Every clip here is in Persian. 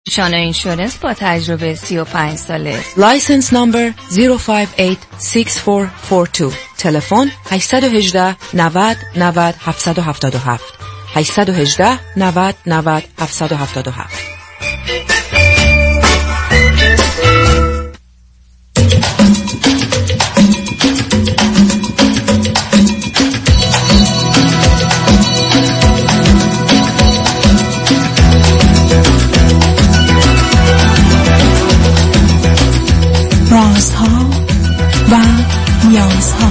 شانا اینشورنس با تجربه 35 ساله. لایسنس نمبر 0586442. تلفن 818 90 90 777. 818 90 90 777. رازها و نیازها.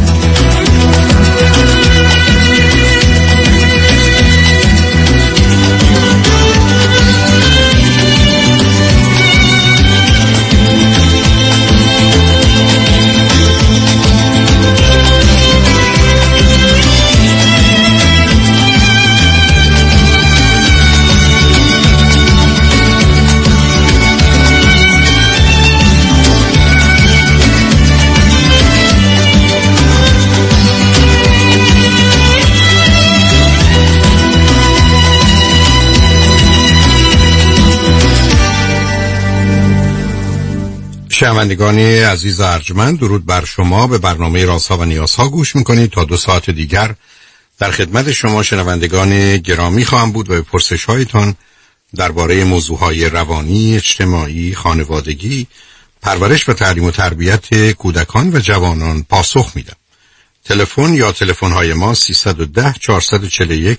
شنوندگان عزیز و ارجمند، درود بر شما. به برنامه رازها و نیازها گوش میکنید. تا 2 ساعت دیگر در خدمت شما شنوندگان گرامی خواهم بود و به پرسش هایتان درباره موضوعهای روانی، اجتماعی، خانوادگی، پرورش و تعلیم و تربیت کودکان و جوانان پاسخ میدم. تلفن یا تلفن های ما 310 441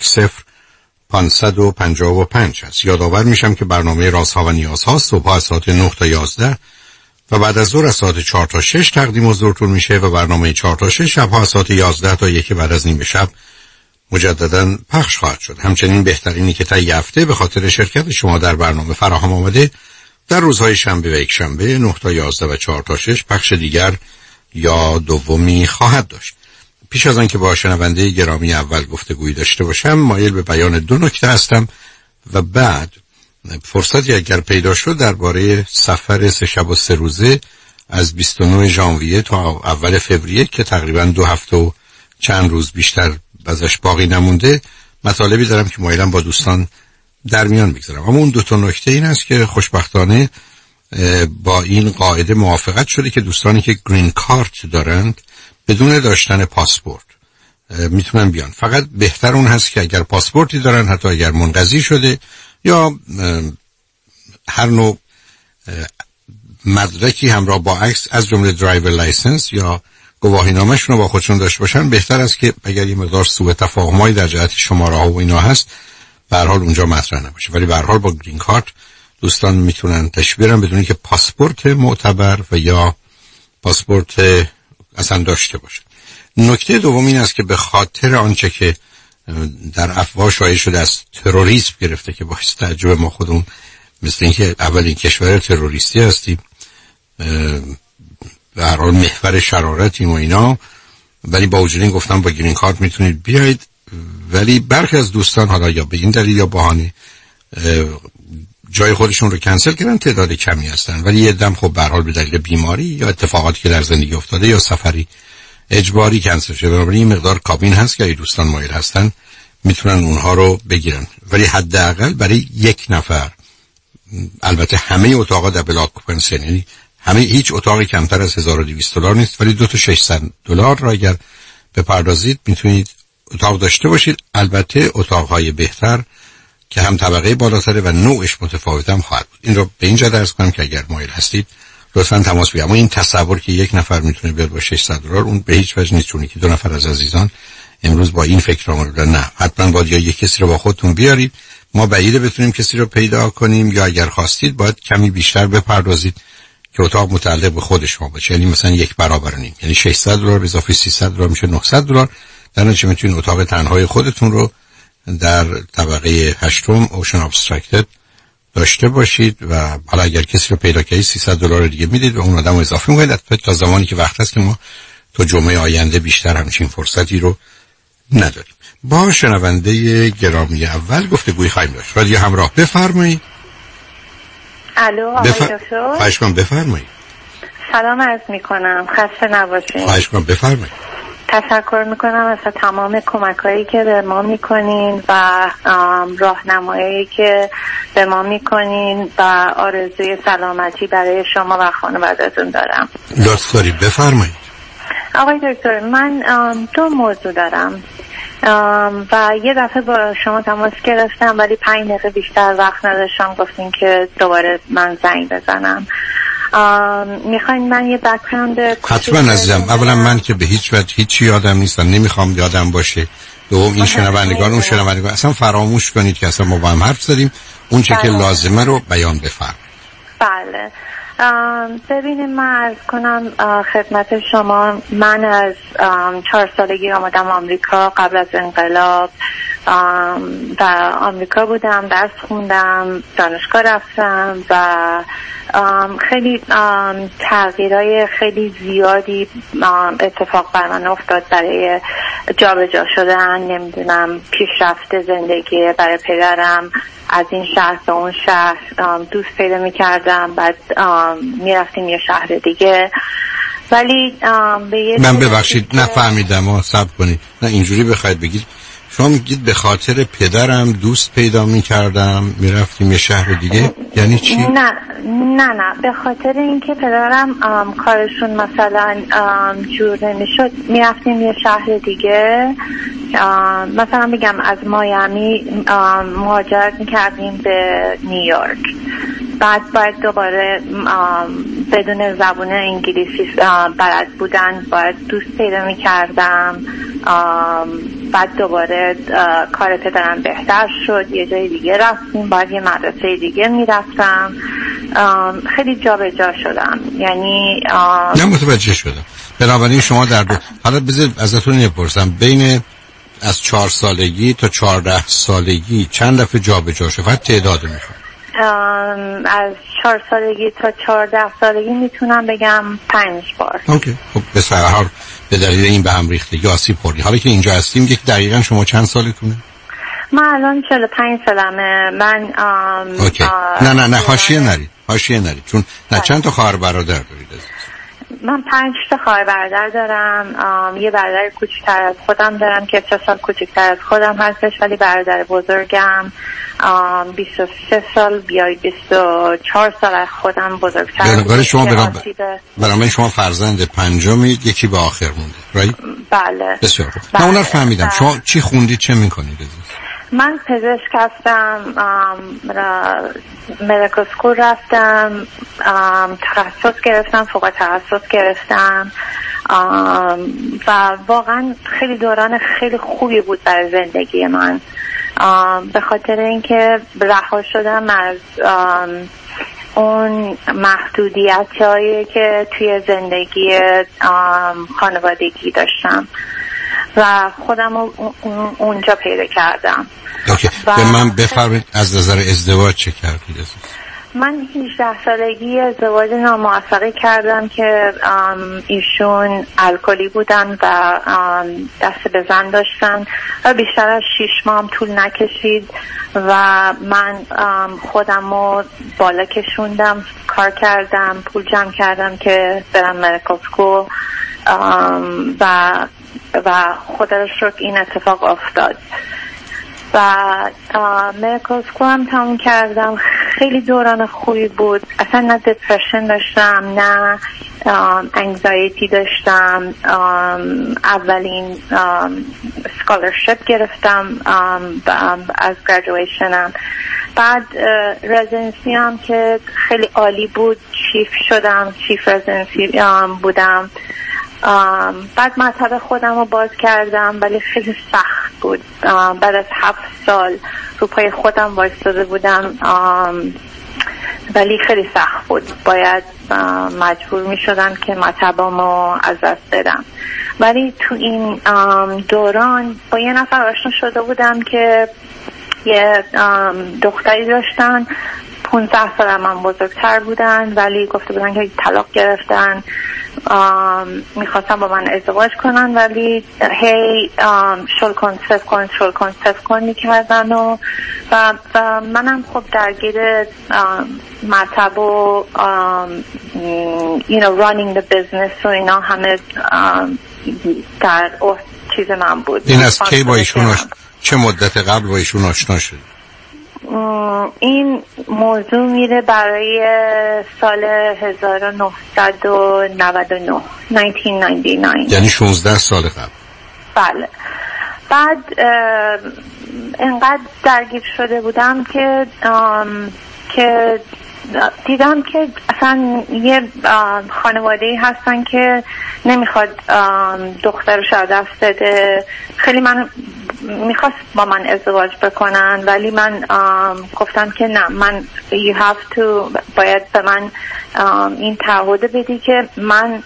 0555 است. یادآور میشم که برنامه رازها و نیازها صبح از ساعت 9 تا 11 و بعد از ظهر از ساعت 4 تا 6 تقدیم حضورتون میشه و برنامه 4 تا 6 شبها از ساعت 11 تا 1 بعد از نیم شب مجددا پخش خواهد شد. همچنین بهترینی که طی هفته به خاطر شرکت شما در برنامه فراهم آمده در روزهای شنبه و یک شنبه 9 تا 11 و 4 تا 6 پخش دیگر یا دومی خواهد داشت. پیش از آنکه با شنونده گرامی اول گفتگویی داشته باشم، مایل به بیان 2 نکته هستم و بعد فرصتی اگر پیدا شد درباره سفر 3 شب و 3 روزه از 29 ژانویه تا اول فوریه که تقریبا 2 هفته و چند روز بیشتر ازش باقی نمونده مطالبی دارم که مایلم با دوستان در میان بگذارم. اما اون 2 نکته این است که خوشبختانه با این قاعده موافقت شده که دوستانی که گرین کارت دارند بدون داشتن پاسپورت میتونن بیان. فقط بهتر اون هست که اگر پاسپورتی دارن، حتی اگر منقضی شده یا هر نوع مدرکی همراه با عکس از جمله درایور لایسنس یا گواهینامه‌شون رو با خودشون داشته باشن. بهتر است که اگر یه مقدار سوء تفاهمایی در جهت شماره‌ها و اینا هست به هر حال اونجا مطرح نباشه. ولی به هر حال با گرین کارت دوستان میتونن تشریف بیارن بدون که پاسپورت معتبر و یا پاسپورت اصلا داشته باشه. نکته دوم این است که به خاطر آنچه که در افواه شایع شده از تروریسم گرفته که باعث تعجب ما خودمون مثل اینکه اولین کشور تروریستی هستیم، به هر حال محور شرارتیم و اینا، ولی با وجود این گفتم با گرین کارت میتونید بیاید. ولی برخی از دوستان حالا یا به این دلیل یا بهانه جای خودشون رو کنسل کردن، تعداد کمی هستن، ولی یه دم خب به هر حال به دلیل بیماری یا اتفاقاتی که در زندگی افتاده یا سفری اجباری کنسل شده. بنابراین این مقدار کابین هست که اگه دوستان مایل هستن میتونن اونها رو بگیرن، ولی حداقل برای 1 نفر. البته همه اتاقا دبل آکوپنسی، یعنی همه هیچ اتاقی کمتر از $1200 نیست، ولی 2 تا $600 را اگر بپردازید میتونید اتاق داشته باشید. البته اتاقهای بهتر که هم طبقه بالاتره و نوعش متفاوت هم خواهد بود. این رو به اینجا درس کنم که اگر مایل هستید لطفاً تماس بگیرید. اما این تصور که 1 نفر میتونه بیاد با $600 اون به هیچ وجه نیست، چون که 2 نفر از عزیزان امروز با این فکر آمدن. نه، حتما باید یا یک کسی رو با خودتون بیارید. ما بعیده بتونیم کسی رو پیدا کنیم، یا اگر خواستید باید کمی بیشتر بپردازید که اتاق متعلق به خود شما باشه. یعنی مثلا 1 برابر نیم، یعنی $600 اضافه $300 میشه $900. در نتیجه میتونید اتاق تنهای خودتون رو در طبقه 8 اوشن ابسترکتد داشته باشید و حالا اگر کسی رو پیدا کنید $300 دیگه میدید و اون آدم رو اضافه میکنید تا زمانی که وقت هست که ما تو جمعه آینده بیشتر همچین فرصتی رو نداریم. با شنونده گرامی اول گفتگوی خواهیم داشت. رادیو همراه، بفرمایید. الو آقای دکتر. خواهش کنم بفرمایید. سلام عرض میکنم، خسته نباشید. خواهش کنم بفرمایید. تشکر میکنم از تمام کمکایی که به ما میکنین و راهنمایی که به ما میکنین و آرزوی سلامتی برای شما و خانواده‌تون دارم. لطف دارید بفرمایید. آقای دکتر، من 2 موضوع دارم و یه دفعه با شما تماس گرفتم ولی 5 دقیقه بیشتر وقت نداشتم، گفتین که دوباره من زنگ بزنم. میخواین من یه بک‌گراند حتما عزیزم. اولا من که به هیچ وجه هیچی یادم نیستم، نمیخوام یادم باشه. دوم این شنوندگان اون شنوندگان اصلا فراموش کنید که اصلا ما با هم حرف زدیم. اون چه که لازمه رو بیان بفرمایید. بله. ببینید من عرض کنم خدمت شما، من از 4 سالگی آمدم آمریکا. قبل از انقلاب در آمریکا بودم، درس خوندم، دانشگاه رفتم و خیلی تغییرهای خیلی زیادی اتفاق بر من افتاد برای جابجا شدن، نمیدونم پیشرفت زندگی برای پدرم. از این شهر به اون شهر دوست پیدا می‌کردم، بعد می‌رفتیم یه شهر دیگه. ولی من ببخشید نفهمیدم، صبر کنید. نه اینجوری بخواید بگید، شما میگید به خاطر پدرم دوست پیدا می‌کردم می‌رفتیم یه شهر دیگه، یعنی چی؟ نه به خاطر اینکه پدرم کارشون مثلا جور نمی‌شد، می‌رفتیم یه شهر دیگه. مثلا بگم از مایامی مهاجرت می‌کردیم به نیویورک، بعد باید دوباره بدون زبان انگلیسی بلد بودن باید دوست پیدا می‌کردم. بعد دوباره کار پدرم بهتر شد، یه جای دیگه رفتیم، بعد یه مدرسه دیگه میرفتم. خیلی جا به جا شدم، یعنی نه متوجه شدم. بنابراین شما حالا بذارید ازتون بپرسم، بین از 4 سالگی تا 14 سالگی چند دفعه جا به جا شد؟ فقط تعداد میخوام. از 4 سالگی تا 14 سالگی میتونم بگم 5 بار. اوکی. خب به هر حال به دلیل این به هم ریختگی آسیب خوردی. حالا که اینجا هستیم یک دقیقاً شما چند سالتونه؟ من الان 45 سالمه. من اوکی. نه حاشیه نرید چون نه چند تا خواهر برادر دارید؟ من 5 تا خواهر برادر دارم. یه برادر کوچکتر از خودم دارم که 3 سال کوچکتر از خودم هستش، ولی برادر بزرگم 23 سال بیای 24 سال از خودم بزرگتر. برای شما فرزند پنجمید، یکی به آخر مونده، right؟ بله. بسیار خوب. من اون رو فهمیدم. شما چی خوندید، چه میکنید؟ من پزشک هستم، مدیکال اسکول رفتم، تخصص گرفتم، فوق تخصص گرفتم و واقعا خیلی دوران خیلی خوبی بود برای زندگی من، به خاطر اینکه رها شدم از اون محدودیت هایی که توی زندگی خانوادگی داشتم و خودم رو اونجا پیدا کردم. اوکی. به من بفرمایید از نظر ازدواج چه کردید؟ من 18 سالگی ازدواج ناموفقی کردم که ایشون الکلی بودن و دست به زن داشتن و بیشتر از 6 ماه هم طول نکشید و من خودم رو بالا کشوندم، کار کردم، پول جمع کردم که برم مدیکال اسکول و خدا رو شکر این اتفاق افتاد و مدیکال اسکول هم تموم کردم. خیلی دوران خوبی بود، اصلا نه دپرشن داشتم نه انگزایتی داشتم. اولین سکالرشپ گرفتم از گریجویشنم، بعد رزیدنسی هم که خیلی عالی بود، چیف شدم، چیف رزیدنسی بودم. بعد مطب خودم رو باز کردم ولی خیلی سخت بود. بعد از 7 سال رو پای خودم وایستاده بودم ولی خیلی سخت بود، باید مجبور می شدم که مطبم رو از دست بدم. ولی تو این دوران با یه نفر آشنا شده بودم که یه دختری داشتن، 15 سال من بزرگتر بودن ولی گفته بودن که طلاق گرفتن، میخواستن با من ازدواج کنن ولی هی شل کن میکردن و منم خب درگیر مطب و running the business و اینا همه در چیز من بود. این از کی با ایشون چه مدت قبل با ایشون آشنا شد؟ این موضوع میره برای سال 1999 1999 یعنی 16 سال قبل. بله. بعد انقدر درگیر شده بودم که دیدم که اصلا یه خانواده‌ای هستن که نمیخواد دخترش رو دست بده. خیلی من میخواست با من ازدواج بکنن ولی من گفتم که نه، من you have to باید به من این تعهد بدی که من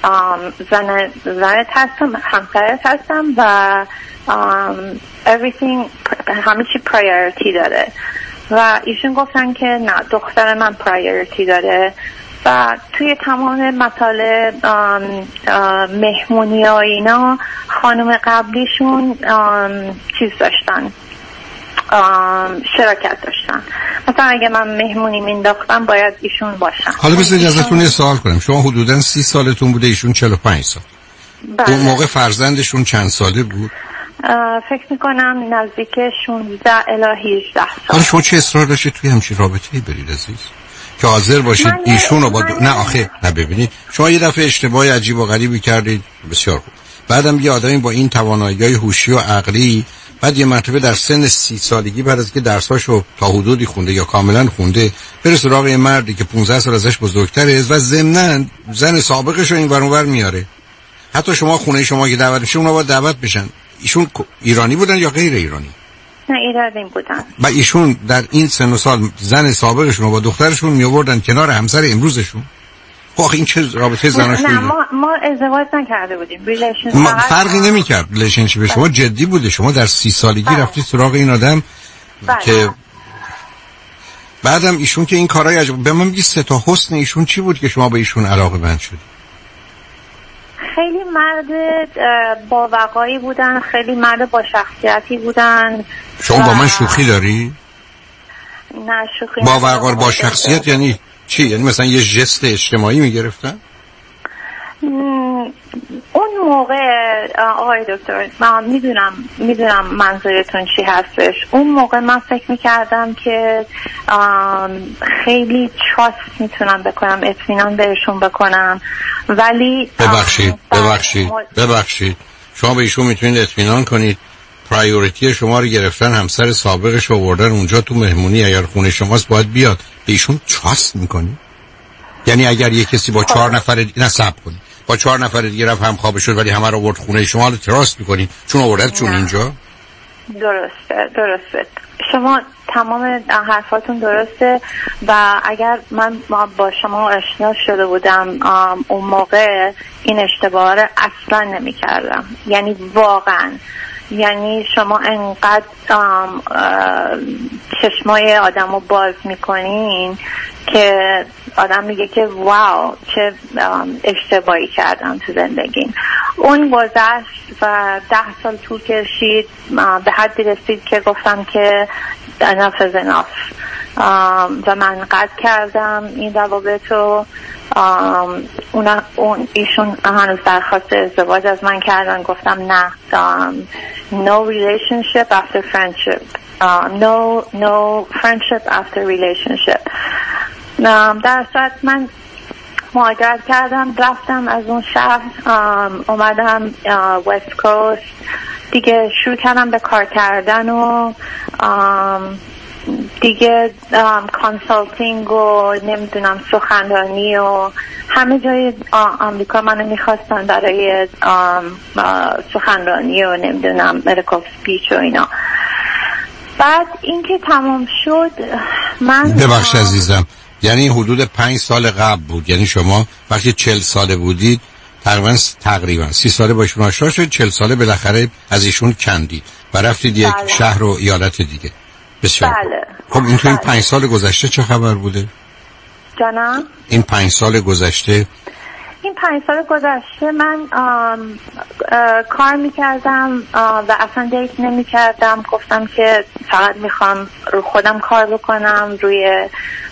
زنت هستم، همسرت هستم و everything همه چی priority داره. و ایشون گفتن که نه، دختر من پرایورتی داره. و توی تمام مسائل مهمونی ها اینا خانم قبلیشون چیز داشتن، شراکت داشتن. مثلا اگه من مهمونی مینداختم باید ایشون باشن. حالا بذارید ازتون یه سوال کنم. شما حدوداً 30 سالتون بوده، ایشون 45 سال. بله. اون موقع فرزندشون چند ساله بود؟ فکر میکنم نزدیک 16 الی 18 سال. حالا شما چه اصرار داشتید توی همچین رابطه‌ای برید عزیز که حاضر باشید ایشون رو با نه آخه نه ببینید شما یه دفعه اشتباه عجیب و غریبی کردید، بسیار خوب. بعدم یه آدمی با این توانایی‌های هوشی و عقلی بعد یه مرتبه در سن 30 سالگی بعد از که درساشو تا حدودی خونده یا کاملا خونده بره سراغ یه مردی که 15 سال ازش بزرگتره و ضمناً زن سابقش رو این ور اونور میاره. حتی شما خونه شما که دعوت میشه اونها باید دعوت بشن. ایشون ایرانی بودن یا غیر ایرانی؟ نه، ایرانی بودن. و ایشون در این سن و سال زن سابقشون رو با دخترشون می آوردن کنار همسر امروزشون. خب این چه رابطه زناشویی؟ نه، ما ازدواج نکرده بودیم. فرقی نمی‌کرد ریلیشنشیپ شما جدی بوده. شما در 30 سالگی رفتید سراغ این آدم که بعدم ایشون که این کارهای عجب. به من میگی سه تا حسن ایشون چی بود که شما به ایشون علاقه‌مند شدید؟ خیلی مرد با وقاری بودن، خیلی مرد با شخصیتی بودن. شما با من شوخی داری؟ نه، شوخی با وقار با شخصیت یعنی چی؟ یعنی مثلا یه ژست اجتماعی میگرفتن؟ اون موقع آقای دکتر من میدونم منظورتون چی هستش. اون موقع من فکر میکردم که خیلی تراست میتونم بکنم، اطمینان بهشون بکنم. ولی ببخشید شما به ایشون میتونید اطمینان کنید. پرایوریتی شما رو گرفتن، همسر سابقش رو آوردن اونجا تو مهمونی، اگر خونه شماست باید بیاد. به ایشون تراست میکنی؟ یعنی اگر یه کسی با 4 نفر نصب کنی با 4 نفر دیگه رفت هم خوابه شد ولی همه رو آورد خونه شما، رو تراست میکنی چون آوردتشون اینجا؟ درسته. شما تمام حرفاتون درسته. و اگر من با شما آشنا شده بودم اون موقع این اشتباه رو اصلا نمی کردم. یعنی واقعا، یعنی شما انقدر چشمای آدم رو باز میکنین که آدم میگه که واو چه اشتباهی کردم تو زندگیم. اون گذشت و 10 سال طول کشید، به حدی رسید که گفتم که enough is enough و من قطع کردم این روابط رو. ایشون هنوز درخواست ازدواج از من کردن. گفتم نه، no relationship after friendship, no friendship after relationship. در صورت من مهاجرت کردم، رفتم از اون شهر، اومدم وست کوست دیگه، شروع کردم به کار کردن و دیگه کانسالتینگ و نمیدونم سخنرانی و همه جای آمریکا منو میخواستن برای سخنرانی و نمیدونم مدیکال سپیچ و اینا. بعد اینکه تمام شد من ببخش عزیزم، یعنی حدود 5 سال قبل بود. یعنی شما وقتی 40 ساله بودید تقریبا 30 ساله با ایشون آشنا شد، 40 ساله بالاخره از ایشون کندید و رفتید یک شهر و ایالت دیگه. بسیار بله. خب این تو این 5 سال گذشته چه خبر بوده؟ جانم؟ این 5 سال گذشته من کار میکردم و اصلا دیت نمیکردم. گفتم که فقط میخوام رو خودم کار بکنم، روی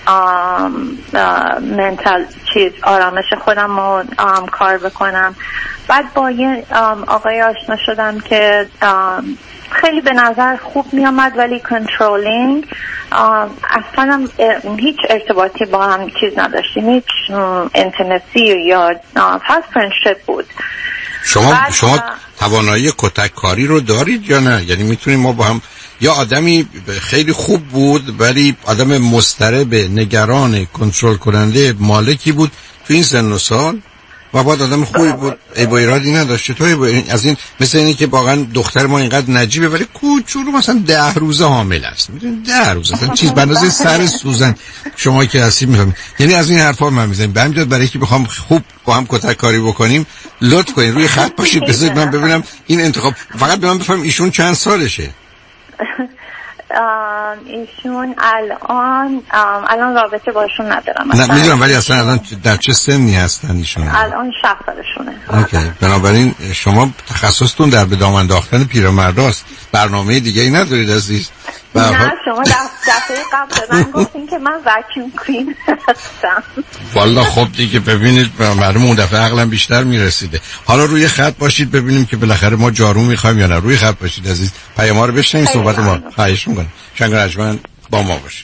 منتال آرامش خودم رو کار بکنم. بعد با یه آقای آشنا شدم که خیلی به نظر خوب می آمد ولی کنترولینگ اصلا هیچ ارتباطی با هم چیز نداشتیم، هیچ انتمسی یا فاست فرندشیپ بود. شما توانایی کتک کاری رو دارید یا نه؟ یعنی میتونیم ما با هم، یا آدمی خیلی خوب بود ولی آدم مضطرب، نگران، کنترل کننده، مالکی بود تو این سن و سال و بعد آدم خوبی بود، ایب و ایرادی نداشت. تو از این مثل اینی که واقعا دختر ما اینقدر نجیبه ولی کوچولو مثلا 10 روزه حامل است، میدونید 10 روزه اصلا چیز بندازه سر سوزن شما که هستی میفهمید. یعنی از این حرفا من میزنم به همین برای اینکه بخوام خوب با هم کتک کاری بکنیم لطف کنین روی خط باشید، بذارید من ببینم این انتخاب، فقط به من بفهمم ایشون چند سالشه. ایشون الان رابطه باشون ندارم. نه میدونم ولی اصلا الان در چه سنی هستن ایشون؟ الان 60 سالشونه. اوکی. بنابراین شما تخصصتون در به دام انداختن پیرمرداست، برنامه دیگه ای ندارید عزیز؟ نه شما دفعه قبل من گفتین که من وکیوم کوین هستم. والا خب دیگه ببینید معلومه اون دفعه عقلم بیشتر میرسیده. حالا روی خط باشید ببینیم که بالاخره ما جارو میخوایم یا نه. روی خط باشید عزیز، پیام‌ها رو بشنوید، صحبت ما خواهش می‌کنم. شنگ رجمن با ما باشید.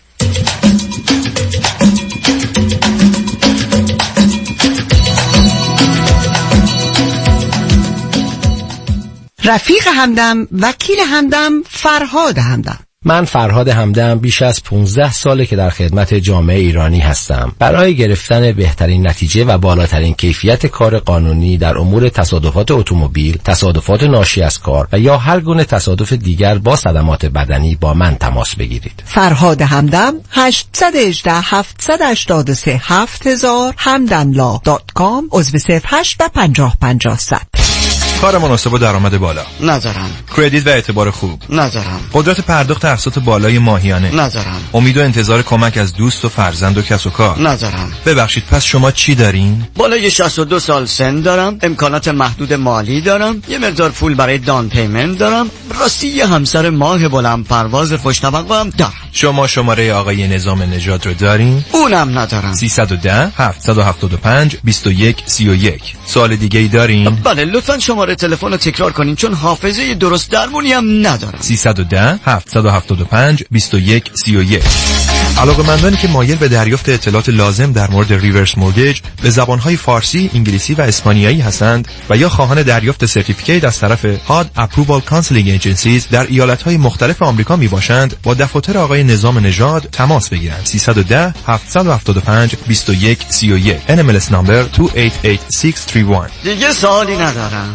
رفیق همدم، وکیل همدم، فرهاد همدم. من فرهاد همدم بیش از 15 ساله که در خدمت جامعه ایرانی هستم. برای گرفتن بهترین نتیجه و بالاترین کیفیت کار قانونی در امور تصادفات اتومبیل، تصادفات ناشی از کار و یا هر گونه تصادف دیگر با صدمات بدنی با من تماس بگیرید. فرهاد همدم 818 783 7000 hamdamlaw.com عضو 08 و 50 100. کار مناسب و درآمد بالا ندارم. کردیت و اعتبار خوب ندارم. قدرت پرداخت اقساط بالای ماهیانه ندارم. امید و انتظار کمک از دوست و فرزند و کس و کار ندارم. ببخشید پس شما چی دارین؟ بالای 62 سال سن دارم، امکانات محدود مالی دارم، یه مقدار پول برای دان پیمنت دارم، راستی یه همسر ماه بلند پرواز خوش توقع هم دارم. شما شماره آقای نظام نژاد رو دارین؟ اونم ندارم. 310 775 21 31. سوال دیگه ای دارین؟ بله لطفاً شماره تلفن رو تکرار کنین چون حافظه درست درمونی هم ندارم. 310 775 21 31. علاقه‌مندانی که مایل به دریافت اطلاعات لازم در مورد ریورس مورگیج به زبان‌های فارسی، انگلیسی و اسپانیایی هستند و یا خواهان دریافت سرتیفیکیت از طرف هاد اپرووال کانسلینگ ایجنسیز در ایالت‌های مختلف آمریکا میباشند، با دفاتر آقای نظام نژاد تماس بگیرند. 310 775 21 31. NMLS نمبر 288631. دیگه سوالی ندارم.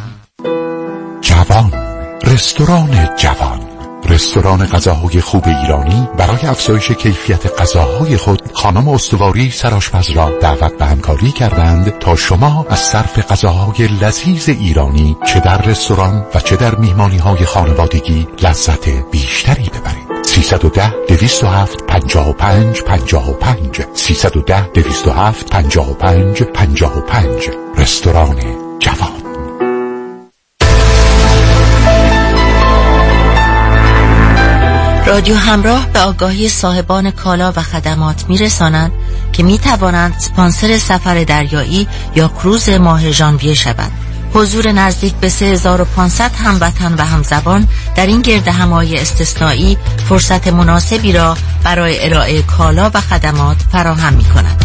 جوان، رستوران جوان، رستوران غذاهای خوب ایرانی برای افزایش کیفیت غذاهای خود خانم استواری سرآشپز را دعوت به همکاری کردند تا شما از صرف غذاهای لذیذ ایرانی چه در رستوران و چه در میهمانی‌های خانوادگی لذت بیشتری ببرید. 310 207 55 55 310 207 55 55. رستوران جوان. رادیو همراه به آگاهی صاحبان کالا و خدمات میرسانند که میتوانند اسپانسر سفر دریایی یا کروز ماه ژانویه شوند. حضور نزدیک به 3500 هموطن و همزبان در این گردهمایی استثنایی فرصت مناسبی را برای ارائه کالا و خدمات فراهم می‌کند.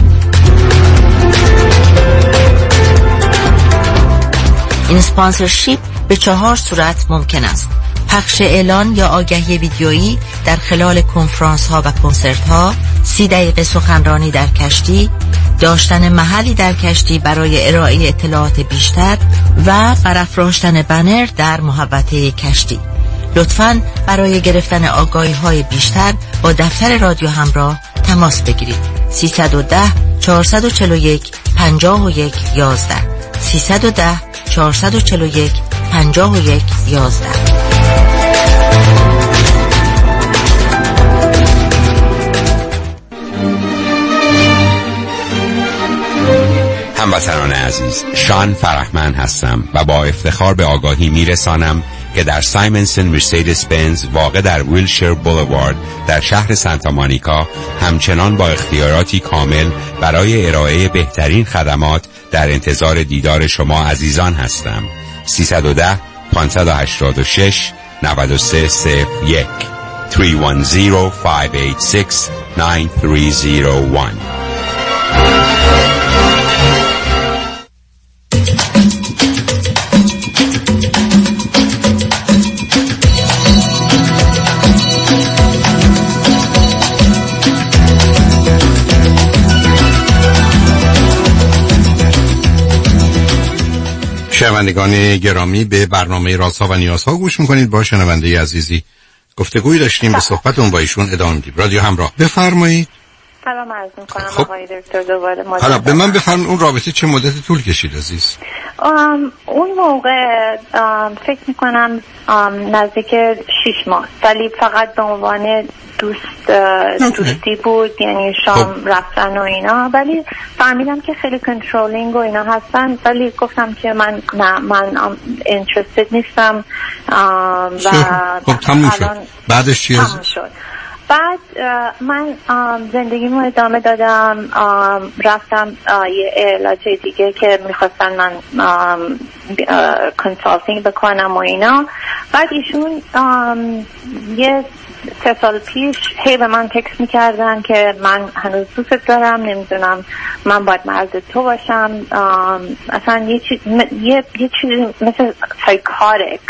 این اسپانسرشیپ به 4 صورت ممکن است: پخش اعلان یا آگهی ویدیویی در خلال کنفرانس ها و کنسرت ها، 30 دقیقه سخنرانی در کشتی، داشتن محلی در کشتی برای ارائه اطلاعات بیشتر و برافراشتن بنر در محوطه کشتی. لطفاً برای گرفتن آگاهی های بیشتر با دفتر رادیو همراه تماس بگیرید. 310 441 51 11 310 441 51 11. هموطنان عزیز، شان فرحمند هستم و با افتخار به آگاهی میرسانم که در سایمنسن مرسدس بنز واقع در ویلشیر بولوارد در شهر سانتا مونیکا همچنان با اختیاراتی کامل برای ارائه بهترین خدمات در انتظار دیدار شما عزیزان هستم. 310 586 9301 310-586-9301. شنوندگان گرامی، به برنامه رازها و نیازها گوش میکنید. با شنونده عزیزی گفتگوی داشتیم، به صحبتون با ایشون ادامه میدیم. رادیو همراه، بفرمایید. سلام عرض میکنم آقای دکتر. دوباره حالا به من بفرمایید اون رابطه چه مدت طول کشید عزیز؟ اون موقع فکر میکنم نزدیک 6 ماه، ولی فقط به عنوان دوستی بود، یعنی شام رفتن و اینا. ولی فهمیدم که خیلی کنترلینگ و اینا هستن، ولی گفتم که من اینترستد نیستم و خب تموم شد. بعدش چی شد؟ بعد من زندگیمو ادامه دادم، رفتم یه علاج دیگه که میخواستن من کنسالتینگ بکنم و اینا. بعد ایشون یه 3 سال پیش هی به من تکست میکردن که من هنوز دوست دارم، نمیدونم من باید مرد تو باشم. اصلا یه چیزی مثل سایکاتیک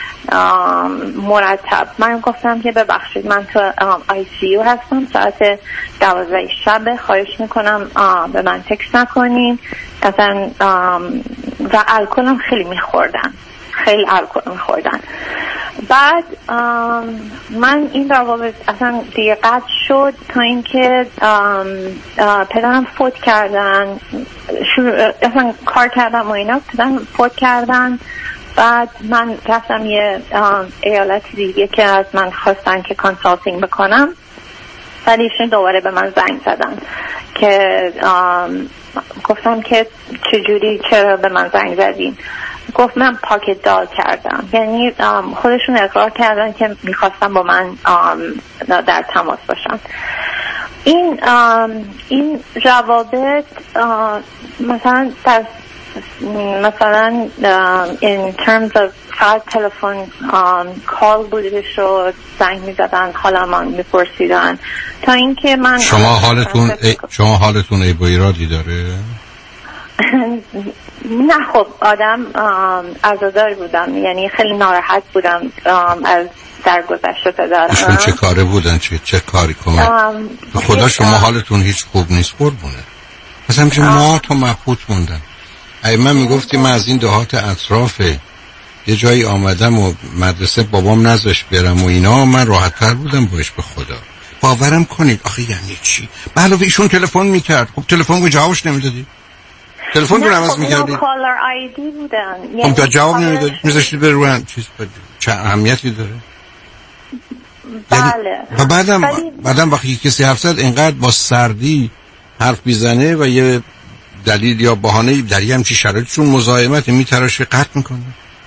مرتب. من گفتم که ببخشید من تو ICU هستم، ساعت 12 شب، خواهش میکنم به من تکست نکنین. اصلا و الکلم خیلی میخوردن، خیلی الکل میخوردن. بعد من این روابط اصلا دیگه قطع شد تا اینکه پدرم فوت کردن، اصلا کار کردم و اینا، پدرم فوت کردن. بعد من رفتم یه ایالت دیگه که از من خواستن که کنسالتینگ بکنم، ولی ایشون دوباره به من زنگ زدن که گفتم که چرا به من زنگ زدین؟ گفت من پاکت دال کردم، یعنی خودشون اقرار کردن که میخواستم با من در تماس باشن. این روابط مثلا in terms of فقط تلفن کال بودش و زنگ میزدن، حالا من میپرسیدن، تا اینکه من شما حالتون عیب و ایرادی داره؟ نه خب آدم عزاداری بودم، یعنی خیلی ناراحت بودم از درگذشت پدرم. ایشون چه کاره بودن؟ چه کاری کنن؟ خدا شما حالتون هیچ خوب نیست قربونه. مثلا چه ما تا مبهوت موندن. اگه من میگفتی من از این دهات اطراف یه جایی آمدم و مدرسه بابام نذاشت برم و اینا، من راحت تر بودم باش. به خدا باورم کنید. آخه یعنی چی؟ به علاوه ایشون تلفن میکرد، خب تلفن رو جوابش نمیدادی؟ تلفن رو عوض میکردی؟ کالر آیدی بودن، خب جواب نمیدادی، میذاشتی بره رو چیز چه اهمیتی داره؟ بله. و بعدم وقتی کسی حرف زد اینقدر با سردی حرف میزنه و یه دلیل یا بهانه در یه همچی شرایطشون مزاحمت میتراشه، قطع میکنه.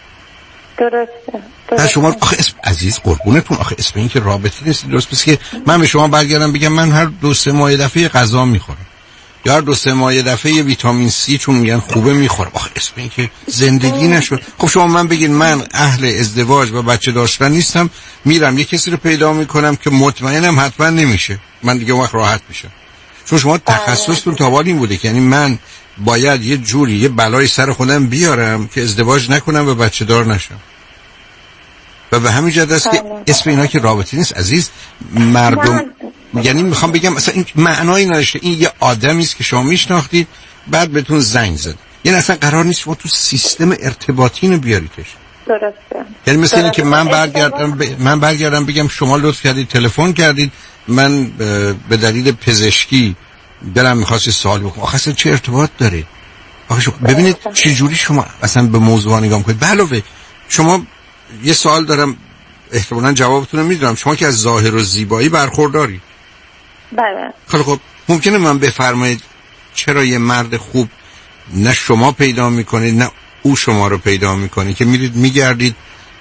درسته. شما آخه اسم عزیز قربونتون، آخه اسم این که رابطه نیست. درست پس که من به شما برگردم بگم من هر 2-3 ماه دفعه غذا میخورم، یا هر 2-3 ماه دفعه یه ویتامین سی چون میگن خوبه میخورم، آخه اسم این که زندگی نشد. خب شما من بگین من اهل ازدواج و بچه داشتن نیستم، میرم یه کسی رو پیدا میکنم که مطمئنم حتما نمیشه، من دیگه وقت راحت میشم. چون شما تخصصتون تا این بوده که یعنی من باید یه جوری یه بلای سر خودم بیارم که ازدواج نکنم و بچه دار نشم. و به همین جهت است که اسم اینا که رابطه نیست عزیز. مردم یعنی میخوام بگم مثلا این معنایی نداشته. این یه آدمی است که شما میشناختید بعد بهتون زنگ زد، یعنی اصلا قرار نیست شما تو سیستم ارتباطی اینو بیاریدش. درسته. یعنی مثل اینکه من برگردم بگم شما لطف کردید تلفن کردید، من به دلیل پزشکی دلم میخواست سوال بکنم. آخه اصلا چه ارتباط داره؟ آخه ببینید چه جوری شما اصلا به موضوع نگاه میکنید. علاوه شما یه سوال دارم، احتمالاً جوابتون رو میدونم. شما که از ظاهر و زیبایی برخورداری. بله. خب ممکنه من بفرمایید چرا یه مرد خوب نه شما پیدا میکنید نه او شما رو پیدا میکنه که میرید میگردید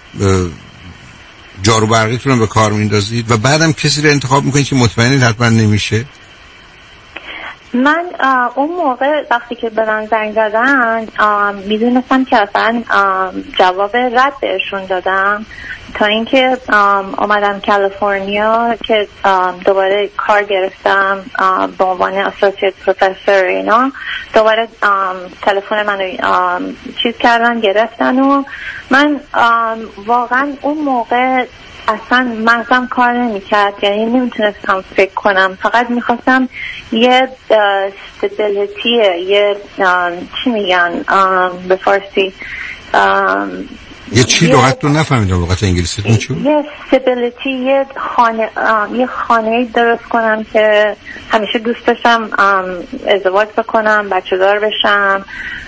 جارو برقیتون رو به کار میندازید و بعدم کسی رو انتخاب میکنید که مطمئنید حتما نمیشه؟ من اون موقع وقتی که به من زنگ زدن میدونستم که اصلا جواب رد بهشون دادم تا اینکه اومدم کالیفرنیا که دوباره کار گرفتم به عنوان اسوسییت پروفسور. اینا دوباره تلفن منو چیز کردن گرفتن و من واقعا اون موقع اصلا مغزم کار نمیکرد، یعنی نمیتونستم فکر کنم، فقط میخواستم یه استابیلیتی، یه چی میگن به فارسی، یه چی لغتتون نفهمیدم، لغت انگلیسیتون چی بود؟ یه استابیلیتی، یه خانه درست کنم که همیشه دوست داشتم ازدواج بکنم، بچه دار بشم.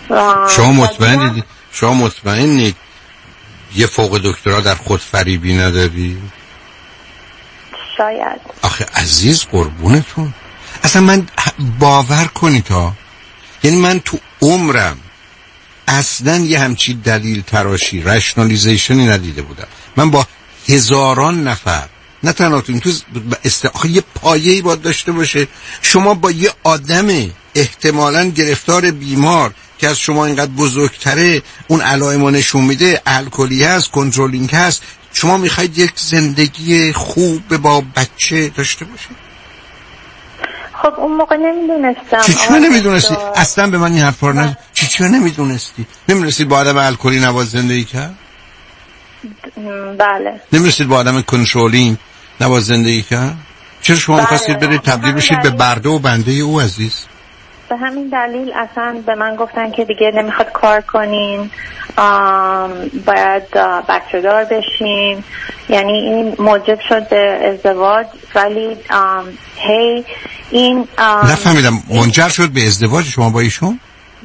شما مطمئنید یه فوق دکترا در خود فریبی نداری؟ شاید. آخه عزیز قربونتون، اصلا من باور کنید ها، یعنی من تو عمرم اصلا یه همچی دلیل تراشی رشنالیزیشنی ندیده بودم. من با هزاران نفر، نه تنها تو یه پایه‌ای باید داشته باشه. شما با یه آدم احتمالاً گرفتار بیمار که از شما اینقدر بزرگتره، اون علائمو نشون میده، الکلی هست، کنترلینگ هست، شما میخواید یک زندگی خوب با بچه داشته باشه؟ خب اون موقع نمیدونستم. چی نمیدونستی؟ اصلا به من این حرفا رو چی نمیدونستی؟ نمیدونستی با آدم الکلی نباید زندگی کرد؟ بله. نمیدونستید با آدم کنترلینگ نباید زندگی کرد؟ چرا شما میخواستید برید تبدیل بشید به برده و بنده او عزیز؟ به همین دلیل اصلا به من گفتن که دیگه نمیخواد کار کنین، باید بچه دار بشین، یعنی این موجب شد به ازدواج. ولی هی این نفهمیدم منجر شد به ازدواج شما با ایشون؟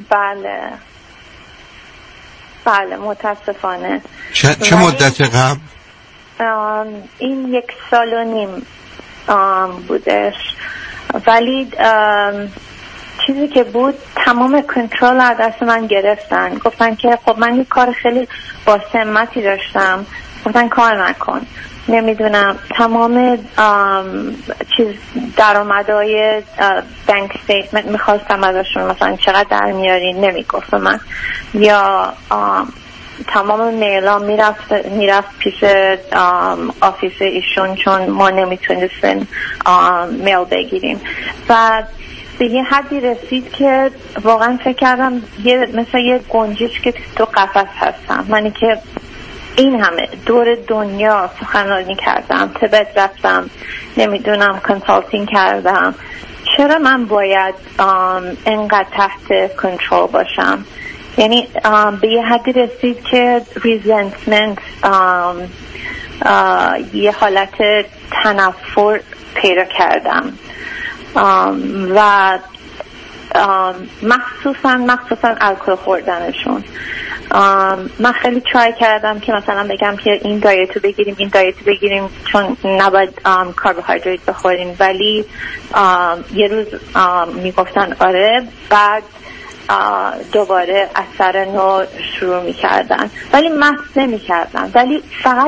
بله متاسفانه. چه مدت قبل؟ این 1.5 سال بودش. ولی چیزی که بود تمام کنترل از دست من گرفتن. گفتن که خب من یک کار خیلی با سمتی داشتم، گفتن کار نکن. نمیدونم تمام چیز درآمدهای بانک استیتمنت میخواستم ازشون، مثلا چقدر در میارین نمیگفت من، یا تمام میلا میرفت پیش آفیس ایشون چون ما نمیتونستیم میل بگیریم. و به یه حدی رسید که واقعا فکر کردم مثل یه گنجش که تو قفس هستم. منی که این همه دور دنیا سخنرانی کردم، تبت رفتم، نمیدونم کنسالتینگ کردم، چرا من باید انقدر تحت کنترل باشم؟ یعنی به یه حدی رسید که ریزنتمنت، یه حالت تنفر پیدا کردم و مخصوصا الکل خوردنشون. من خیلی ترای کردم که مثلا بگم که این دایتو بگیریم چون نباید کربوهیدرات بخوریم، ولی یه روز میگفتن آره، بعد دوباره اثر نو شروع میکردن، ولی مست نمیکردن، ولی فقط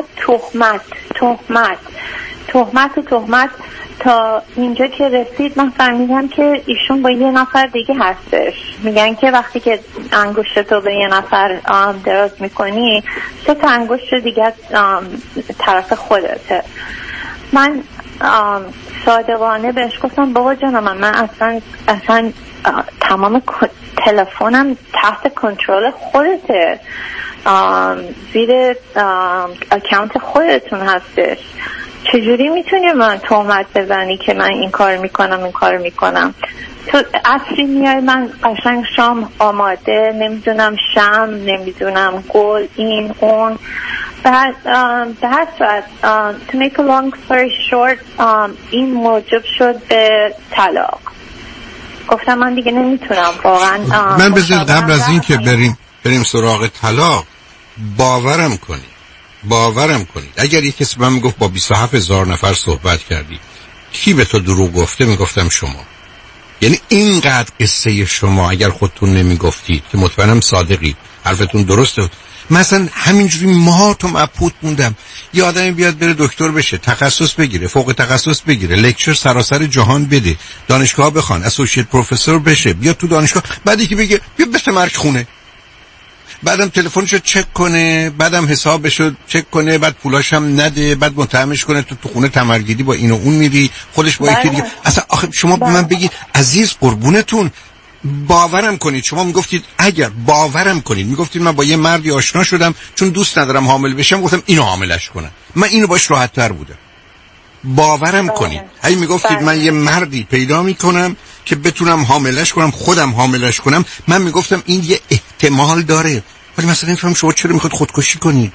تهمت تا اینجا که رسید من فهمیدم که ایشون با یه نفر دیگه هستش. میگن که وقتی که انگشتتو به یه نفر دراز میکنی 3 انگشت دیگه طرف خودته. من صادقانه بهش گفتم بابا جانم من اصلا تمام تلفنم تحت کنترل خودته، زیر اکانت خودتون هستش، چجوری میتونی من تهمت بزنی که من این کار میکنم؟ تو اصلی میای من قشنگ شام آماده، نمیدونم نمیدونم گل، این اون. بعد به هر صورت to make a long story short این موجب شد به طلاق. گفتم من دیگه نمیتونم واقعا. من بذار قبل از این که بریم سراغ طلاق باورم کنید اگر یک کسی به من گفت با 27,000 نفر صحبت کردی، کی به تو دروغ گفته؟ میگفتم شما. یعنی اینقدر قصه شما اگر خودتون نمیگفتید که مطمئنم صادقی، حرفتون درسته، مثلا همینجوری ماها تو مبهوت موندم. یه آدمی بیاد بره دکتر بشه، تخصص بگیره، فوق تخصص بگیره، لکچر سراسر جهان بده، دانشگاه بخوان، اسوسییت پروفسور بشه، بیاد تو دانشگاه، بعد یکی بگه بیا بس مرگ خونه، بعدم تلفنشو چک کنه، بعدم حسابشو چک کنه، بعد پولاشم نده، بعد متهمش کنه تو خونه تمرگیدی با این و اون میری، خودش با یکی دیگه. اصلا آخه شما به من بگید عزیز قربونتون، باورم کنید، شما میگفتید اگر باورم کنید، میگفتید من با یه مردی آشنا شدم چون دوست ندارم حامل بشم، گفتم اینو حاملش کنم، من اینو باش راحت تر بودم. باورم کنید هی میگفتید من یه مردی پیدا میکنم که بتونم حاملش کنم، خودم حاملش کنم، من میگفتم این یه احتمال داره. ولی مثلا نمیفهم شما چرا میخواد خودکشی کنید؟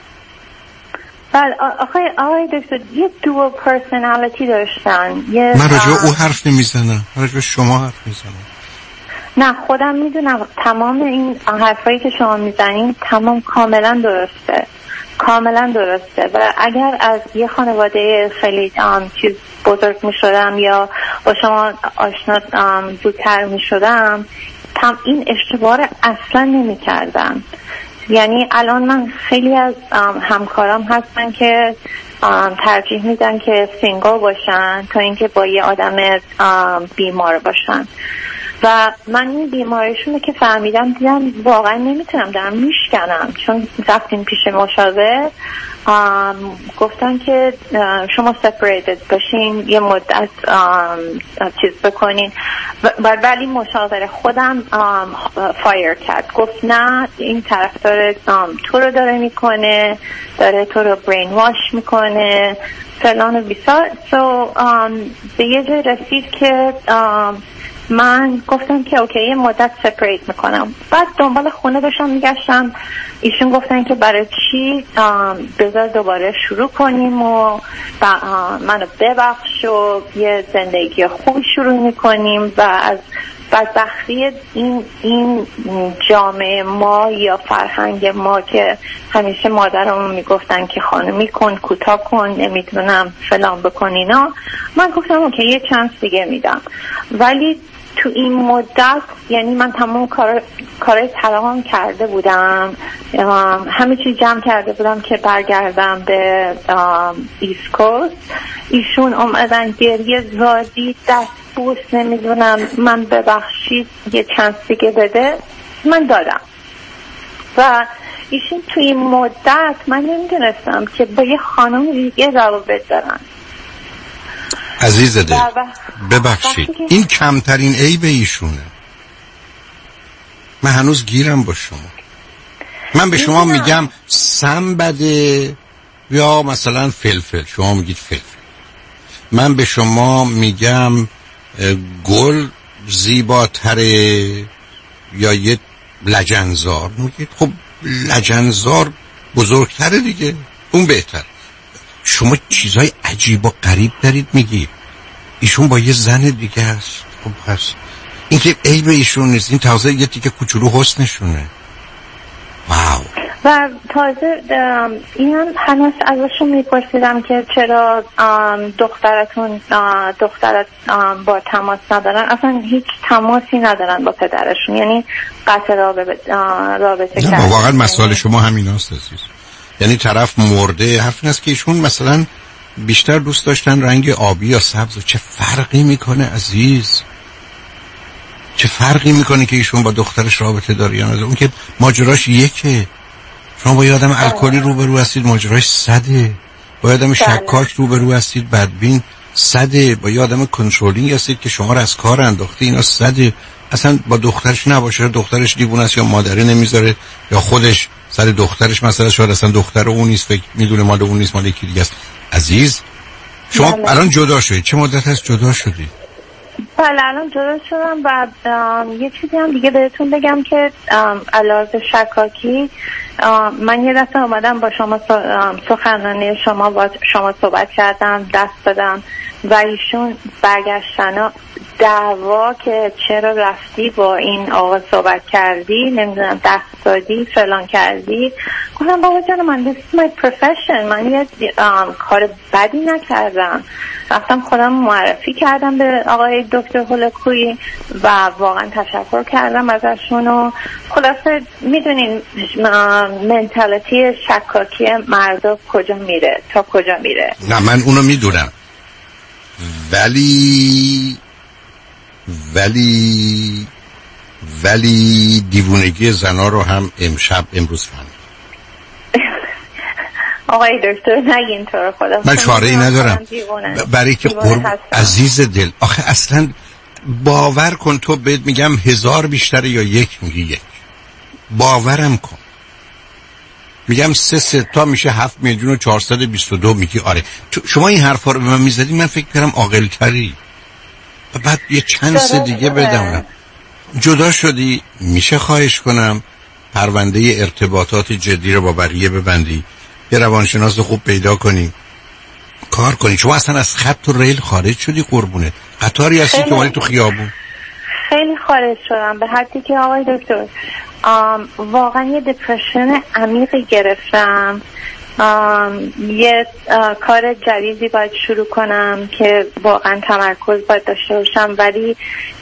بله آقای دکتر یه دوال پرسونالیتی داشتن. من راجع او حرف نمیزنم، راجع شما حرف میزنم. نه خودم میدونم تمام این حرفایی که شما میزنین تمام کاملا درسته، کاملا درسته. و اگر از یه خانواده خیلی چیز بزرگ میشدم یا با شما آشنا زودتر میشدم، این اشتباه رو اصلا نمیکردم. یعنی الان من خیلی از همکارام هستن که ترجیح میدن که سینگل باشن تا اینکه با یه آدم بیمار باشن. و من این بیماریشون رو که فهمیدم دیدم واقعا نمیتونم، دارم میشکنم. چون رفتیم پیش مشاور، گفتن که شما separated باشین یه مدت چیز بکنین، ولی مشاور خودم فایر کرد، گفت نه این طرفدار تو رو داره میکنه، داره تو رو برین واش میکنه فلان و بیسار. به یه جای رسید که من گفتم که اوکی یه مدت سپریت میکنم. بعد دنبال خونه داشتم میگشتم، ایشون گفتن که برای چی بذار دوباره شروع کنیم و منو ببخش و یه زندگی خوبی شروع میکنیم. و از بدبختی این جامعه ما یا فرهنگ ما که همیشه مادرمون میگفتن که خانمی کن، کوتاه کن، نمیدونم فلان بکن اینا، من گفتم اوکی یه چانس دیگه میدم. ولی تو این مدت یعنی من تمام کارهای تمام کرده بودم، همه چیز جمع کرده بودم که برگردم به ایست کوست. ایشون اومدن گریه زادی دست بوس، نمیدونم من ببخشید یه چانس دیگه بده، من دادم. و ایشون تو این مدت من نمیدونستم که با یه خانم دیگه روابط دارن. عزیز دل ببخشید این کمترین عیب ایشونه. من هنوز گیرم با شما. من به شما میگم سم بده یا مثلا فلفل، شما میگید فلفل. من به شما میگم گل زیباتره یا یه لجنزار، میگید خب لجنزار بزرگتره دیگه، اون بهتر. شما چیزای عجیب و غریب دارید میگید. ایشون با یه زن دیگه است. خب هست این که عیب ایشون نیست، این تازه یه تیکه کوچولو حسنشونه. واو. و تازه اینم هنوز ازشون میپرسیدم که چرا دخترت با تماس ندارن. اصلا هیچ تماسی ندارن با پدرشون، یعنی قطع رابطه کردن. واقعا مسئله شما همین هست عزیز. یعنی طرف مرده، حرف این است که ایشون مثلا بیشتر دوست داشتن رنگ آبی یا سبز. چه فرقی میکنه عزیز؟ چه فرقی میکنه که ایشون با دخترش رابطه داره یا نداره؟ اون که ماجراش یکه. شما با یه آدم الکلی روبرو هستید ماجراش صده، با یه آدم شکاک روبرو هستید بدبین صده، با یه آدم کنترلینگ هستید که شما رو از کار انداخته اینا صده. اصلا با دخترش نباشه، دخترش دیوونه است یا مادره نمیذاره یا خودش سر دخترش مثلا شاید اصلا دختر اون نیست، فکر میدونه مال اون نیست، مال یکی دیگه است. عزیز شما الان جدا شدید، چه مدت هست جدا شدید؟ بله الان جدا شدم. و یه چیزی هم دیگه بهتون بگم که علاوه شکاکی، من یه دفعه اومدم با شما سخنرانی شما با شما صحبت کردم، دست دادم و ایشون برگشتن دعوا که چرا رفتی با این آقا صحبت کردی، نمیدونم دست دادی فلان کردی. گفتم بابا جان من this is my profession، من یه کار بدی نکردم. رفتم خودم معرفی کردم به آقای دکتر هولکویی و واقعا تشکر کردم ازشون و خلاصه میدونین منتالیتی شکاکی مردا کجا میره تا کجا میره. نه من اونو میدونم، ولی دیوونگی زنا رو هم امروز فهمیدم. آقای دکتر نگین طور خدا، من چاره ای ندارم برای که عزیز دل آخه اصلا باور کن تو بهت میگم 1000 بیشتره یا 1 میگی 1 باورم کن، میگم 3 تا میشه 7,422,000 میگی آره. شما این حرفا رو به من میزدی من فکر کردم عاقل تری و بعد یه چند سه دیگه بدم. جدا شدی میشه خواهش کنم پرونده ارتباطات جدی رو با بقیه ببندی، یه روانشناس خوب پیدا کنی کار کنی. شما اصلا از خط و ریل خارج شدی قربونه، قطاری هستی که مالی تو خیابون. خیلی خارج شدم به حدی که آقای دکتر واقعا یه دپرشن عمیقی گرفتم. یه کار جدیدی باید شروع کنم که واقعا تمرکز باید داشته باشم ولی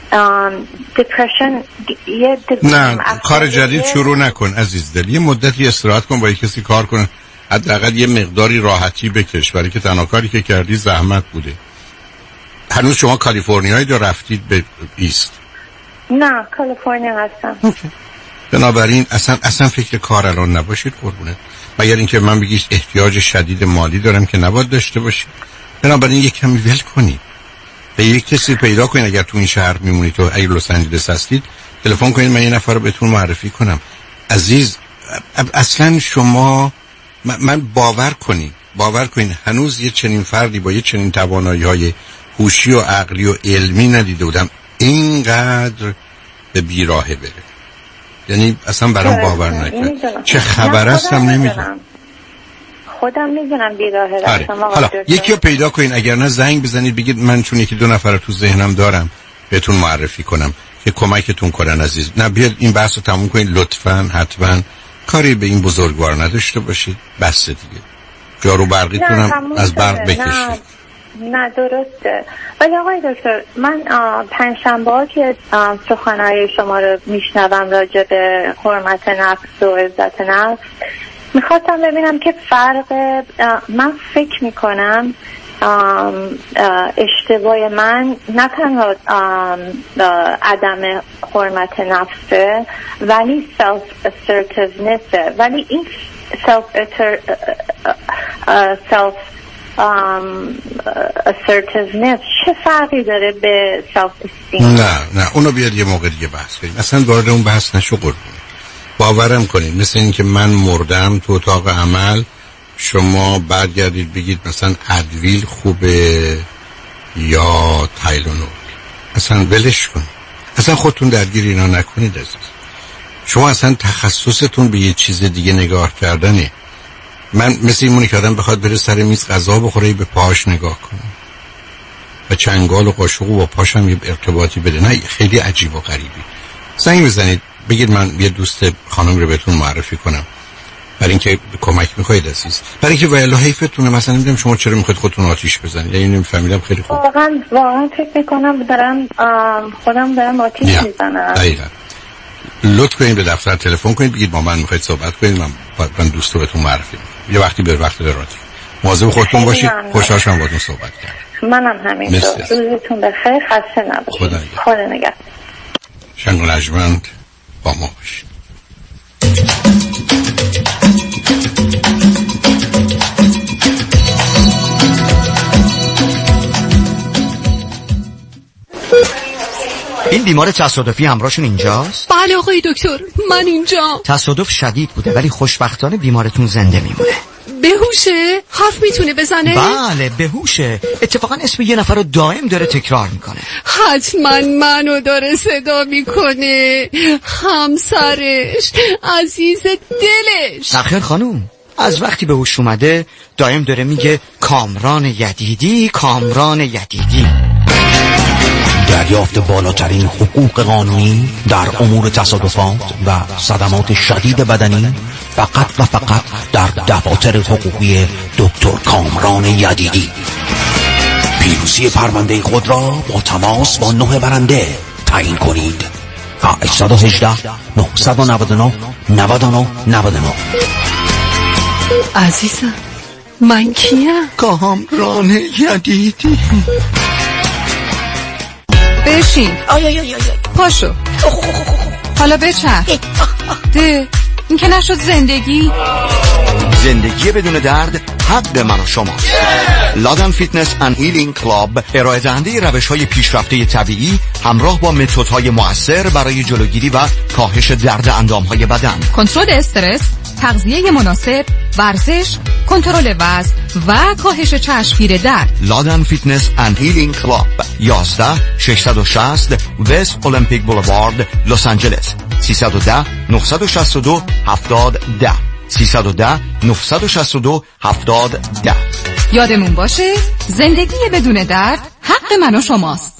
دپرشن نه کار جدید شروع نکن عزیز دل، یه مدتی استراحت کن، با یه کسی کار کن، حداقل یه مقداری راحتی بکش، برای که تنها کاری که کردی زحمت بوده. هنوز شما کالیفرنیایی رو رفتید به ایست؟ نه کالیفرنیا هستم. بنابراین اصلا فکر کار الان نباشید قربونه، مگر اینکه من بگیش احتیاج شدید مالی دارم که نباید داشته باشید. بنابراین یک کمی ول کنید و یک کسی پیدا کنید. اگر تو این شهر میمونید تو اگه لس آنجلس هستید تلفن کنید من یه نفر رو بهتون معرفی کنم. عزیز اصلا شما من باور کنید هنوز یه چنین فردی با یه چنین توانایی‌های هوشی و عقلی و علمی ندیده بودم اینقدر به بیراهه بره. یعنی اصلا برام باور نکرد. چه خبر است هم نمیدونم. خودم میدونم بیراهه رفتم. حالا یکی رو پیدا کنین، اگر نه زنگ بزنید بگید من چون 1-2 نفر تو ذهنم دارم بهتون معرفی کنم که کمکتون کنن عزیز. نه بیاد این بحث رو تموم کنید لطفاً، حتما کاری به این بزرگوار نداشته باشید. بس دیگه جارو برقیتون هم از برق بکشید. نه درسته. ولی آقای دکتر من پنجشنبه ها که سخنهای شما رو میشنوم راجع به حرمت نفس و عزت نفس میخواستم ببینم که فرق من فکر میکنم اشتباه من نه تنها عدم حرمت نفسه ولی self assertiveness، ولی این self assertiveness چه فرقی داره به self esteem؟ نه اونو بیاد یه موقع دیگه بحث کنیم، اصلا وارد اون بحث نشو قربون. باورم کنید مثل این که من مردم تو اتاق عمل شما برگردید بگید مثلا ادویل خوبه یا تایلونول، اصلا ولش کنید، اصلا خودتون درگیر اینا نکنید عزیز. شما اصلا تخصصتون به یه چیز دیگه نگاه کردنه. من مثل این مونی که آدم بخواد بره سر میز غذا بخوره به پاهاش نگاه کنه و چنگال و قاشق و با پاشم یه ارتباطی بده. نه خیلی عجیب و غریبی. زنگ بزنید بگید من یه دوست خانم رو بهتون معرفی کنم برای اینکه کمک میخواید عزیز، برای اینکه ولی حیفتونه. مثلا نمیدونم شما چرا میخواید خودتون آتیش بزنید، یعنی نمیفهمیدم. خیلی خوب واقعا فکر میکنم خودم دارم آتیش میزنم. دقیقاً. لطف کنید به دفتر تلفن کنید بگید با من میخواید صحبت کنید، من دوست رو بهتون معرفی میکنم. یه وقتی به وقت دراتی مواظب خودتون باشید. خوشحال شدم باهاتون صحبت کردم. منم همینطور. روزتون بخیر، خسته نباشید. خدا نگهدار. شنگ و لجمند با ما باشید. این بیمار تصادفی همراهشون اینجاست؟ بله آقای دکتر من اینجا. تصادف شدید بوده ولی خوشبختانه بیمارتون زنده میمونه. بهوشه؟ حرف میتونه بزنه؟ بله بهوشه. اتفاقا اسم یه نفر رو دائم داره تکرار میکنه. حتما منو داره صدا میکنه، همسرش، عزیز دلش. نخیر خانوم، از وقتی به هوش اومده دائم داره میگه کامران یدیدی، کامران یدیدی. دریافت بالاترین حقوق قانونی در امور تصادفات و صدمات شدید بدنی فقط و فقط در دفاتر حقوقی دکتر کامران یدیدی. پیروزی پرونده خود را با تماس با 9 برنده تعیین کنید. 818 999 99 99. عزیزم من کیم؟ کامران یدیدی. بشین. پاشو. حالا بچر. ده این که نشد زندگی بدون درد حق من و شماست. لادن فیتنس اند هیلینگ کلاب ارائه دهنده روش‌های پیشرفته طبیعی همراه با متدهای مؤثر برای جلوگیری و کاهش درد اندام‌های بدن، کنترل استرس، تغذیه مناسب، ورزش، کنترل وزن و کاهش چشمگیر درد. لادن فیتنس اند هیلینگ کلاب 11 660 وست اولمپیک بولوارد لس آنجلس. 310 962 7010 310 962 7010. یادمون باشه زندگی بدون درد حق من و شماست.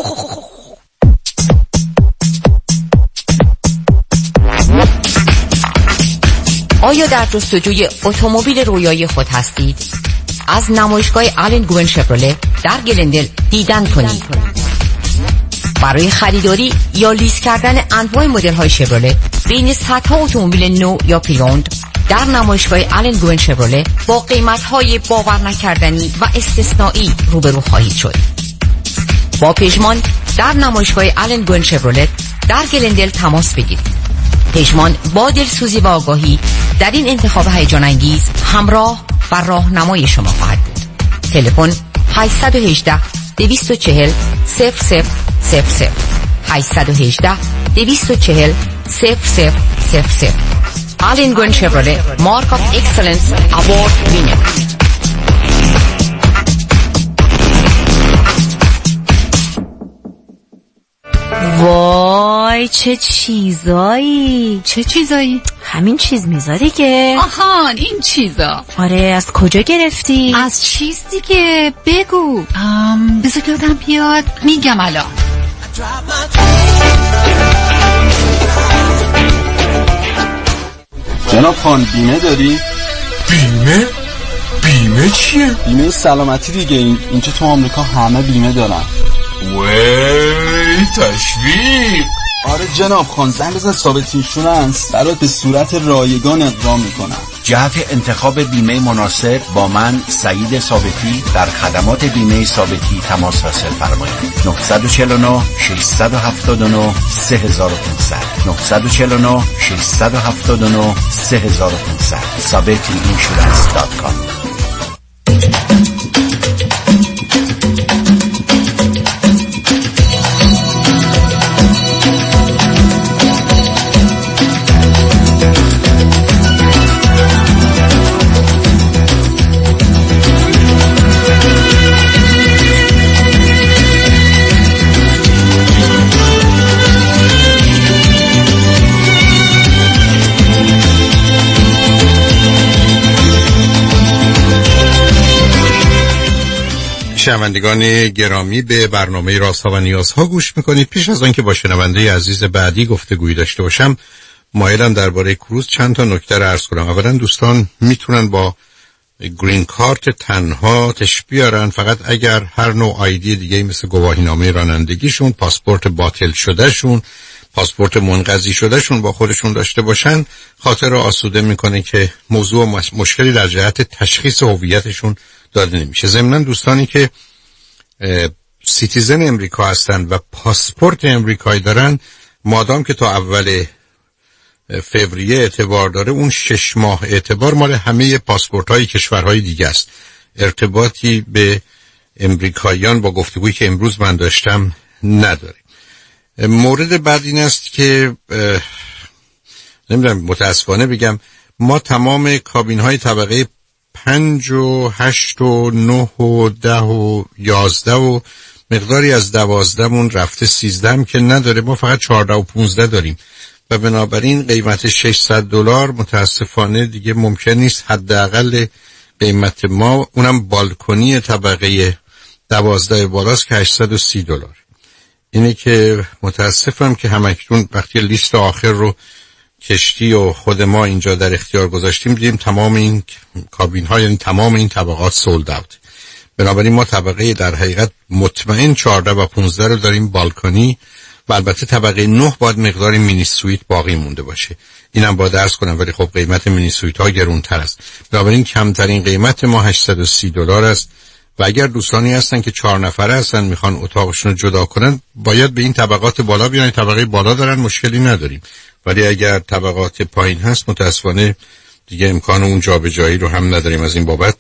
آیا در جستجوی اتومبیل رویایی خود هستید؟ از نمایشگاه آلن گوین شفرله در گلندل دیدن کنید. برای خریداری یا لیز کردن انواع مدل‌های شفرله بین صدها اتومبیل نو یا پریوند در نمایشگاه آلن گوین شفرله با قیمت‌های باور نکردنی و استثنایی روبرو خواهید شد. با پژمان در نمایشگاه آلن گوین شفرله در گلندل تماس بگیرید. پژمان با دلسوزی و آگاهی در این انتخاب هیجان انگیز همراه و راهنمای شما خواهد بود. تلفن 818 240 0000 818 240 0000. آلن گوین شفرله مارک آف اکسلنس اوارد وینر. وای چه چیزایی. چه چیزایی؟ همین چیز میزا دیگه. آهان این چیزا. آره از کجا گرفتی؟ از چیز دیگه بگو. بذار یادم بیاد میگم الان. جناب خان بیمه داری؟ بیمه؟ بیمه چیه؟ بیمه سلامتی دیگه. اینجا تو آمریکا همه بیمه دارن. وی تشویق. آره جناب خان زنگ بزن ثابت اینشورنس برات به صورت رایگان اقدام میکنم. جهت انتخاب بیمه مناسب با من سعید ثابتی در خدمات بیمه ثابتی تماس حاصل فرمایید. 949 679 3500 949 679 3500 sabetiinsurance.com. شنوندگان گرامی به برنامه رازها و نیازها گوش میکنید. پیش از آن که با شنونده عزیز بعدی گفتگویی داشته باشم مایلم درباره کروز چند تا نکته را عرض کنم. اولا دوستان میتونن با گرین کارت تنها تش بیارن فقط اگر هر نوع آیدی دیگه مثل گواهینامه رانندگیشون، پاسپورت باطل شده شون، پاسپورت منقضی شده شون با خودشون داشته باشن. خاطر را آسوده میکنه که موضوع مشکلی در جهت تشخیص هویتشون داده نمیشه. ضمناً دوستانی که سیتیزن امریکا هستن و پاسپورت امریکایی دارن مادام که تا اول فوریه اعتبار داره اون 6 ماه اعتبار مال همه پاسپورت های کشورهای دیگه است. ارتباطی به امریکاییان با گفتگویی که امروز من داشتم نداره. مورد بعد این است که نمیدونم متاسفانه بگم ما تمام کابین های طبقه 5 و 8 و 9 و 10 و 11 و مقداری از 12 مون رفته 13 که نداره. ما فقط 14 و 15 داریم و بنابراین قیمت $600 متاسفانه دیگه ممکن نیست. حداقل قیمت ما اونم بالکنی طبقه 12 بالاست که $830. اینه که متاسفم که همکنون وقتی لیست آخر رو کشتی و خود ما اینجا در اختیار گذاشتیم دیدیم تمام این کابین ها، یعنی تمام این طبقات سولد اوت. بنابراین ما طبقه در حقیقت مطمئن 14 و 15 رو داریم بالکانی و البته طبقه 9 باید مقداری مینی سویت باقی مونده باشه. اینم با درس کنم، ولی خب قیمت مینی سویت ها گرونتر است. بنابراین کمترین قیمت ما $830 است و اگر دوستانی هستن که 4 نفره هستن میخوان اتاقشون رو جدا کنن باید به این طبقات بالا بیان. طبقه بالا دارن مشکلی نداریم، ولی اگر طبقات پایین هست متاسفانه دیگه امکان اون جابجایی رو هم نداریم. از این بابت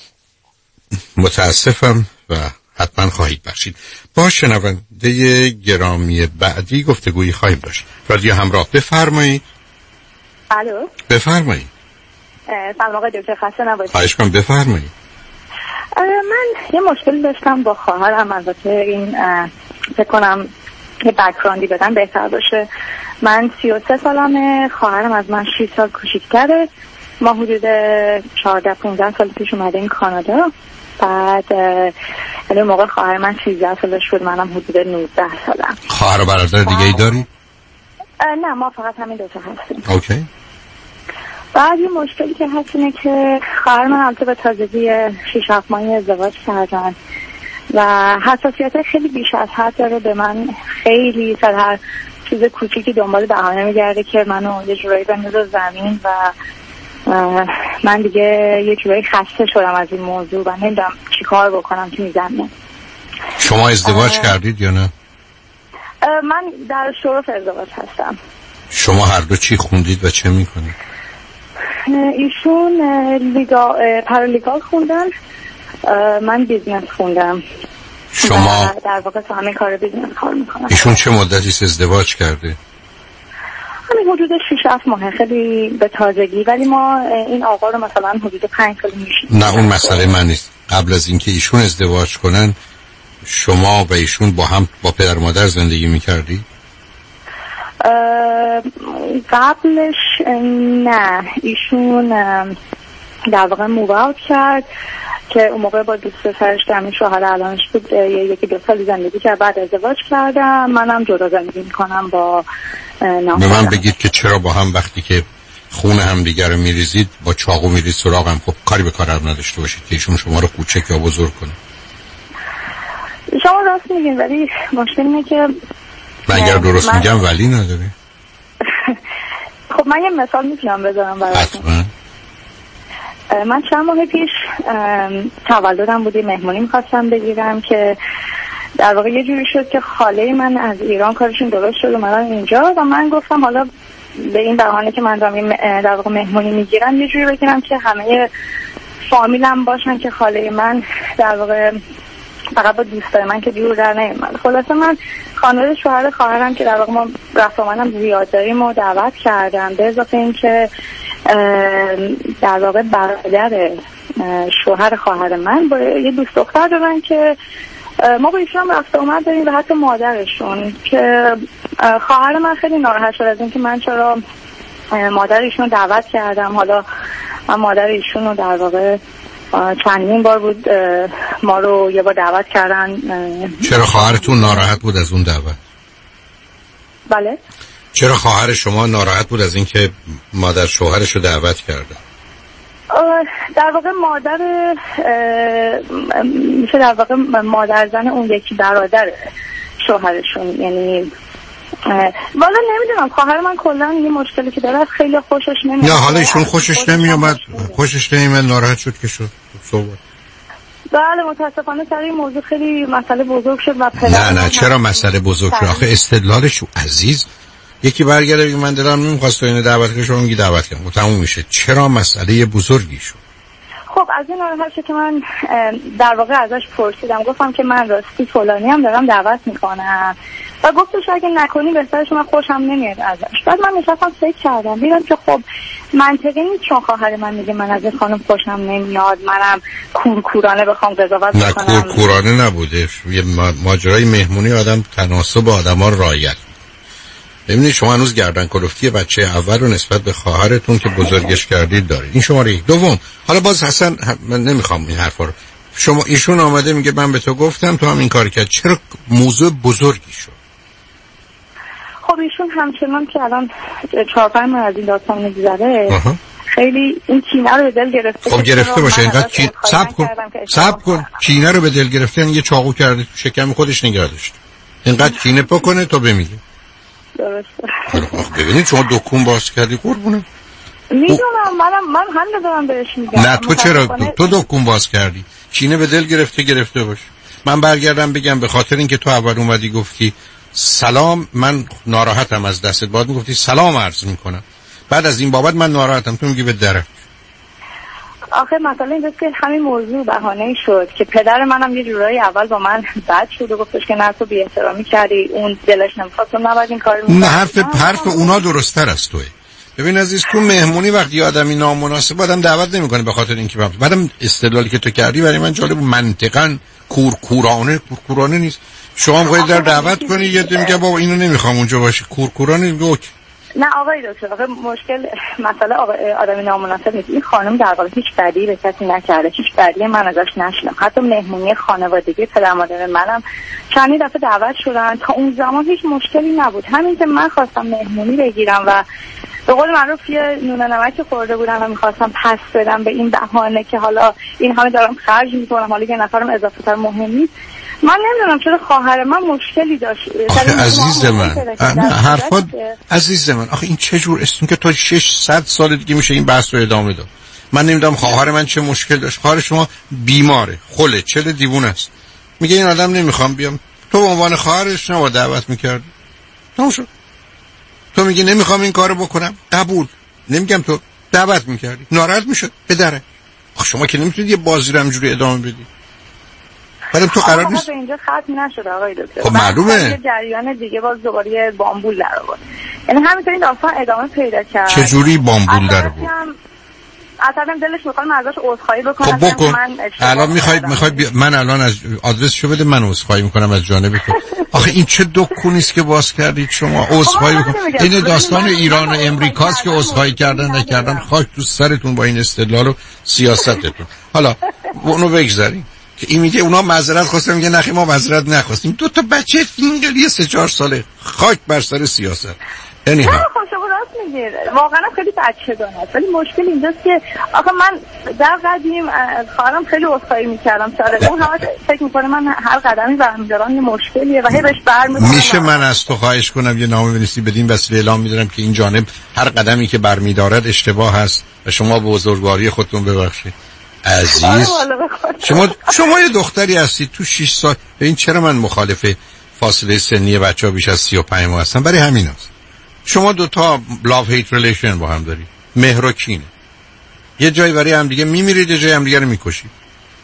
متاسفم و حتما خواهید بخشید. با شنونده گرامی بعدی گفتگویی خواهیم داشت. رادیو همراه، بفرمایید. الو، بفرمایید. سلام آقای دکتر، خسته نباشید. خواهش کنم، بفرمایید. من یه مشکلی داشتم با خواهرم، البته این فکر کنم یه بک‌گراندی بدم بهتر باشه. من 33 سالمه، خواهرم از من 6 سال کوچیک‌تره. ما حدود 14-15 سال پیش اومدیم کانادا. بعد یعنی موقع خواهر من 13 سالش بود، منم حدود 19 سالم. خواهر و برادر دیگه ای داری؟ نه، ما فقط همین دوتا هستیم. اوکی. بعد یه مشکلی که هست اینه که خواهر من البته به تازگی 6-7 ماهی ازدواج کردن و حساسیت خیلی بیش از حد داره به من. خیلی سر هر چیز کوچیکی دنبال بهانه میگرده که منو یه جورایی بندازه زمین و من دیگه یه جورایی خسته شدم از این موضوع و نمیدونم چی کار بکنم تو این زمینه. شما ازدواج کردید یا نه؟ من در شرف ازدواج هستم. شما هر دو چی خوندید و چه میکنید؟ ایشون پارالیگال خوندن، من بیزنس خوندم. شما در واقع تو همین کار بیزنس کار میکنم. ایشون چه مدتی ازدواج کرده؟ همین حدود 6-7 ماه، خیلی به تازگی، ولی ما این آقا رو مثلا حدود 5 سال میشیم. نه اون مسئله من نیست. قبل از اینکه ایشون ازدواج کنن شما و ایشون با هم با پدر و مادر زندگی میکردی؟ قبلش نه، ایشون در واقع موو اوت کرد که اون موقع با دوست پسرش که همین شوهر الانش بود 1-2 سال زندگی کرد. بعد ازدواج کردم، منم جدا زندگی میکنم با نامزدم. به من بگید که چرا با هم وقتی که خون هم دیگر رو میریزید با چاقو میرید سراغم؟ خب کاری به کار نداشته باشید که ایشون شما رو کوچک یا بزرگ کنه. شما راست میگین، ولی مشکل اینه که من اگر درست میگم ولی نداره. خب من یه مثال میتونم بذارم براتون. حتما. من چند ماه پیش تولدم بودی، مهمونی میخواستم بگیرم که در واقع یه جوری شد که خاله من از ایران کارشون درست شد اومدن اینجا و من گفتم حالا به این بهانه که من دارم در واقع مهمونی میگیرم یه جوری بگیرم که همه فامیلم باشن که خاله من در واقع فقط با دوستای من که دور در نیومد. خلاصه من خانواده شوهر خواهرم که در واقع ما رفت آمدم زیاد داریم و دعوت کردم، به اضافه این که در واقع برادر شوهر خواهر من با یه دوست دختر دارن که ما با ایشون رفت آمد داریم و حتی مادرشون، که خواهر من خیلی ناراحت شد از اینکه من چرا مادر ایشون دعوت کردم. حالا من مادر ایشون رو در واقع چندین بار بود ما رو یه بار دعوت کردن. چرا خواهرتون ناراحت بود از اون دعوت؟ بله. چرا خواهر شما ناراحت بود از اینکه مادر شوهرش رو دعوت کرده؟ در واقع مادر میشه در واقع مادر زن اون یکی برادر شوهرشون، یعنی والا نمیدونم. خواهر من کلا یه مشکلی که داره خیلی خوشش نمیاد. نه حالا ایشون خوشش نمیاد، خوشش نمیاد ناراحت شد که شد. صحبت. بله متاسفانه سر این موضوع خیلی مسئله بزرگ شد و نه چرا مسئله بزرگ شد؟ آخه استدلالش عزیز یکی برگرده بگه من دلم نمیخواست تو اینو دعوت کنم، شما میگی دعوت کنم، تموم میشه. چرا مسئله بزرگی شد؟ خب از این ناراحت شد که من در واقع ازش پرسیدم، گفتم که من راستی فلانی هم دارم دعوت میکنم و گفتش اگه نکنی بهترش، من خوشم نمیاد ازش. بعد من نشستم فکر کردم دیدم که خب منطقی نیست، چون خواهر من میگه من از این خانم خوشم نمیاد منم کورکورانه بخوام قضاوت بکنم. نه کورکورانه نبوده، یه ماجرای مهمونی آدم تناسب آدما رو رعایت. ببینید شما هنوز گردن کلفتی بچه اول رو نسبت به خواهرتون که بزرگش کردید دارید. این شماره یک. دوم، حالا باز حسن من نمیخوام این حرفا رو. شما ایشون آمده میگه من به تو گفتم تو هم این کار کرد. چرا موضوع بزرگی شد؟ خب ایشون همچنان که الان 4-5 ماه از این داستان میگذره خیلی این کینه رو به دل گرفته. خب گرفته باشه اینقدر صبر کن کینه رو به دل گرفته یه چاقو کرده تو شکم خودش نگه داشته. اینقدر کینه بکنه تا بمیره. درسته. ببینید شما دکون باز کردی قربونه. میدونم من هم ندارم بهش میگم. نه تو چرا تو دکون باز کردی؟ کینه به دل گرفته باشه. من برگردم بگم به خاطر اینکه تو اول اومدی گفتی سلام من ناراحتم از دستت، باید میگفتی سلام عرض میکنم. بعد از این بابت من ناراحتم، تو میگی به دره. آخه مثلا اینجاست که همین موضوع بهانه شد که پدر منم یه جورایی اول با من بد شد و گفتش که نه تو بی احترامی کردی، اون دلش نمیخواست، تو نباید این کارو می‌کردی. نه حرف اونا درست‌تر از توئه. ببین عزیز تو مهمونی وقتی آدمی نامناسب آدم دعوت نمی‌کنه به خاطر اینکه بعدم استدلالی که تو کردی برای من جالب منطقاً کورکورانه نیست. شما می‌خواید در دعوت کنی یه عده میگه بابا اینو نمی‌خوام اونجا باشه، کورکورانه لوک. نه آقای دکتر، آخه مشکل مسئله آدمی نامناسب نیست. این خانم در واقع هیچ بدی به کسی نکرده، هیچ بدی من ازش نشنیدم. حتی مهمونی خانوادگی پدر مادر منم چند دفعه دعوت شدن، تا اون زمان هیچ مشکلی نبود. همین که من خواستم مهمونی بگیرم و به قول معروف یه نون نمک خورده بودم و میخواستم پس بدم به این بهانه که حالا این همه دارم خرج میکنم، حالا یه نفرم اضافه تر مهم نیست. من نمیدونم چرا خواهر من مشکلی داشت. عزیز من حرفات عزیز من آخه این چه جور اسم که تا 600 سال دیگه میشه این بحث رو ادامه داد. من نمیدونم خواهر من چه مشکل داشت. خواهر شما بیماره، خله، چله دیوونه است. میگه این آدم نمیخوام بیام. تو به عنوان خواهرش نباید دعوت میکردی. نمیشه. تو میگی نمیخوام این کارو بکنم، قبول. نمیگم تو دعوت میکردی. ناراحت میشد بدره. آخه شما که نمیتونید یه بازی رو همجوری ادامه بدی. ولی تو قرار نیست اینجا ختم نشده آقای دکتر. خب معلومه. یه جریان دیگه باز دوباره بامبول در آورد. یعنی همینطوری داستان ادامه پیدا کرد. چه جوری بامبول در آورد؟ اصلا دلش میخواد من ازش عذرخواهی بکنم. خب بکن. الان میخوای من الان از آدرسشو بده، من عذرخواهی میکنم از جانب تو. آخه این چه دکونیست که باز کردید شما؟ عذرخواهی بکن. این داستان ایران و امریکاست که عذرخواهی کردن نکردن. خاک تو سرتون با این استدلال و سیاستتون. حالا اونو بگذاریم. این میگه اونا معذرت خواستن، میگه نخی ما معذرت نخواستیم. دو تا بچه فینگلی 3-4 ساله خاک بر سر سیاست. یعنی خب شما راست میگید، واقعا خیلی بچگانه است. ولی مشکل اینجاست که آخه من در قدیم خواهرم خیلی عذرخواهی میکردم سر اون، همش فکر میکنه من هر قدمی برمی‌دارم یه مشکلیه و هی بهش برمی‌دارم. میشه من از تو خواهش کنم یه نامه بنویسی بدین وسیله اعلام میدارم که این جانب هر قدمی که برمی‌دارد اشتباه است و شما به بزرگواری خودتون ببخشید. عزیز شما یه دختری هستید تو 6 سال. این چرا من مخالف فاصله سنی بچه‌ها بیش از 35 ماه هستم؟ برای همین است. شما دوتا love hate relation با هم دارید، مهر و کینه. یه جایی برای هم دیگه میمیرید، یه جایی هم دیگه رو میکشید.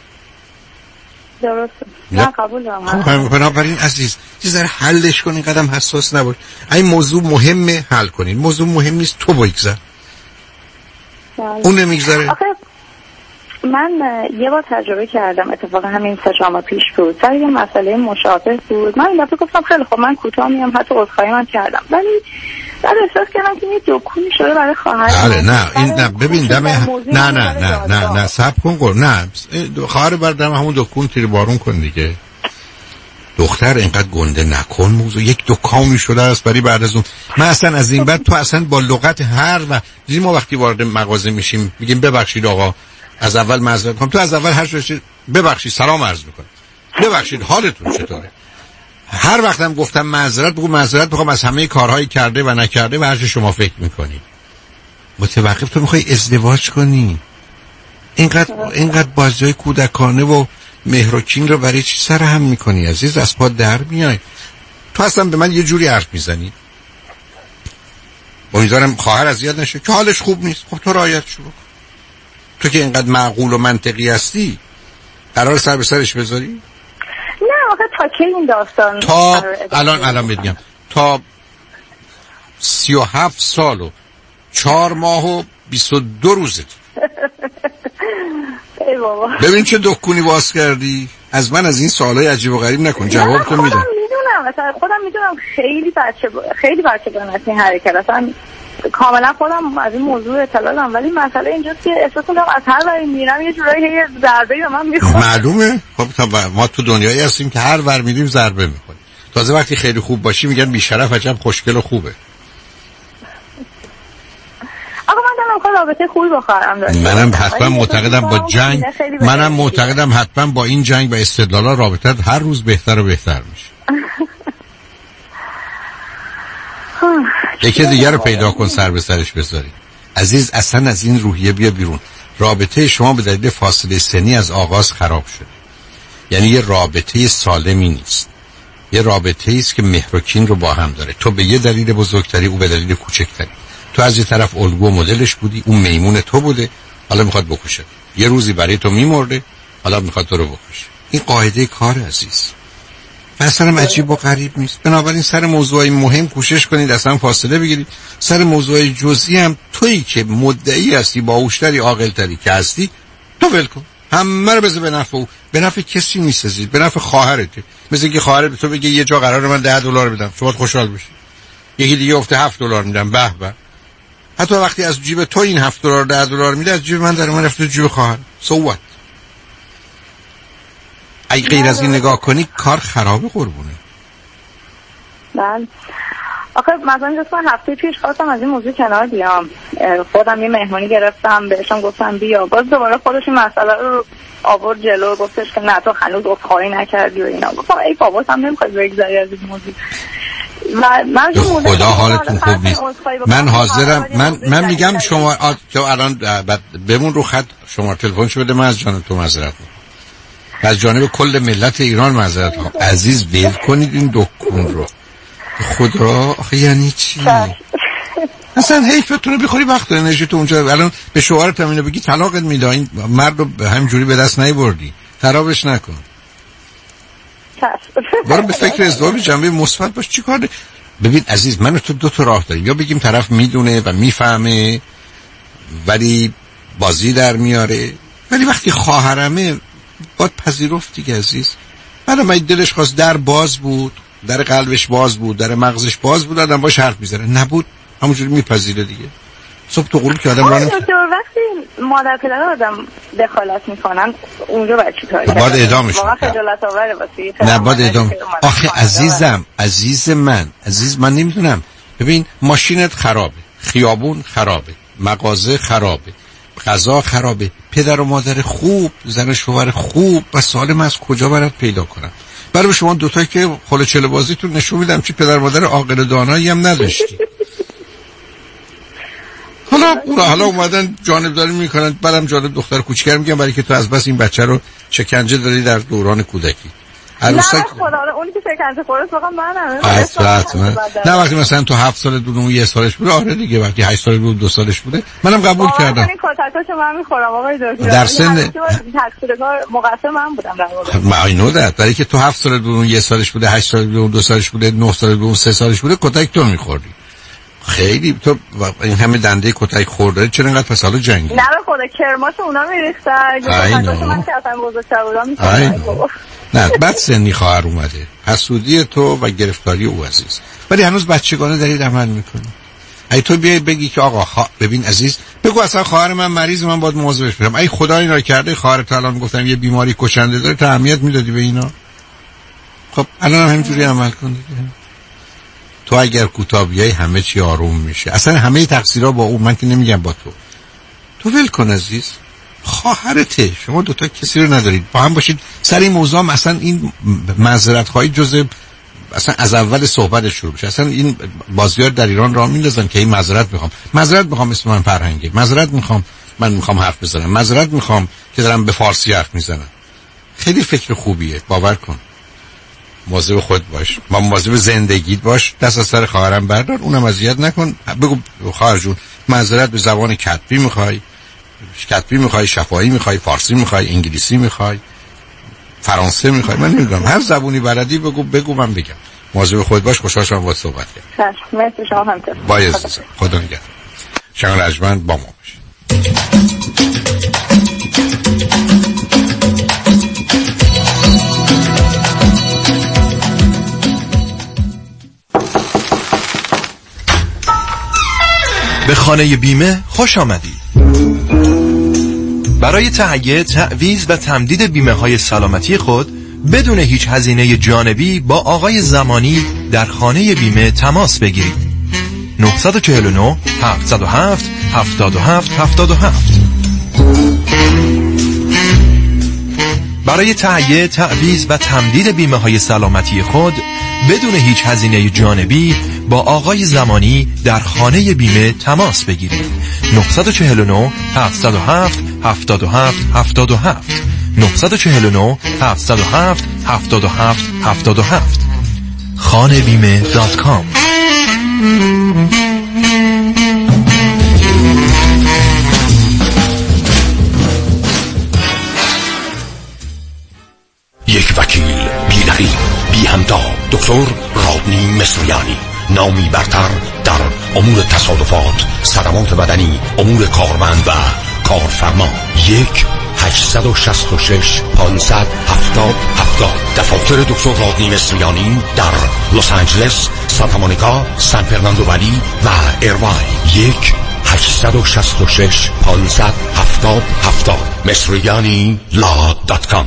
درسته. نه قبول دارم. بنابراین عزیز یه ذره حلش کنین، قدم حساس نباش. این موضوع مهمه، حل کنین. موضوع مهم نیست، تو بگذر. اون نمیگذره. من یه بار تجربه کردم، اتفاقا همین 3 ماه پیش بود، سر یه مسئله مشابه بود. من این دفعه گفتم خیلی خب من کوتاه میام، حتی عذرخواهی من کردم، ولی بعد احساس کردم که یه دکونی شده برای خواهر. نه این نه ببین نه صبر کن. نه خواهر بر دم همون دکون تیر بارون کن دیگه. دختر اینقدر گنده نکن. موضوع یک دکانی شده است برای بعد از اون. من اصلا از این بعد تو اصلا با لغت هر و ما وقتی وارد مغازه میشیم میگیم ببخشید آقا از اول معذرت می‌خوام. تو از اول هر چیزی ببخشید سلام عرض می‌کنم. ببخشید حالتون چطوره؟ هر وقتم گفتم معذرت بگو معذرت می‌خوام از همه کارهایی کرده و نکرده و هر چی شما فکر می‌کنید. متوقف تو می‌خوای ازدواج کنی. اینقدر بازی‌های کودکانه و مهر و کین رو برای چی سر هم می‌کنی عزیز؟ از پا در میای. تو اصلا به من یه جوری حرف می‌زنی. امیدوارم خواهر اذیت نشه که حالش خوب نیست. خب تو رعایتش بکن. تو که اینقدر معقول و منطقی هستی قرار سر به سرش بذاری؟ نه آخه تا که این داستان تا الان میگم تا 37 سال و 4 ماه و 22 روزت. ای بابا ببین چه دکونی باز کردی. از من از این سوالای عجیب و غریب نکن. جواب تو میدم. میدونم مثلا خودم میدونم خیلی بچگانه است این حرکت. اصلا کاملا خودم از این موضوع اطلاع دارم، ولی مسئله اینجاست که احساس می‌کنم از هر وری میرم یه جورایی یه ضربه به من میخوره. معلومه. خب ما تو دنیایی هستیم که هر ور میریم ضربه میخوریم. تازه وقتی خیلی خوب باشی میگن بیشرف عجب خوشگل و خوبه. آقا من دارم رابطه خوبی با خواهرم داشتم. منم حتما معتقدم با جنگ، منم معتقدم حتما با این جنگ و استدلالا رابطه هر روز بهتر و بهتر میشه. یکی دیگر رو پیدا کن سر به سرش بذاری. عزیز اصلا از این روحیه بیا بیرون. رابطه شما به دلیل فاصله سنی از آغاز خراب شده. یعنی یه رابطه سالمی نیست. یه رابطه است که مهر و کین رو با هم داره. تو به یه دلیل بزرگتری، او به دلیل کوچکتری. تو از یه طرف الگو و مدلش بودی، اون میمون تو بوده، حالا میخواد بکشه. یه روزی برای تو میمرده، حالا میخواد تو رو بکشه. این قاعده کار عزیز. مثلا عجیب و غریب نیست. بنابراین سر موضوعی مهم کوشش کنید اصلا فاصله بگیرید. سر موضوعی جزئی هم تویی که مدعی هستی، باهوشتری، عاقل‌تری که هستی، تو ول کن. همه رو بذار به نفع او. به نفع کسی میسازید، به نفع خواهرته. مثل اینکه خواهرت به تو بگه یه جا قراره من $10 بدم، شما خوشحال بشی. یکی دیگه گفته $7 میدم، به به. حتی وقتی از جیب تو این $7 $10 میده، از جیب من در من رفته جیب خواهر. So what؟ اگه غیر از این نگاه کنی کار خرابه قربونه. بله. آخه مثلا جز من هفته پیش خواستم از این موضوع کنار بیام. خودم یه مهمانی گرفتم، بهشون گفتم بیا. باز دوباره خودش این مسئله رو آورد جلو، گفتش که نه تو هنوز عذرخواهی نکردی و اینا. گفتم ای بابا هم نمیخواد بگذاری از این موضوع. من خدا حالتون خوب نیست. من حاضرم، من میگم شما تو الان بمون رو خط، شما تلفن شو بده، من از جانب تو معذرت میخوام. از جانب کل ملت ایران معذرت میخوام. عزیز ول کنید این دکون رو. خدا آخه یعنی چی؟ اصلا حیفتون رو بخوری وقت و انرژی تو اونجا. الان به شوهرت هم اینو بگی طلاقت میده، این مرد رو همینجوری به دست نیاوردی، خرابش نکن. برو به فکر ازدواج جنبه مثبت باش. چیکار داری؟ ببین عزیز، من و تو دو تا راه داریم. یا بگیم طرف میدونه و میفهمه ولی بازی در میاره، ولی وقتی خواهرمه باید پذیرفت دیگه عزیز. بعد من دلش خواست در باز بود، در قلبش باز بود، در مغزش باز بود، آدم باش حرف میزنه. نبود همونجوری میپذیره دیگه. صبح تو قول که آدم رانه وقتی مادر پدر آدم دخالت میکنن اونجا باید چی کاری باید اعدامش واقعا خجالت آوره واسه. نه باید اعدام. آخه عزیزم، عزیز من نمیدونم. ببین ماشینت خرابه، خیابون خرابه، مغازه خرابه، غذا خرابه، پدر و مادر خوب، زن و شوهر خوب و سالم از کجا برات پیدا کنم؟ برای شما دوتایی که خلوچل بازیتون نشون میدم چه پدر مادر عاقل و دانایی هم نداشتی. حالا اومدن جانبداری میکنن. بعدم جانب دختر کوچیک میگم برای که تو از بس این بچه رو شکنجه داری در دوران کودکی. عروسک نه خدا، اونی که شکنجه خورست واقعا منم. نه وقتی مثلا تو 7 سال بود اون 1 سالش بود، آره دیگه. وقتی 8 سال بود 2 سالش بوده، منم قبول کردم. این کتکاشو من میخورم آقای دکتر. در سن تقصیرکار مقصر من بودم در واقع. ما اینو داد. برای که تو 7 سال بود اون 1 سالش بوده، 8 سال بود اون 2 سالش بوده، 9 سال بود اون 3 سالش بوده، کتک تو میخوردی. خیلی تو این همه دنده کتک خورده، چرا اینقدر پس حالا جنگی؟ نه به خدا کرماشو اونا میریختن. کتکاشو من که اصلا بزرگتر بودم میخوردم. نه بعد سنی خواهر اومده، حسودی تو و گرفتاری او عزیز. ولی هنوز بچگانه دارید عمل میکنی. ای تو بیای بگی که آقا ببین عزیز، بگو اصلا خواهر من مریض، من باید مواظبش باشم. ای خدا اینا کرده، خواهرت الان گفتم یه بیماری کشنده داره، تو اهمیت میدادی به اینا؟ خب الان همینجوری عمل کن دیگه. تو اگر کوتاه بیای همه چی آروم میشه. اصلا همه تقصیرها با اون، من که نمیگم با تو ول کن عزیز. خواهرته، شما دوتا کسی رو ندارید، با هم باشید سر این موضوع. اصلا این معذرت خواهی جزء اصلا از اول صحبت شروع بشه. اصلا این بازیار در ایران راه میندازن که این معذرت میخوام اسم من فرهنگه، معذرت میخوام من میخوام حرف بزنم، معذرت میخوام که دارم به فارسی حرف میزنم. خیلی فکر خوبیه، باور کن. مواظب خود باش، مواظب زندگیت باش. دست از سر خواهرم بردار، اونم اذیت نکن. بگو خواهر جون معذرت به زبان کتبی میخوای، شفاهی میخوای، فارسی میخوای، انگلیسی میخوای، فرانسه میخوای، من نمیدونم هر زبونی بلدی بگو من بگم. مواظب خود باش. خوشحال شدم باهات صحبت کردم. مرسی شما همینطور. بای عزیزم، خدا نگهدار. شما رجمند با ما باشید. به خانه بیمه خوش آمدید. برای تهیه، تعویض و تمدید بیمه های سلامتی خود بدون هیچ هزینه جانبی با آقای زمانی در خانه بیمه تماس بگیرید. 949 707 77 77. برای تهیه، تعویض و تمدید بیمه های سلامتی خود بدون هیچ هزینه جانبی با آقای زمانی در خانه بیمه تماس بگیرید. 949 707 77 77. 949 707 77 77. khanebime.com. یک وکیل بی‌نهی بی همتا، دکتر رادنی مصریانی، نامی برتر در امور تصادفات، صدمات بدنی، امور کارمند و کارفرما. 1-866 570 70. دفاتر دکتر رادنی مصریانی در لس آنجلس، سانتا مونیکا، سان فرناندو ولی و ایرواین. 1-866 570 70. مصریانی.com.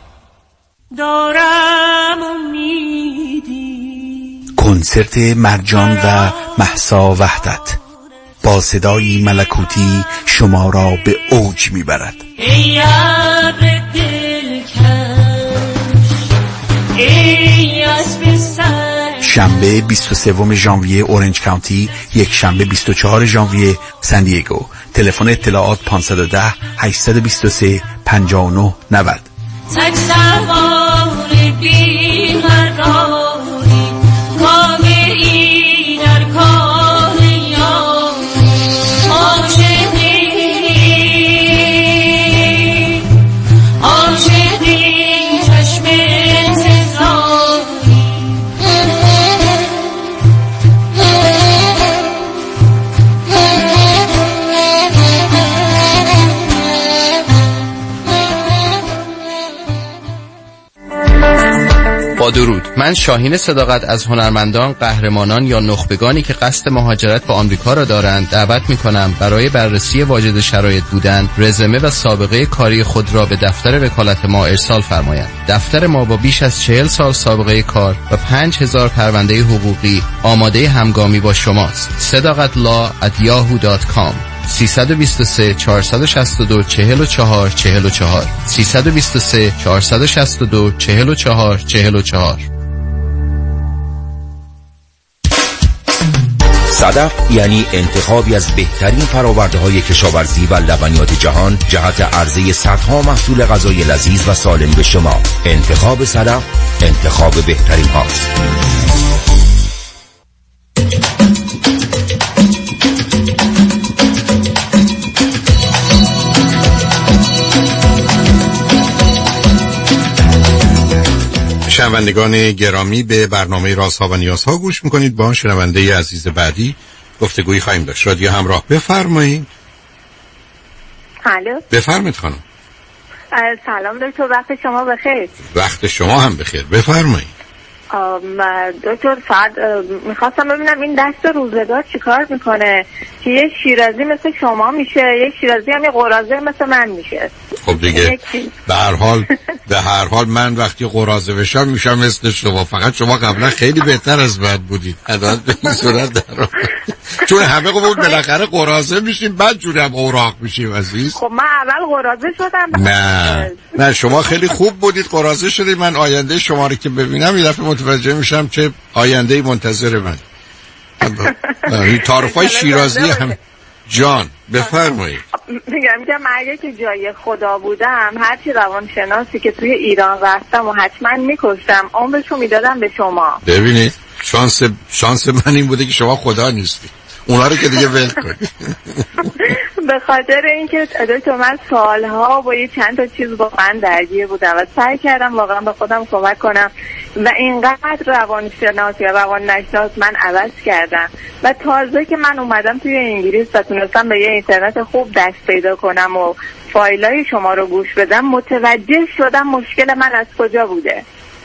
دارم امیدی. کنسرت مرجان و مهسا وحدت با صدای ملکوتی شما را به اوج میبرد. ای ابر دلکش، ای اسب سر. شنبه 23 ژانویه اورنج کانتی، یک شنبه 24 ژانویه سن دیگو. تلفن اطلاعات 510 823 59 90. تک سوار بی قراری، کامری در کار یاری، عاشقی چشم انتظاری. با درود، من شاهین صداقت از هنرمندان، قهرمانان یا نخبگانی که قصد مهاجرت به آمریکا را دارند دعوت می‌کنم برای بررسی واجد شرایط بودن، رزومه و سابقه کاری خود را به دفتر وکالت ما ارسال فرمایند. دفتر ما با بیش از 40 سال سابقه کار و 5000 پرونده حقوقی آماده همگامی با شماست. sadaqatlaw@yahoo.com. 323 462 44 44 323 462 44 44. صدف یعنی انتخابی از بهترین فرآورده‌های کشاورزی و لبنیات جهان جهت عرضه صدها محصول غذای لذیذ و سالم به شما. انتخاب صدف انتخاب بهترین هاست. شنوندگان گرامی، به برنامه رازها و نیازها گوش میکنید. با شنونده عزیز بعدی گفتگویی خواهیم داشت. رادیو همراه، بفرمایید. الو، بفرمایید خانم. سلام دکتر، وقت شما بخیر. وقت شما هم بخیر، بفرمایید. دکتر فرد میخواستم ببینم این دست روزگار چیکار میکنه که یه شیرازی مثل شما میشه، یه شیرازی هم یه قرازه مثل من میشه. خب دیگه به هر حال من وقتی قرازه بشم میشم مثل شما، فقط شما قبلا خیلی بهتر از من بودید. الان به این صورت در چون همه قبول بالاخره قرازه میشیم بعد جوری هم اوراق میشیم عزیز. خب من اول قرازه شدم. نه شما خیلی خوب بودید، قرازه شدید. من آینده شما رو که ببینم یه دفعه متوجه میشم چه آینده‌ای منتظر من. این تعارفای شیرازی هم جان بفرمایید. میگم که من اگه که جای خدا بودم هرچی روانشناسی که توی ایران رفتم و حتما میکشتم، عمرشو میدادم به شما. ببینید شانس من این بوده که شما خدا نیستی، اونا رو که دیگه ول کنید. به خاطر اینکه دکتر من سالها با یه چند تا چیز واقعا درگیر بودم و سعی کردم واقعا به خودم کمک کنم و اینقدر روانشناس یا روانشناس من عوض کردم و تازه که من اومدم توی انگلیس و تونستم به یه اینترنت خوب دست پیدا کنم و فایلای شما رو گوش بدم، متوجه شدم مشکل من از کجا بوده.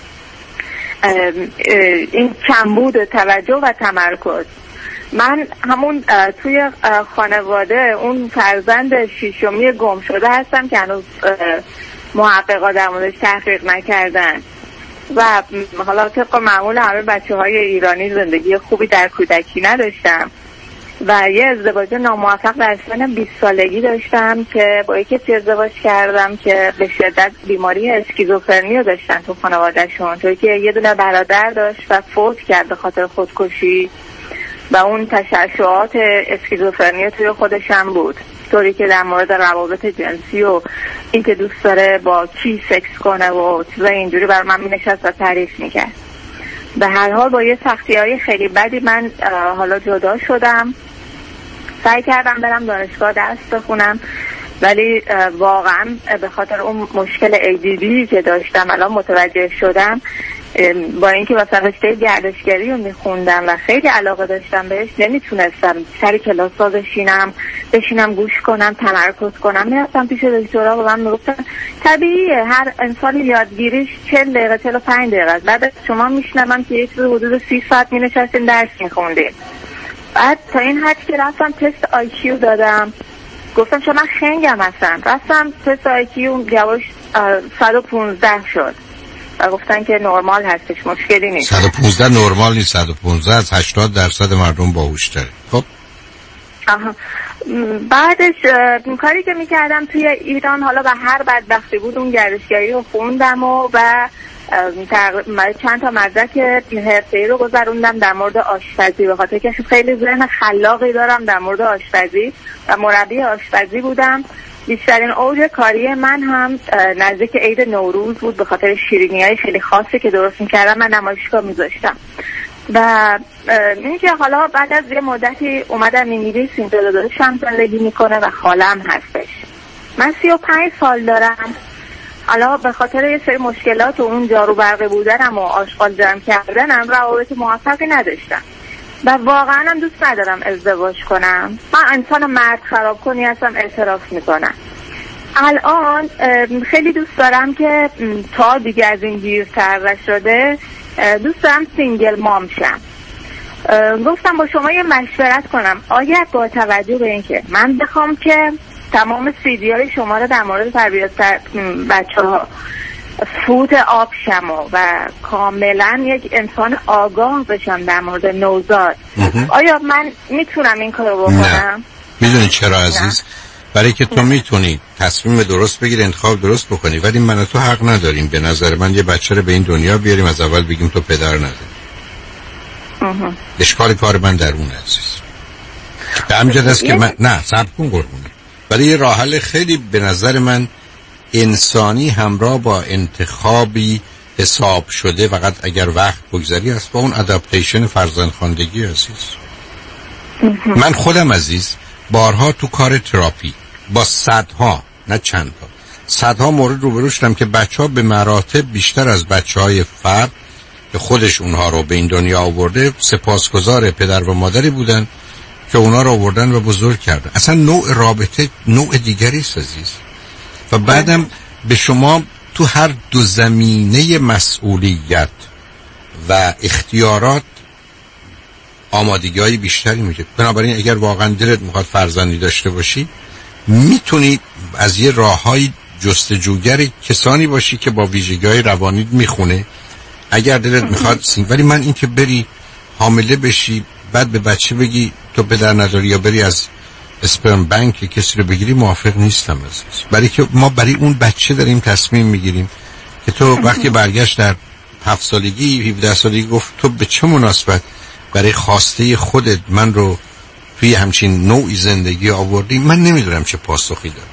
این کمبود توجه و تمرکز. من همون توی خانواده اون فرزند شیشمی گم شده هستم که هنوز محققا در موردش تحقیق نکردن و حالا طبق معمول همه بچه‌های ایرانی زندگی خوبی در کودکی نداشتم و یه ازدواج ناموفق در سن 20 سالگی داشتم که با یکی ازدواج کردم که به شدت بیماری اسکیزوفرنی رو داشتن تو خانواده‌شون، توی که یه دونه برادر داشت و فوت کرد به خاطر خودکشی و اون تشعشعات اسکیزوفرنی توی خودش هم بود، طوری که در مورد روابط جنسی و این که دوست داره با کی سکس کنه و چیزای اینجوری بر من می‌نشست و تعریف می‌کرد. به هر حال با یه سختی‌های خیلی بدی من حالا جدا شدم، سعی کردم برم دانشگاه درس بخونم، ولی واقعا به خاطر اون مشکل ADD که داشتم الان متوجه شدم، با اینکه مثلا رشته گردشگری رو میخوندم و خیلی علاقه داشتم بهش، نمیتونستم سر کلاس‌ها بشینم گوش کنم، تمرکز کنم. میرفتم پیش دکترها و من میگفتن طبیعیه، هر انسان یادگیریش 40 دقیقه 45 دقیقه است. بعد شما میشنوم که یه چیز حدود 30 ساعت مینشستین درس میخوندین. بعد تا این حد که رفتم تست IQ دادم، گفتم شما من خنگم هستم، رفتم تست IQ جوابش 115 شد و گفتن که نرمال هستش، مشکلی نیست. 115 نرمال نیست، 115 از 80% مردم باهوش‌تره. خب بعدش کاری که میکردم توی ایران، حالا به هر بدبختی بود اون گردشگری رو خوندم و چند تا مدرک حرفه‌ای رو گذروندم در مورد آشپزی، به خاطر که خیلی ذهن خلاقی دارم در مورد آشپزی و مربی آشپزی بودم. بیشترین اوج کاری من هم نزدیک عید نوروز بود، به خاطر شیرینی‌های خیلی خاصی که درست می‌کردم من نمایشگاه می‌ذاشتم. و اینکه حالا بعد از یه مدتی اومدم انگلیس، اینجا داداشم زندگی میکنه و خالم هستش. من 35 سال دارم. حالا به خاطر یه سری مشکلات و اون جارو برقی بودنم و آشغال جمع کردنم روابط موفقی نداشتم و واقعا هم دوست ندارم ازدواج کنم. من انسان مرد خراب کنی هستم، اعتراف میکنم. الان خیلی دوست دارم که تا دیگه از این گیرتر نشده دوست دارم سینگل مام شم. گفتم با شما یه مشورت کنم، آیا با توجه به اینکه من بخوام که تمام سیدی‌های شما رو در مورد تربیت بچه‌ها فوت آب شم و کاملا یک انسان آگاه بشم در مورد نوزاد، آیا من میتونم این کارو بکنم؟ نه. میدونی چرا عزیز؟ برای که تو میتونی تصمیم درست بگیری، انتخاب درست بکنی، ولی من و تو حق نداریم به نظر من یه بچه رو به این دنیا بیاریم از اول بگیم تو پدر نداری. اشکال کار من در اون عزیز. به همجد است که من نه صبر کن قربونه، ولی یه راه حل خیلی به نظر من انسانی همراه با انتخابی حساب شده، فقط اگر وقت بگذاری است، با اون ادپتیشن فرزندخواندگی عزیز. من خودم عزیز بارها تو کار تراپی با صدها نه چند تا صدها مورد روبرو شدم که بچه‌ها به مراتب بیشتر از بچه‌های فرد که خودش اونها رو به این دنیا آورده سپاسگزار پدر و مادری بودن که اونا رو آوردن و بزرگ کردن. اصلا نوع رابطه نوع دیگری است عزیز. و بعدم به شما تو هر دو زمینه مسئولیت و اختیارات آمادگی‌های بیشتری میده. بنابراین اگر واقعا دلت میخواد فرزندی داشته باشی، میتونی از یه راههای جستجوگر کسانی باشی که با ویژگی‌های روانی میخونه. اگر دلت میخواد ولی من این که بری حامله بشی بعد به بچه بگی تو پدر نداری یا بری از اسپرم بانک کسی رو بگیری موافق نیستم عزیز. برای که ما برای اون بچه داریم تصمیم میگیریم که تو وقتی برگشت در 7 سالگی 17 سالگی گفت تو به چه مناسبت برای خواسته خودت من رو توی همچین نوعی زندگی آوردی، من نمیدونم چه پاسخی داری.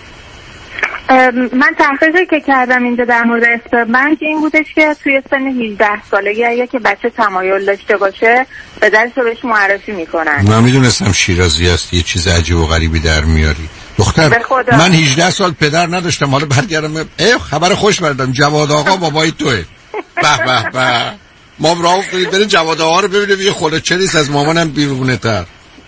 من تحقیقی که کردم اینجا در مورد اسپرم بانک این بودش که توی سن 18 سالگی اگه که بچه تمایل داشته باشه به درش رو بهش معرفی میکنن. من میدونستم شیرازی هستی، یه چیز عجیب و غریبی در میاری دختر. من 18 سال پدر نداشتم، حالا برگردم خبر خوش بردم، جواد آقا بابای توه. به به به ما راه افتادیم بریم جواد آقا رو ببینیم یه خلوچه از مامانم بیرونه تر.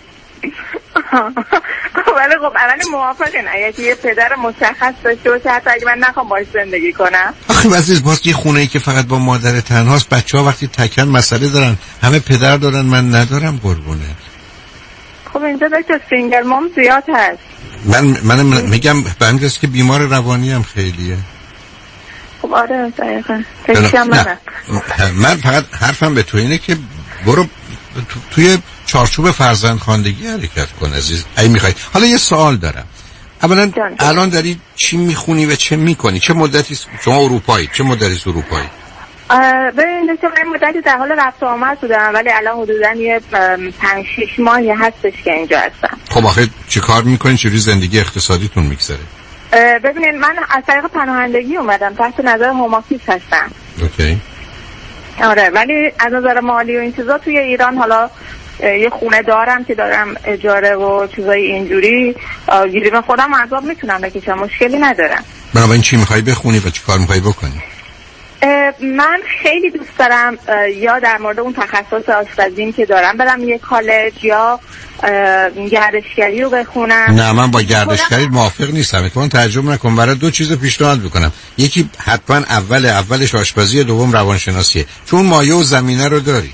ولی خب اولی موافقین اگه یه پدر مشخص داشته باشه حتی اگه من نخوام باش زندگی کنم. آخه عزیز باز یه خونه‌ای که فقط با مادر تنهاست، بچه‌ها وقتی تکن مسئله دارن، همه پدر دارن، من ندارم قربونه. خب اینجا داشت سینگل مام زیاد هست. من میگم به همین که بیمار روانی هم خیلیه. خب آره دقیقا من فقط حرفم به تو اینه که برو توی چارچوب فرزندخواندگی حرکت کن عزیز اگه میخوای. حالا یه سوال دارم. اولا الان داری چی میخونی و چه میکنی؟ چه مدتی شما اروپایی؟ چه مدتی اروپایی؟ ببین من مدتی در حال رفت و آمد بودم ولی الان حدوداً یه 5-6 ماهی هستش که اینجا هستم. خب آخه چه کار میکنین؟ چجوری زندگی اقتصادیتون میگذره؟ ببینید من از طریق پناهندگی اومدم، تحت نظر هوم آفیس هستم. اوکی. آره ولی از نظر مالی و این چیزا توی ایران حالا یه خونه دارم که دارم اجاره و چیزای اینجوری گیریم خودم عذاب میتونم بکشم، مشکلی ندارم. بنابراین چی میخوای بخونی و چی کار میخوای بکنی؟ من خیلی دوست دارم یا در مورد اون تخصص آشپزیم که دارم برم یه کالج یا گردشگری رو بخونم. نه من با گردشگری موافق نیستم. اتفاقا ترجمه نکن. برای دو چیز پیشنهاد میکنم. یکی حتما اولش آشپزی، دوم روانشناسیه، چون مایه و زمینه رو داری.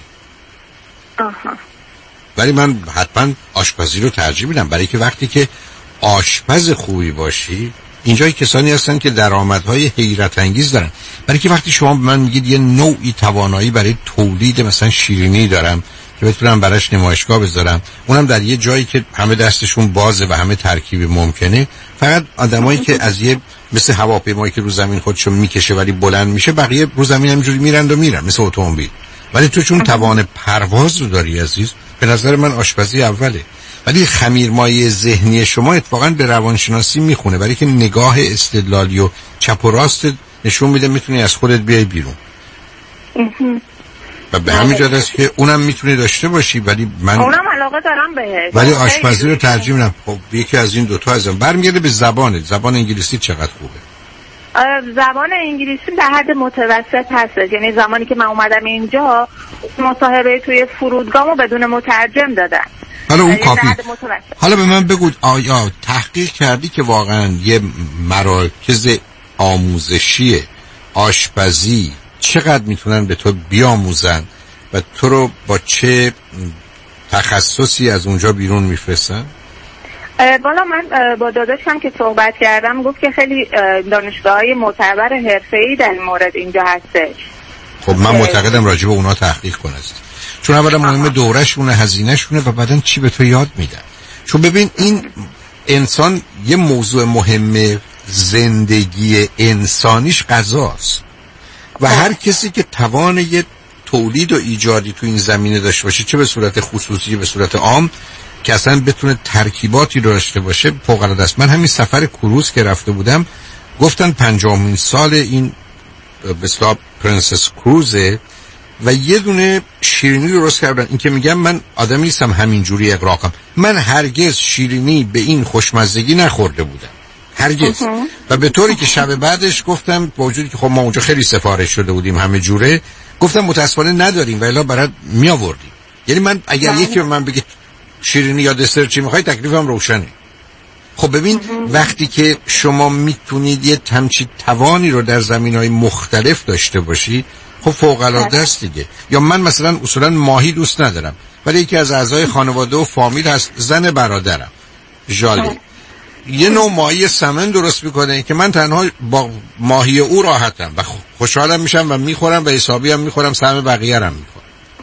ولی من حتما آشپزی رو ترجیح میدم، برای که وقتی که آشپز خوبی باشی، اینجای کسانی هستن که درآمدهای حیرت انگیز دارن. برای که وقتی شما به من میگید یه نوعی توانایی برای تولید مثلا شیرینی دارم که بتونم براش نمایشگاه بذارم، اونم در یه جایی که همه دستشون بازه و همه ترکیب ممکنه، فقط آدمایی که از یه مثل هواپیمایی که رو زمین خودشو میکشه ولی بلند میشه، بقیه رو زمین همینجوری میرن و میرن مثل اتومبیل. ولی تو چون توان پرواز رو داری عزیز، به نظر من آشپزی اوله. ولی خمیرمایه ذهنی شما اتفاقا به روانشناسی میخونه، برای که نگاه استدلالی و چپ و راست نشون میده میتونی از خودت بیای بیرون. و به همین جهت است که اونم میتونی داشته باشی، ولی من اونم علاقه دارم بهش، ولی آشپزی رو ترجیح میدم. خب یکی از این دوتا ازم برمیگرده به زبان انگلیسی چقدر خوبه؟ زبان انگلیسی در حد متوسط هست. یعنی زمانی که من اومدم اینجا مصاحبه توی فرودگاهمو بدون مترجم دادن. حالا اون کافی. حالا به من بگو آیا تحقیق کردی که واقعا یه مراکز آموزشی آشپزی چقدر میتونن به تو بیاموزن و تو رو با چه تخصصی از اونجا بیرون میفرستن؟ بالا من با داداشم که صحبت کردم گفت که خیلی دانشگاه‌های معتبر حرفه‌ای در مورد اینجا هستش. خب من معتقدم راجع به اونا تحقیق کنید، چون اولا مهم دوره‌شونه، هزینه‌شونه و بعدن چی به تو یاد میدن. چون ببین این انسان یه موضوع مهم زندگی انسانیش غذاست و هر کسی که توان یه تولید و ایجادی تو این زمینه داشته باشه، چه به صورت خصوصی به صورت عام، که اصلا بتونه ترکیباتی داشته باشه، فوق‌العاده است. من همین سفر کروز که رفته بودم گفتن 50مین سال این به اصطلاح پرنسس کروزه و یه دونه شیرینی درست کردن. این که میگم من آدمی نیستم همینجوری اغراق کنم، من هرگز شیرینی به این خوشمزگی نخورده بودم، هرگز. و به طوری که شب بعدش گفتم، با وجودی که خب ما اونجا خیلی سفارش شده بودیم همه جوره، گفتم متاسفانه نداریم و الا برات می آوردیم. یعنی من اگر یکی به من بگه شیرینی یا دسر چی میخوای، تکلیفم روشنه. خب ببین وقتی که شما میتونید یه همچین توانی رو در زمینهای مختلف داشته باشی، خب فوق‌العاده است دیگه. یا من مثلا اصولا ماهی دوست ندارم، ولی یکی از اعضای خانواده و فامیل هست، زن برادرم ژالی، یه نوع ماهی سمن درست میکنه که من تنها با ماهی او راحتم و خوشحالم میشم و میخورم و حسابی هم میخورم، سهم بقیه هم میخورم.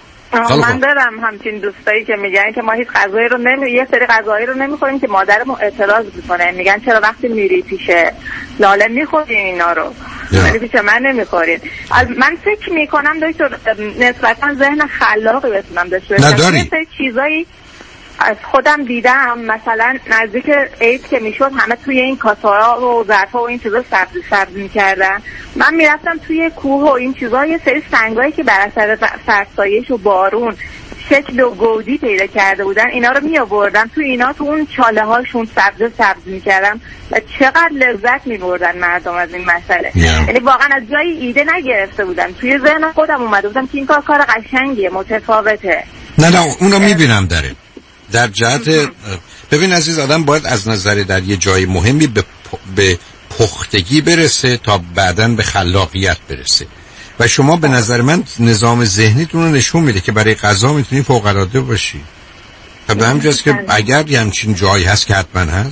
من دارم همچین دوستایی که میگن که ما هیچ غذایی رو یه سری غذایی رو نمیخوریم که مادرمون اعتراض میکنه، میگن چرا وقتی میری پیش لاله میخوری اینا رو ولی پیش من نمیخورین. من فکر میکنم دکتر نسبتا ذهن خلاقی بتونم داشته باشم. یه سری چیزایی از خودم دیدم، مثلا نزدیک عید که میشد همه توی این کاسه‌ها و ظرف‌ها و این چیزا سبزی می‌کردن. من میرفتم توی کوه و این چیزا، یه سری سنگایی که بر اثر فرسایش و بارون شکل و گودی پیدا کرده بودن، اینا رو میآوردم تو اینا، تو اون چاله هاشون سبز می‌کردم و چقدر لذت می‌بردن مردم از این مسئله. یعنی واقعا از جای ایده نگرفته بودم، توی ذهن خودم اومده بودم که این کار قشنگیه، متفاوته. نه اونو می‌بینم داره. در جهت ببین عزیز، آدم باید از نظر در یه جای مهمی به پختگی برسه تا بعداً به خلاقیت برسه و شما به نظر من نظام ذهنیتون رو نشون میده که برای غذا میتونی فوق‌العاده باشی. و به همین جاست که اگر همچین جایی هست که حتما هست،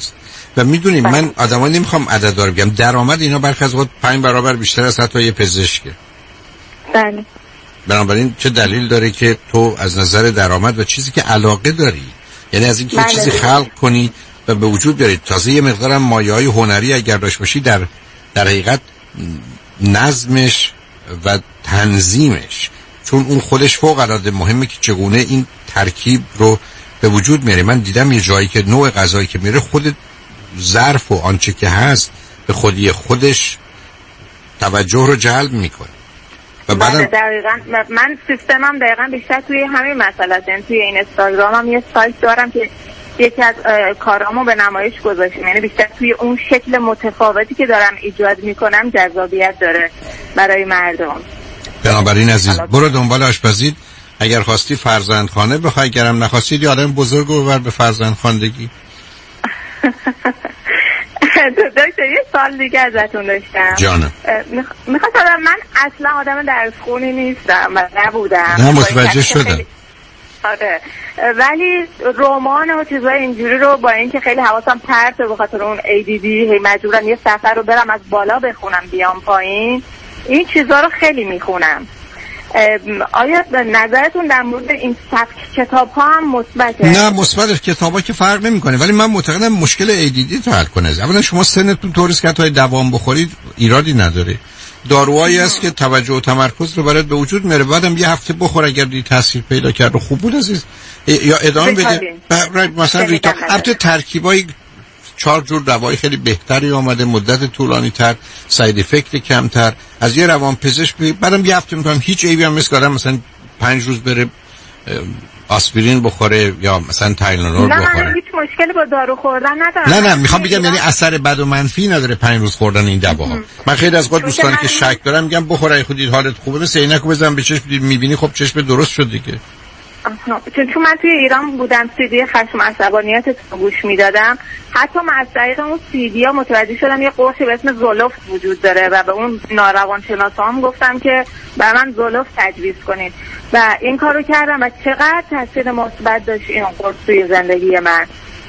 و میدونیم من آدما نمیخوام عدد رو بگم، درآمد اینا برخی از وقت 5 برابر بیشتر از حتی یه پزشکه. بله. بنابراین چه دلیل داره که تو از نظر درآمد و چیزی که علاقه داری، یعنی از اینکه چیزی خلق کنی و به وجود بیاری، تازه یه مقدارم مایه‌های هنری اگر داشت باشی، در حقیقت نظمش و تنظیمش، چون اون خودش فوق‌العاده مهمه که چگونه این ترکیب رو به وجود میاره. من دیدم یه جایی که نوع غذایی که میاره خود ظرف و آنچه که هست به خودی خودش توجه رو جلب میکنه. و بعدم دقیقاً من سیستمم دقیقاً بیشتر توی همین مسئله است. یعنی توی این اینستاگرامم یه سایت دارم که یکی از کارامو به نمایش گذاشتم، یعنی بیشتر توی اون شکل متفاوتی که دارم ایجاد میکنم جذابیت داره برای مردم. بنابراین عزیز برو دنبال آشپزی، اگر خواستی فرزندخانه بخوای، اگرم نخواستید آدم بزرگ رو ببر به فرزندخواندگی. دکتر یه سال دیگه ازتون داشتم. جانم. میخواستم، من اصلا آدم درس خونی نیستم و نبودم. نه متوجه شدم. آره، ولی رمان و چیزای اینجوری رو با اینکه خیلی حواسم پرته به خاطر اون ADD، هی مجبورم یه صفحه رو برم از بالا بخونم بیام پایین، این چیزا رو خیلی میخونم. آیا نظرتون در مورد این سبک کتاب ها هم مثبته؟ نه، مثبت کتاب ها که فرق نمیکنه، ولی من معتقدم مشکل ADD تو حل کنه. اولا شما سنتون طوریست که تا دوام بخورید ایرادی نداره، داروهایی هست که توجه و تمرکز رو برات به وجود میاره، بعدم یه هفته بخور اگر دی تاثیر پیدا کرد و خوب بود عزیز یا ادامه بده. مثلا ریتا البته ترکیبای 4 جور دوای خیلی بهتری آمده، مدت طولانی تر، ساید افکت کمتر، از یه روانپزشک بعدم یه هفته میگم هیچ عیبی هم نیست، مثلا 5 روز بره آسپرین بخوره یا مثلا تایلانول بخوره. نه هیچ مشکلی با دارو خوردن ندارم. نه میخوام بگم یعنی اثر بد و منفی نداره 5 روز خوردن این دواها. من خیلی از وقت دوستانی که شک دارم میگم بخوره خودت حالت خوبه، مثل عینکو بزن به چشم میبینی خب چشم درست شد دیگه. چون من توی ایران بودم CD خشم عصبانیت رو گوش میدادم، حتی من از طریق اون CD ها متوجه شدم یه قرصی به اسم زولفت وجود داره و به اون ناروانشناسا هم گفتم که برای من زولفت تجویز کنید و این کارو کردم و چقدر تاثیر مثبت داشت این قرص توی زندگی من.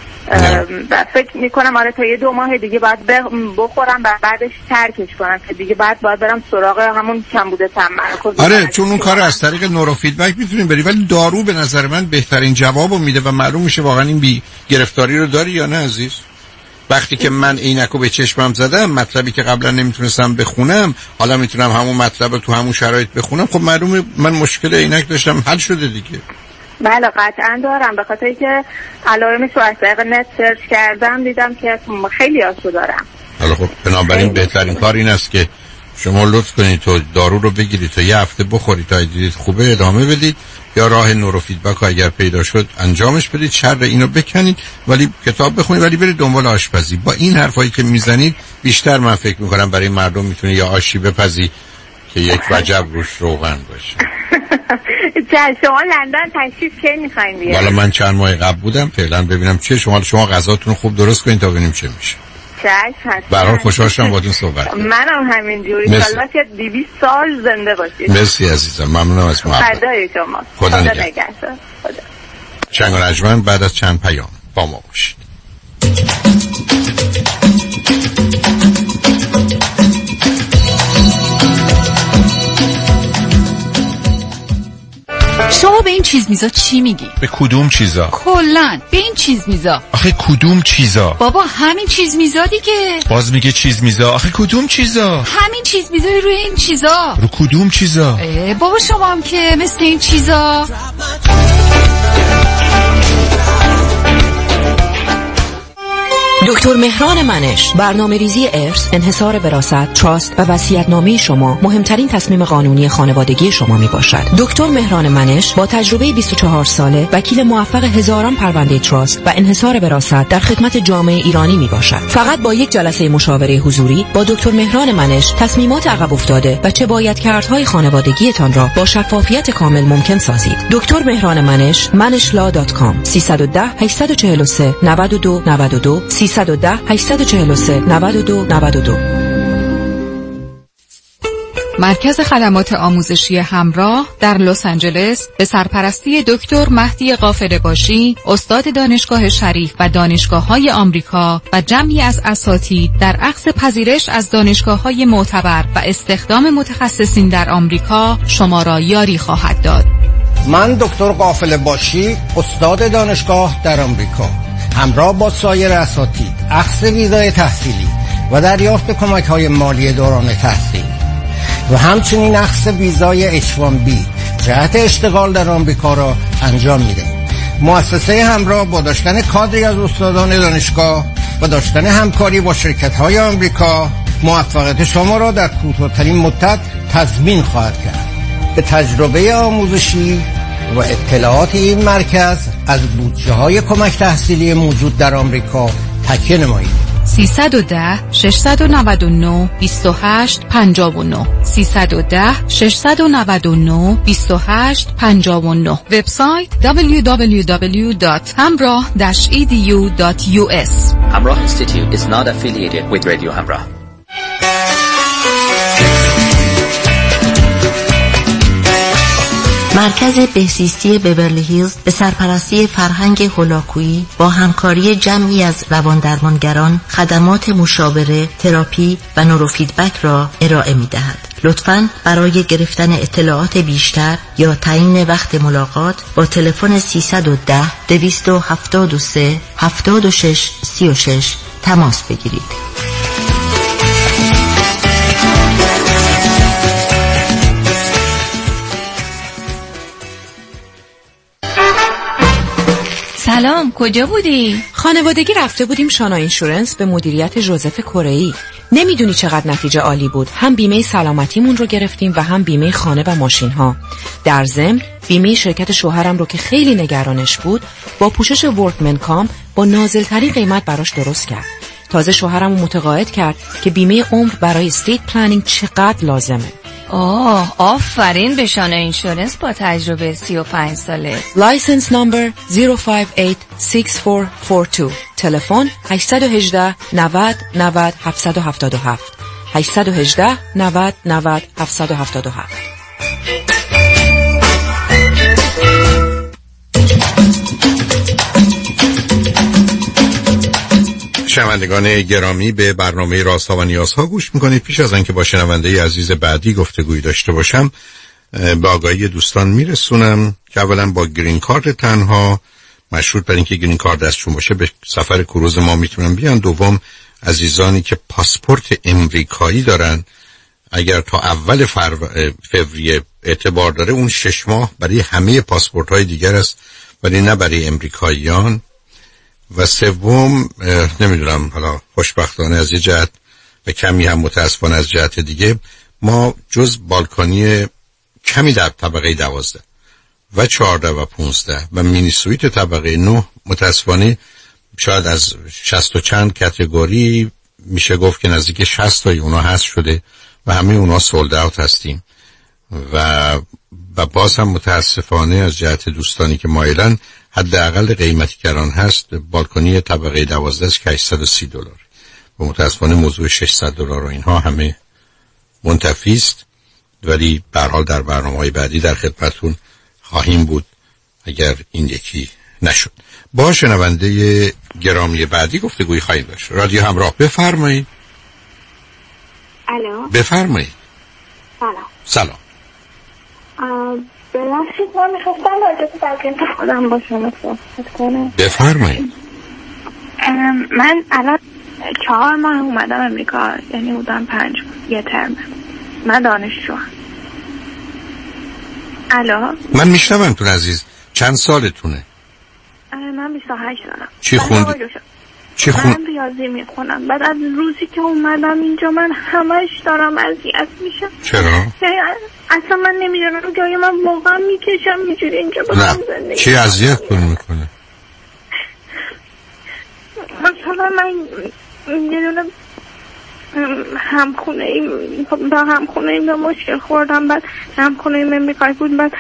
و فکر میکنم آره تا 2 ماه دیگه باید بخورم و بعدش ترکش کنم که دیگه باید برم سراغ همون کمبود تمرکز. آره چون اون کار از طریق نورو فیدبک میتونیم بری، ولی دارو به نظر من بهترین جوابو میده و معلوم میشه واقعا این بی گرفتاری رو داری یا نه عزیز. وقتی که من عینکو به چشمم زدم، مطلبی که قبلا نمیتونستم بخونم حالا میتونم همون مطلب رو تو همون شرایط بخونم، خب معلومه من مشکل عینک داشتم حل شده دیگه. بله قطعا دارم، به خاطر که علائمش رو از طریق نت سرچ کردم دیدم که خیلی آسو دارم. حالا خب بنابراین بهترین کار این است که شما لطف کنید تو دارو رو بگیرید تا یه هفته بخورید تا دیدید خوبه ادامه بدید، یا راه نورو فیدبک اگر پیدا شد انجامش بدید، شر اینو بکنید ولی کتاب بخونید، ولی برید دنبال آشپزی. با این حرفایی که میزنید بیشتر من فکر میکنم برای مردم میتونه یا آشی بپزی که یک وجب روش روغن باشه. شما لندن تشریف کی میخواین بیارید؟ والا من چند ماه قبل بودم، فعلا ببینم چه شما غذاتون خوب درست کنید تا ببینیم چه میشه. برای خوشحال شدم باهاتون صحبت. منم همینجوری، انشالله که 200 سال زنده باشید. مرسی عزیزم، ممنونم از محبت. فدای شما. خدا نگهدار. چنگ و نجمن بعد از چند پیام با ما باشید. شما به این چیز میزا چی میگی؟ به کدوم چیزا؟ کلن به این چیز میزا. آخه کدوم چیزا؟ بابا همین چیز میزا دیگه. باز میگه چیز میزا. آخه کدوم چیزا؟ همین چیز میزای روی این چیزا. رو کدوم چیزا؟ بابا شما هم که مثل این چیزا. دکتر مهران منش، برنامه‌ریزی ارث، انحصار وراثت، تراست و وصیت‌نامه شما مهمترین تصمیم قانونی خانوادگی شما میباشد. دکتر مهران منش با تجربه 24 ساله، وکیل موفق هزاران پرونده تراست و انحصار وراثت در خدمت جامعه ایرانی میباشد. فقط با یک جلسه مشاوره حضوری با دکتر مهران منش تصمیمات عقب افتاده و چه باید کردهای خانوادگیتان را با شفافیت کامل ممکن سازید. دکتر مهران منش، manishla.com 310 843 92 92 310 843 92 92. مرکز خدمات آموزشی همراه در لس آنجلس به سرپرستی دکتر مهدی غافله‌باشی، استاد دانشگاه شریف و دانشگاه‌های آمریکا و جمعی از اساتید در اخذ پذیرش از دانشگاه‌های معتبر و استخدام متخصصین در آمریکا شما را یاری خواهد داد. من دکتر غافله‌باشی، استاد دانشگاه در آمریکا، همراه با سایر اساتید اخذ ویزای تحصیلی و دریافت کمک‌های مالی دوران تحصیل و همچنین اخذ ویزای H1B جهت اشتغال در آمریکا را انجام می‌دهیم. مؤسسه همراه با داشتن کادری از استادان دانشگاه و داشتن همکاری با شرکت‌های آمریکا موفقیت شما را در کوتاه‌ترین مدت تضمین خواهد کرد. به تجربه آموزشی و اطلاعات این مرکز از بودجه‌های کمک تحصیلی موجود در آمریکا تکیه نمایید. 310 699 28 59 310 699 28 59. وبسایت www.hamrah-edu.us. Hamrah Institute is not affiliated with Radio Hamrah. مرکز بهزیستی بیورلی هیلز به سرپرستی فرهنگ هولاکویی با همکاری جمعی از رواندرمانگران خدمات مشاوره، تراپی و نوروفیدبک را ارائه می‌دهد. لطفاً برای گرفتن اطلاعات بیشتر یا تعیین وقت ملاقات با تلفن 310 273 76 36 تماس بگیرید. سلام، کجا بودی؟ خانوادگی رفته بودیم شانا اینشورنس به مدیریت ژوزف کره‌ای. نمیدونی چقدر نتیجه عالی بود. هم بیمه سلامتیمون رو گرفتیم و هم بیمه خانه و ماشین ها. در ضمن بیمه شرکت شوهرم رو که خیلی نگرانش بود با پوشش ورکمن کام با نازل‌ترین قیمت براش درست کرد. تازه شوهرم رو متقاعد کرد که بیمه عمر برای استیت پلنینگ چقدر لازمه. آفرین به شانا اینشورنس با تجربه 35 ساله. لایسنس نمبر 0586442. تلفن 818 90 90 777 818 90 90 777. شنوندگان گرامی، به برنامه رازها و نیازها گوش میکنید. پیش از آنکه با شنونده عزیز بعدی گفتگویی داشته باشم، به آگاهی دوستان میرسونم که اولا با گرین کارت تنها مشروط بر اینکه گرین کارت دستشون باشه به سفر کروز ما میتونن بیان. دوم، عزیزانی که پاسپورت امریکایی دارن اگر تا اول فوریه اعتبار داره، اون 6 ماه برای همه پاسپورت های دیگر است ولی نه برای امریکاییان. و سوم، نمیدونم حالا خوشبختانه از یه جهت و کمی هم متاسفانه از جهت دیگه، ما جز بالکانی کمی در طبقه 12 و 14 و 15 و مینی سویت طبقه 9 متاسفانه شاید از 60 و چند کاتگوری میشه گفت که نزدیک 60 تای اونا هست شده و همه اونا سولد اوت هستیم. و باز هم متاسفانه از جهت دوستانی که مایلن، حداقل قیمتی که الان هست بالکنی طبقه 12 است که $830 و متاسفانه موضوع $600 و اینها همه منتفی است. ولی به هر حال در برنامه‌های بعدی در خدمتتون خواهیم بود اگر این یکی نشد. با شنونده گرامی بعدی گفتگویی خواهیم داشت. رادیو همراه، بفرمایید. الو، بفرمایید. سلام. ببخشید، من میخواستم راجع به بقیه خودم با شما صحبت کنم. بفرمایید. من الان 4 ماه اومدم امریکا، یعنی بودم 5 یه ترم. من دانشجوام. الو، من میشنومتون عزیز. چند سالتونه؟ من 28 سالم. چی خوند؟ من ریاضی میخونم. بعد از روزی که اومدم اینجا من همش دارم اذیت میشم. چرا؟ اصلا من نمیدونم جای من واقعا میکشم اینجوری اینجا بخوام زندگی. چی اذیت میکنه؟ مثلا من میدونم همخونه ایم به مشکل خوردم. بعد همخونه ایم امریکایی بود. بعد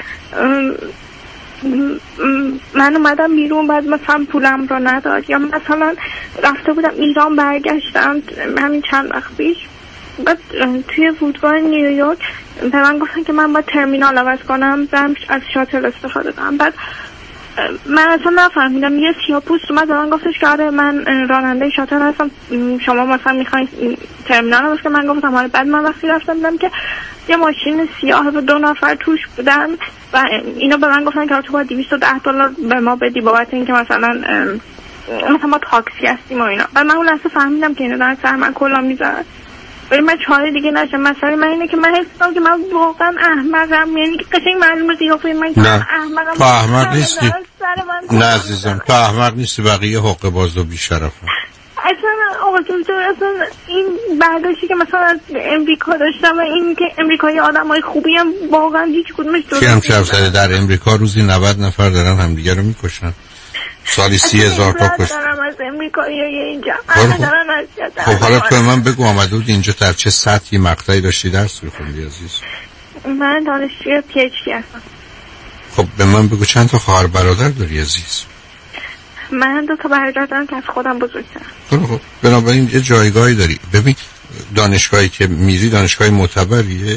من اومدم بیرون، بعد مثلا پولم رو نداد. یا مثلا رفته بودم ایران برگشتم همین چند وقت پیش، بعد توی فرودگاه نیویورک به من گفتن که من باید ترمینال عوض کنم، برم از شاتل استفاده کنم. بعد من اصلا نفهمیدم، یه سیاه‌پوست اومد به من گفتش که آره من راننده شاتل هستم، شما مثلا میخواین ترمینال عوض کنم؟ من گفتم آره. بعد من وقتی رفتم دیدم که یه ماشین سیاه و 2 نفر توش بودن و اینا به من گفتن که تو باید $210 به ما بدی بابت اینکه مثلا ما تاکسی هستیم و اینا. بعد من اون لحظه فهمیدم که اینا دارن سر من کلا میزنن، ولی من چاره دیگه نشم. مسئله من اینه که من حس می‌کنم که من واقعا احمقم، یعنی که قشنگ معلومه قیافه من که احمقم. تو احمق نیستی. نه عزیزم تو احمق نیستی، بقیه حقه باز و بی‌شرفن. اصلا آقا دکتر اصلا این برداشتی که مثلا از امریکا داشتم و این که امریکایی آدمای خوبی هم واقعا هیچ کدومش درست نیست. کی هم شب در امریکا روزی 90 نفر دارن همدیگه رو میکشن، سالی 30,000 تا کشته. از امریکایی اینجا خب حالا تو من بگو آمده بود اینجا در چه سطحی مقطعی داشتی درس می‌خوندی عزیز؟ من دانشجوی PhD هستم. خب به من بگو چند تا خواهر برادر داری عزیز؟ من 2 تا برادر دارم که از خودم بزرگترم. خب بنابراین یه جایگاهی داری. ببین دانشگاهی که میری دانشگاه معتبریه؟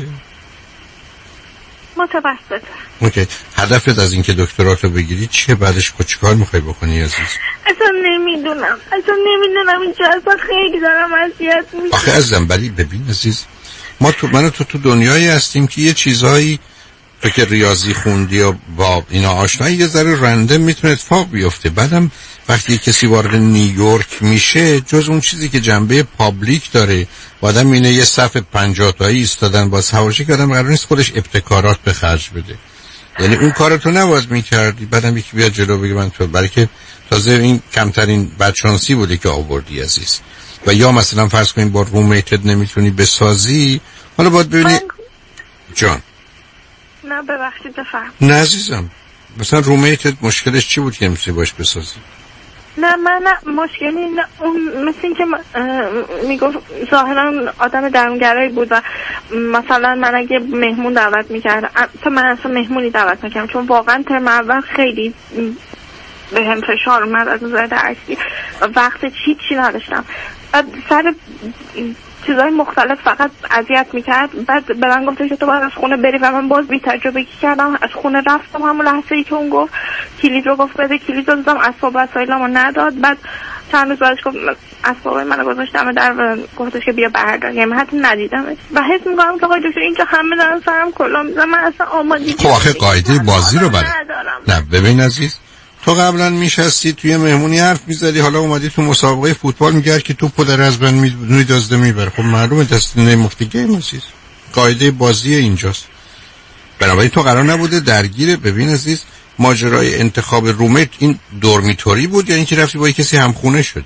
متوسطه. اوکی. هدفت از اینکه دکتراتو بگیری چیه؟ بعدش چیکار میخوای بکنی عزیز؟ اصلا نمیدونم اینجا اصلا خیلی دارم اذیت میشم. آخه عزیزم ولی ببین عزیز من و تو دنیایی هستیم که یه چیزایی تو که ریاضی خوندی و با اینا آشنایی یه ذره رندم میتونه اتفاق بیفته. بعدم وقتی کسی وارد نیویورک میشه جز اون چیزی که جنبه پابلیک داره و آدم اینه یه صف 50 تایی ایستادن با سوارشی که آدم قرار نیست خودش ابتکارات به خرج بده، یعنی اون کارتو نباید میکردی. بعدم یکی بیاد جلو بگه من تو، برای که تازه این کمترین بدشانسی بوده که آوردی عزیز. و یا مثلا فرض کنیم با رومیتد نمیتونی بسازی، حالا باید ببینی جان. نه ببخشید بفهم. نه عزیزم مثلا رومیتد مشکلش چی بود که نمیتونی باش بسازی؟ نه مشکلی نه. اون مثل این که میگفت ظاهرا آدم درونگرایی بود و مثلا من اگه مهمون دعوت میکردم تا من اصلا مهمونی دعوت نکردم چون واقعا ترم اول خیلی به هم فشار اومد از نظر درسی و وقت چی نداشتم. بعد سر چیزای مختلف فقط اذیت میکرد. بعد به من گفتش که تو باید از خونه بری و من باز بی تجربه کردم از خونه رفتم. همون لحظه ای که اون گفت کلید رو گفت بده کلید رو دادم، اسباب وسایلمو نداد. بعد چند روز بعدش گفت اسباب منو گذاشتم در و گفتش که بیا بردار، یعنی حتی ندیدمش و حس میکنم که آقای دکتر اینجا همه دارن سرم کلا میزنن، من اصلا آمادگی خب آخه قاعده بازی رو بلد. نه ببین عزیز تو قبلا میشستی توی مهمونی حرف میزدی، حالا اومدی تو مسابقه فوتبال میگرد که توپو در از بن میدازده میبره. خب معلومه دست نمیفته گیم عزیز، قاعده بازی اینجاست. بنابراین تو قرار نبوده درگیر ببین عزیز ماجرای انتخاب رومت این دورمیتوری بود یا اینکه رفتی با کسی همخونه شدی؟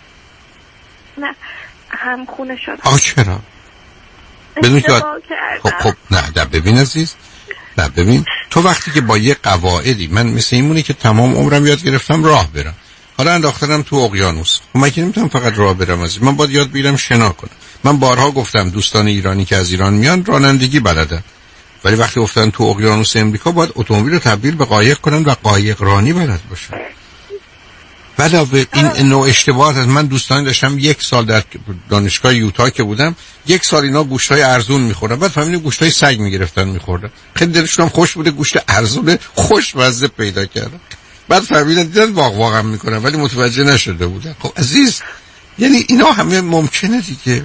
نه همخونه شدم. آه چرا؟ بدون که خب نه ببین عزیز نه ببین تو وقتی که با یه قواعدی من مثل اینمونه که تمام عمرم یاد گرفتم راه برم، حالا انداختنم تو اقیانوس، خب من که نمیتونم فقط راه برم عزیز، من باید یاد بگیرم شنا کنم. من بارها گفتم دوستان ایرانی که از ایران میان رانندگی بلدن، ولی وقتی افتادن تو اقیانوس امریکا باید اتومبیل رو تبدیل به قایق کنن و قایق رانی بلد باشن. علاوه این نوع اشتباهات از من دوستانی داشتم 1 سال در دانشگاه یوتا که بودم 1 سال اینا گوشتای ارزون میخوردن، بعد فهمیدن گوشتای سگ میگرفتن میخوردن، خیلی دلشون هم خوش بوده گوشت ارزون خوشمزه پیدا کردن، بعد فهمیدن دیدن واقعا میکنن ولی متوجه نشده بودن. خب عزیز یعنی اینا همه ممکنه دیگه.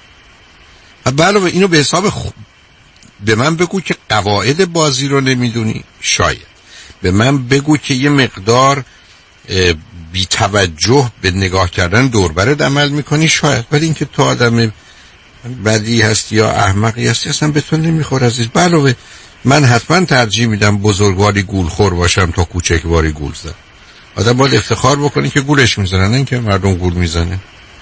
علاوه اینو به حساب به من بگو که قواعد بازی رو نمیدونی، شاید به من بگو که یه مقدار بی توجه به نگاه کردن دوربرت عمل میکنی، شاید، ولی اینکه تو آدم بدی هستی یا احمقی هستی اصلا به تو نمیخور عزیز. علاوه من حتما ترجیح میدم بزرگواری گولخور باشم تا کوچکواری گول زن. آدم باید افتخار بکنی که گولش میزنن نه اینکه مردم گول میزنه.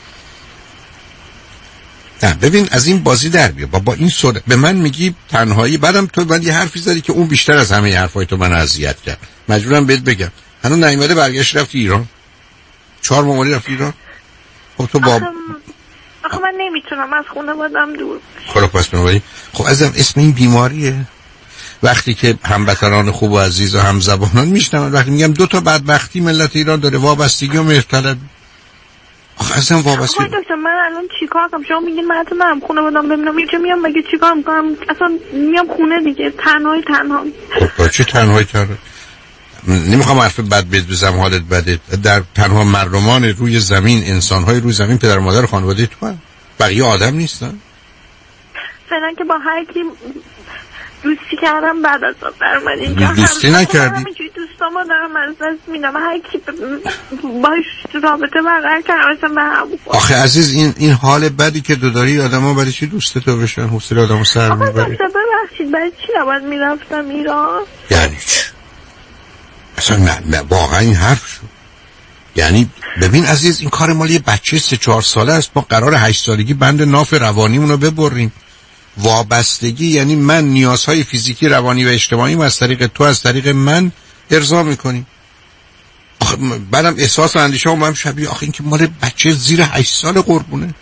نه ببین از این بازی در بیا با این سوره به من میگی تنهایی، بعدم تو من یه حرفی زدی که اون بیشتر از همه حرفای تو من اذیت کرد، مجبورم بهت بگم هنوز نیومده برگشت رفتی ایران 4 ماه رفتی ایران. خب تو با آخه من نمیتونم از خونه بازم دور. خب پس بنابراین خب ازم اسم این بیماریه. وقتی که هموطنان خوب و عزیز و همزبانان میشنون وقتی میگم 2 تا بدبختی ملت ایران داره، وابستگی و مهرطلبی. آخه اصلا وابسته. دکتر من الان چیکار کنم؟ شما میگین من حتی نرم خونه بدم ببینم اینجا میام مگه چیکار میکنم؟ اصلا میام خونه دیگه تنها. خب چه تنهایی تره؟ نمیخوام حرف بد بزنم، حالت بده. در تنها مردمان روی زمین، انسانهای روی زمین پدر و مادر خانواده تو هست. بقیه آدم نیستن. فعلا که با هر کی دوستی کردم بعد از در من اینجا دوستی نکردی؟ همینجوری دوستامو دارم از دست میدم. هر کی باش رابطه برقرار کردم مثلا به هم. آخه عزیز این حال بدی که تو داری آدم‌ها برای چی دوست تو بشن؟ حوصله آدمو سر میبره. آقا ببخشید برای چی نباید میرفتم ایران؟ یعنی چی؟ اصلا نه واقعا این حرف شد. یعنی ببین عزیز این کار مال یه بچه 3-4 ساله است. ما قرار 8 سالگی بند ناف روانیمون رو ببریم. وابستگی یعنی من نیازهای فیزیکی، روانی و اجتماعی از طریق تو، از طریق من ارضا میکنیم. آخه بعدم احساس و اندیشه هم شبیه. آخه این که مال بچه زیر 8 سال قربونه.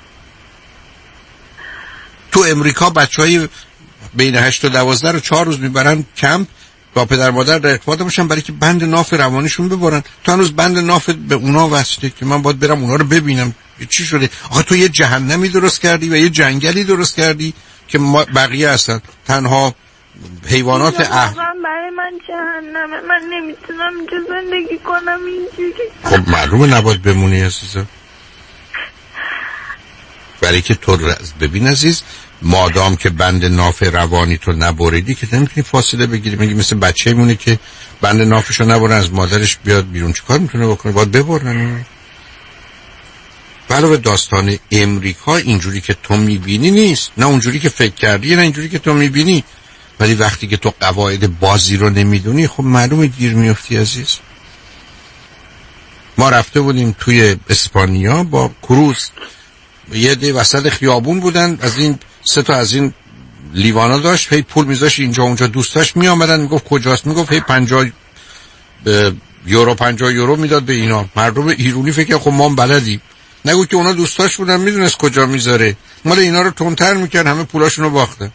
تو امریکا بچهای بین 8 تا 12 رو 4 روز میبرن کمپ با پدر مادر در ارتباط باشن برای که بند ناف روانیشون ببرن. تو هنوز بند ناف به اونا وصله که من باید برم اونا رو ببینم. چی شده؟ آخه تو یه جهنمی درست کردی و یه جنگلی درست کردی که بقیه هستن تنها حیوانات واقعا برای من جهنمه. من نمیتونم اینجا زندگی کنم اینجوری. خب معلومه نباید بمونی عزیزم. برای که تو ببین عزیز، مادام که بند ناف روانی تو نبریدی که نمیتونی فاصله بگیری. میگی مثل بچه میمونه که بند نافشو نبره از مادرش بیاد بیرون. چیکار میتونه بکنه؟ باید ببرن. علاوه داستان امریکا اینجوری که تو میبینی نیست، نه اونجوری که فکر کردی، نه اینجوری که تو میبینی. ولی وقتی که تو قواعد بازی رو نمیدونی خب معلومه گیر میفتی عزیز. ما رفته بودیم توی اسپانیا با کروز، یه دی وسط خیابون بودن، از این 3 تا از این لیوانا داشت، هی پول میذاشت اینجا اونجا، دوستاش میآمدن میگفت کجاست، میگفت هی 50 یورو میداد به اینا. مردم ایرانی فکر خب ما بلدیم، نگو که اونا دوستاش بودن میدونست کجا میذاره، مال اینا رو تندتر میکرد، همه پولاشونو باختن.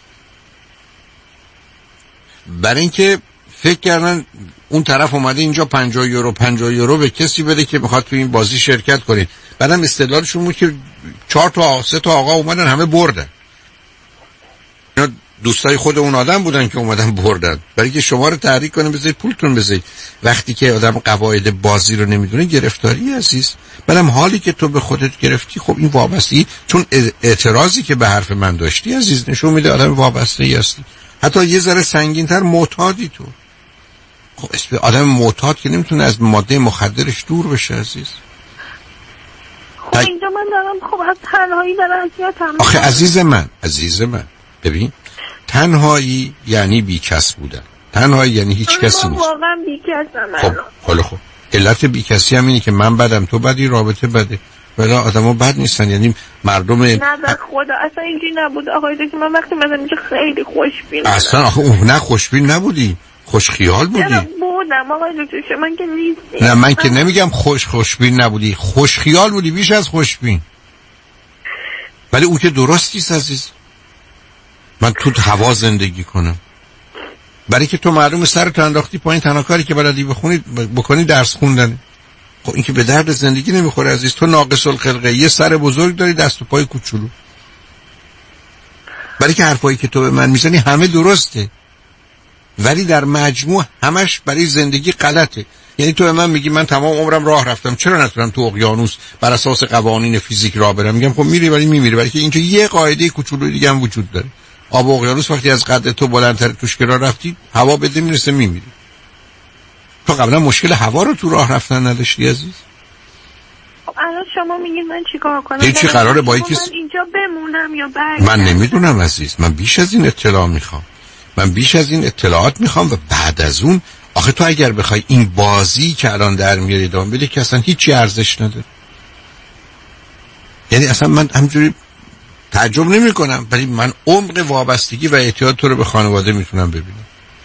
برای اینکه فکر کردن اون طرف اومده اینجا 50 یورو به کسی بده که میخواد تو این بازی شرکت کنه. بعدم استدلالشون بود که 4 تا 3 تا آقا اومدن همه بردن. اینا دوستای خود اون آدم بودن که اومدن بردن. برای که شما رو تحریک کنه بذارید پولتون بذارید. وقتی که آدم قواعد بازی رو نمیدونه گرفتاری عزیز. بعدم حالی که تو به خودت گرفتی خب این وابستگی، چون اعتراضی که به حرف من داشتی عزیز نشون میده آدم وابسته‌ای هستی. حتی یه ذره سنگین‌تر معتادی تو. خب اسم آدم معتاد که نمیتونه از ماده مخدرش دور بشه عزیز. خب اینجا من دارم خب از تنهایی دارم اذیتم. آخه عزیز من ببین، تنهایی یعنی بیکس بودن، تنهایی یعنی هیچ کسی نیست. واقعا بیکسم. خب علت بیکسی هم اینه که من بدم تو بدی، رابطه بده. ولی آدم‌ها بد نیستن، یعنی مردم نه به خدا اصلا اینجوری نبود آقای دکتر. من وقتی مثلا اینجا خیلی خوشبین اصلا آخه نه خوشبین نبودی، خوش خیال بودی. بودم آقای دکتر، شما که نیستی. نه من که نمیگم خوشبین نبودی، خوش خیال بودی بیش از خوشبین. ولی او که درستیست عزیز. من تو هوا زندگی کنم برای که تو معلومه سرت انداختی پایین، تنها کاری که بلدی بکنی درس خوندن. خب این که به درد زندگی نمیخوره عزیز. تو ناقص الخلقه، یه سر بزرگ داری دست و پای کوچولو. برای که حرفایی که تو به من میزنی همه درسته ولی در مجموع همش برای زندگی غلطه. یعنی تو به من میگی من تمام عمرم راه رفتم، چرا نتونم تو اقیانوس بر اساس قوانین فیزیک راه برم؟ میگم خب میری ولی میمیری. برای که اینجا یه قاعده کوچولو دیگه هم وجود داره. آب اقیانوس وقتی از قد تو بلندتر توش که راه رفتی هوا بده میرسه میمیری. تو قبلا مشکل هوا رو تو راه رفتن نداشتی عزیز؟ الان شما میگید من چیکار کنم؟ هیچی قراره با یکی من اینجا بمونم یا برگردم؟ من نمیدونم عزیز. من بیش از این اطلاع میخوام. من بیش از این اطلاعات میخوام و بعد از اون آخه تو اگر بخوای این بازی که الان در میاری ادامه بدی که اصلا هیچی ارزش نداره. یعنی اصلا من همجوری تعجب نمی کنم ولی من عمق وابستگی و اعتیاد تو رو به خانواده میتونم ببینم.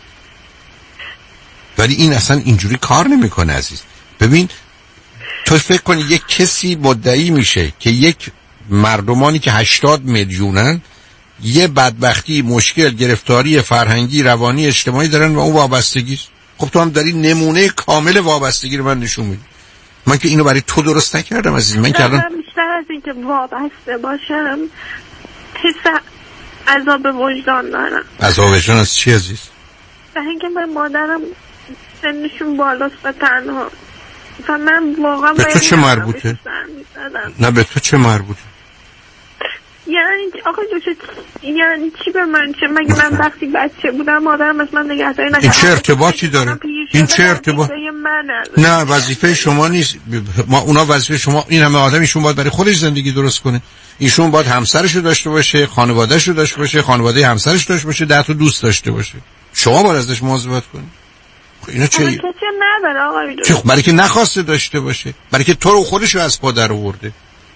ولی این اصلا اینجوری کار نمیکنه عزیز. ببین تو فکر کنی یک کسی مدعی میشه که یک مردمانی که 80 میلیونن یه بدبختی، مشکل، گرفتاری فرهنگی، روانی، اجتماعی دارن و اون وابستگی است. خب تو هم داری نمونه کامل وابستگی رو من نشون میدی. من که اینو برای تو درست نکردم عزیز. من که الان بیشتر از اینکه وابسته باشم حس عذاب وجدان دارم. عذاب وجدان از چی عزیز؟ به اینکه من مادرم سنشون بالاست و تنها و من واقعا به تو چه مربوطه؟ نه به تو چه مربوطه؟ یعنی آقا دوست یعنی چی به من چه؟ مگه من وقتی بچه بودم مادرم از من نگهداری نکرد؟ این چه ارتباطی داره؟ این چه ارتباط؟ نه وظیفه شما نیست. ما اونا وظیفه شما. این همه آدم ایشون باید برای خودش زندگی درست کنه. ایشون باید همسرشو داشته باشه، خانواده‌شو داشته باشه، خانواده همسرش داشته باشه، 10 تا دوست داشته باشه. شما باید ازش مواظبت کنید. اینا چه؟ کسی نداره آقا دوست. برای که نخواسته داشته باشه، برای که تو رو خودشو از پا در آورده.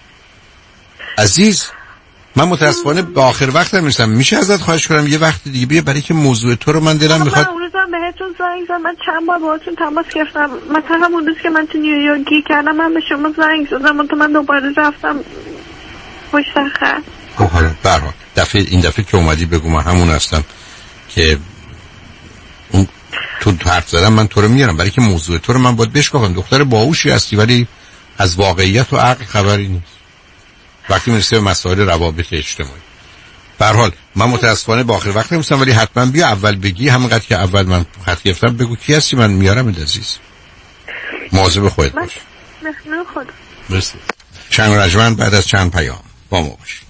عزیز من متاسفانه به آخر وقتم میرسم. میشه ازت خواهش کنم یه وقت دیگه بیا، برای که موضوع تو رو من دلم میخواد. من اون روزم بهتون زنگ زدم، من چند بار باهاتون تماس گرفتم. مثلا همون روز که من تو نیویورک گیر کردم من به شما زنگ زدم و من دوباره رفتم پشت خط. خب حالا برها این دفعه که اومدی بگو من همون هستم که اون تو حرف زدم. من تو رو میارم برای که موضوع تو رو من باید بشکافم. دختر باهوشی هستی ولی از واقعیت و عقل خبری نیست وقتی میرسه به مسائل روابط اجتماعی. به هر حال من متاسفانه با آخر وقت نمیستم، ولی حتما بیا اول بگی، همونقدر که اول من خط گرفتم بگو کی هستی، من میارم عزیز. مواظب خودت باش. ممنون خدا. مرسی. شنگ رجمن بعد از چند پیام با ما باش.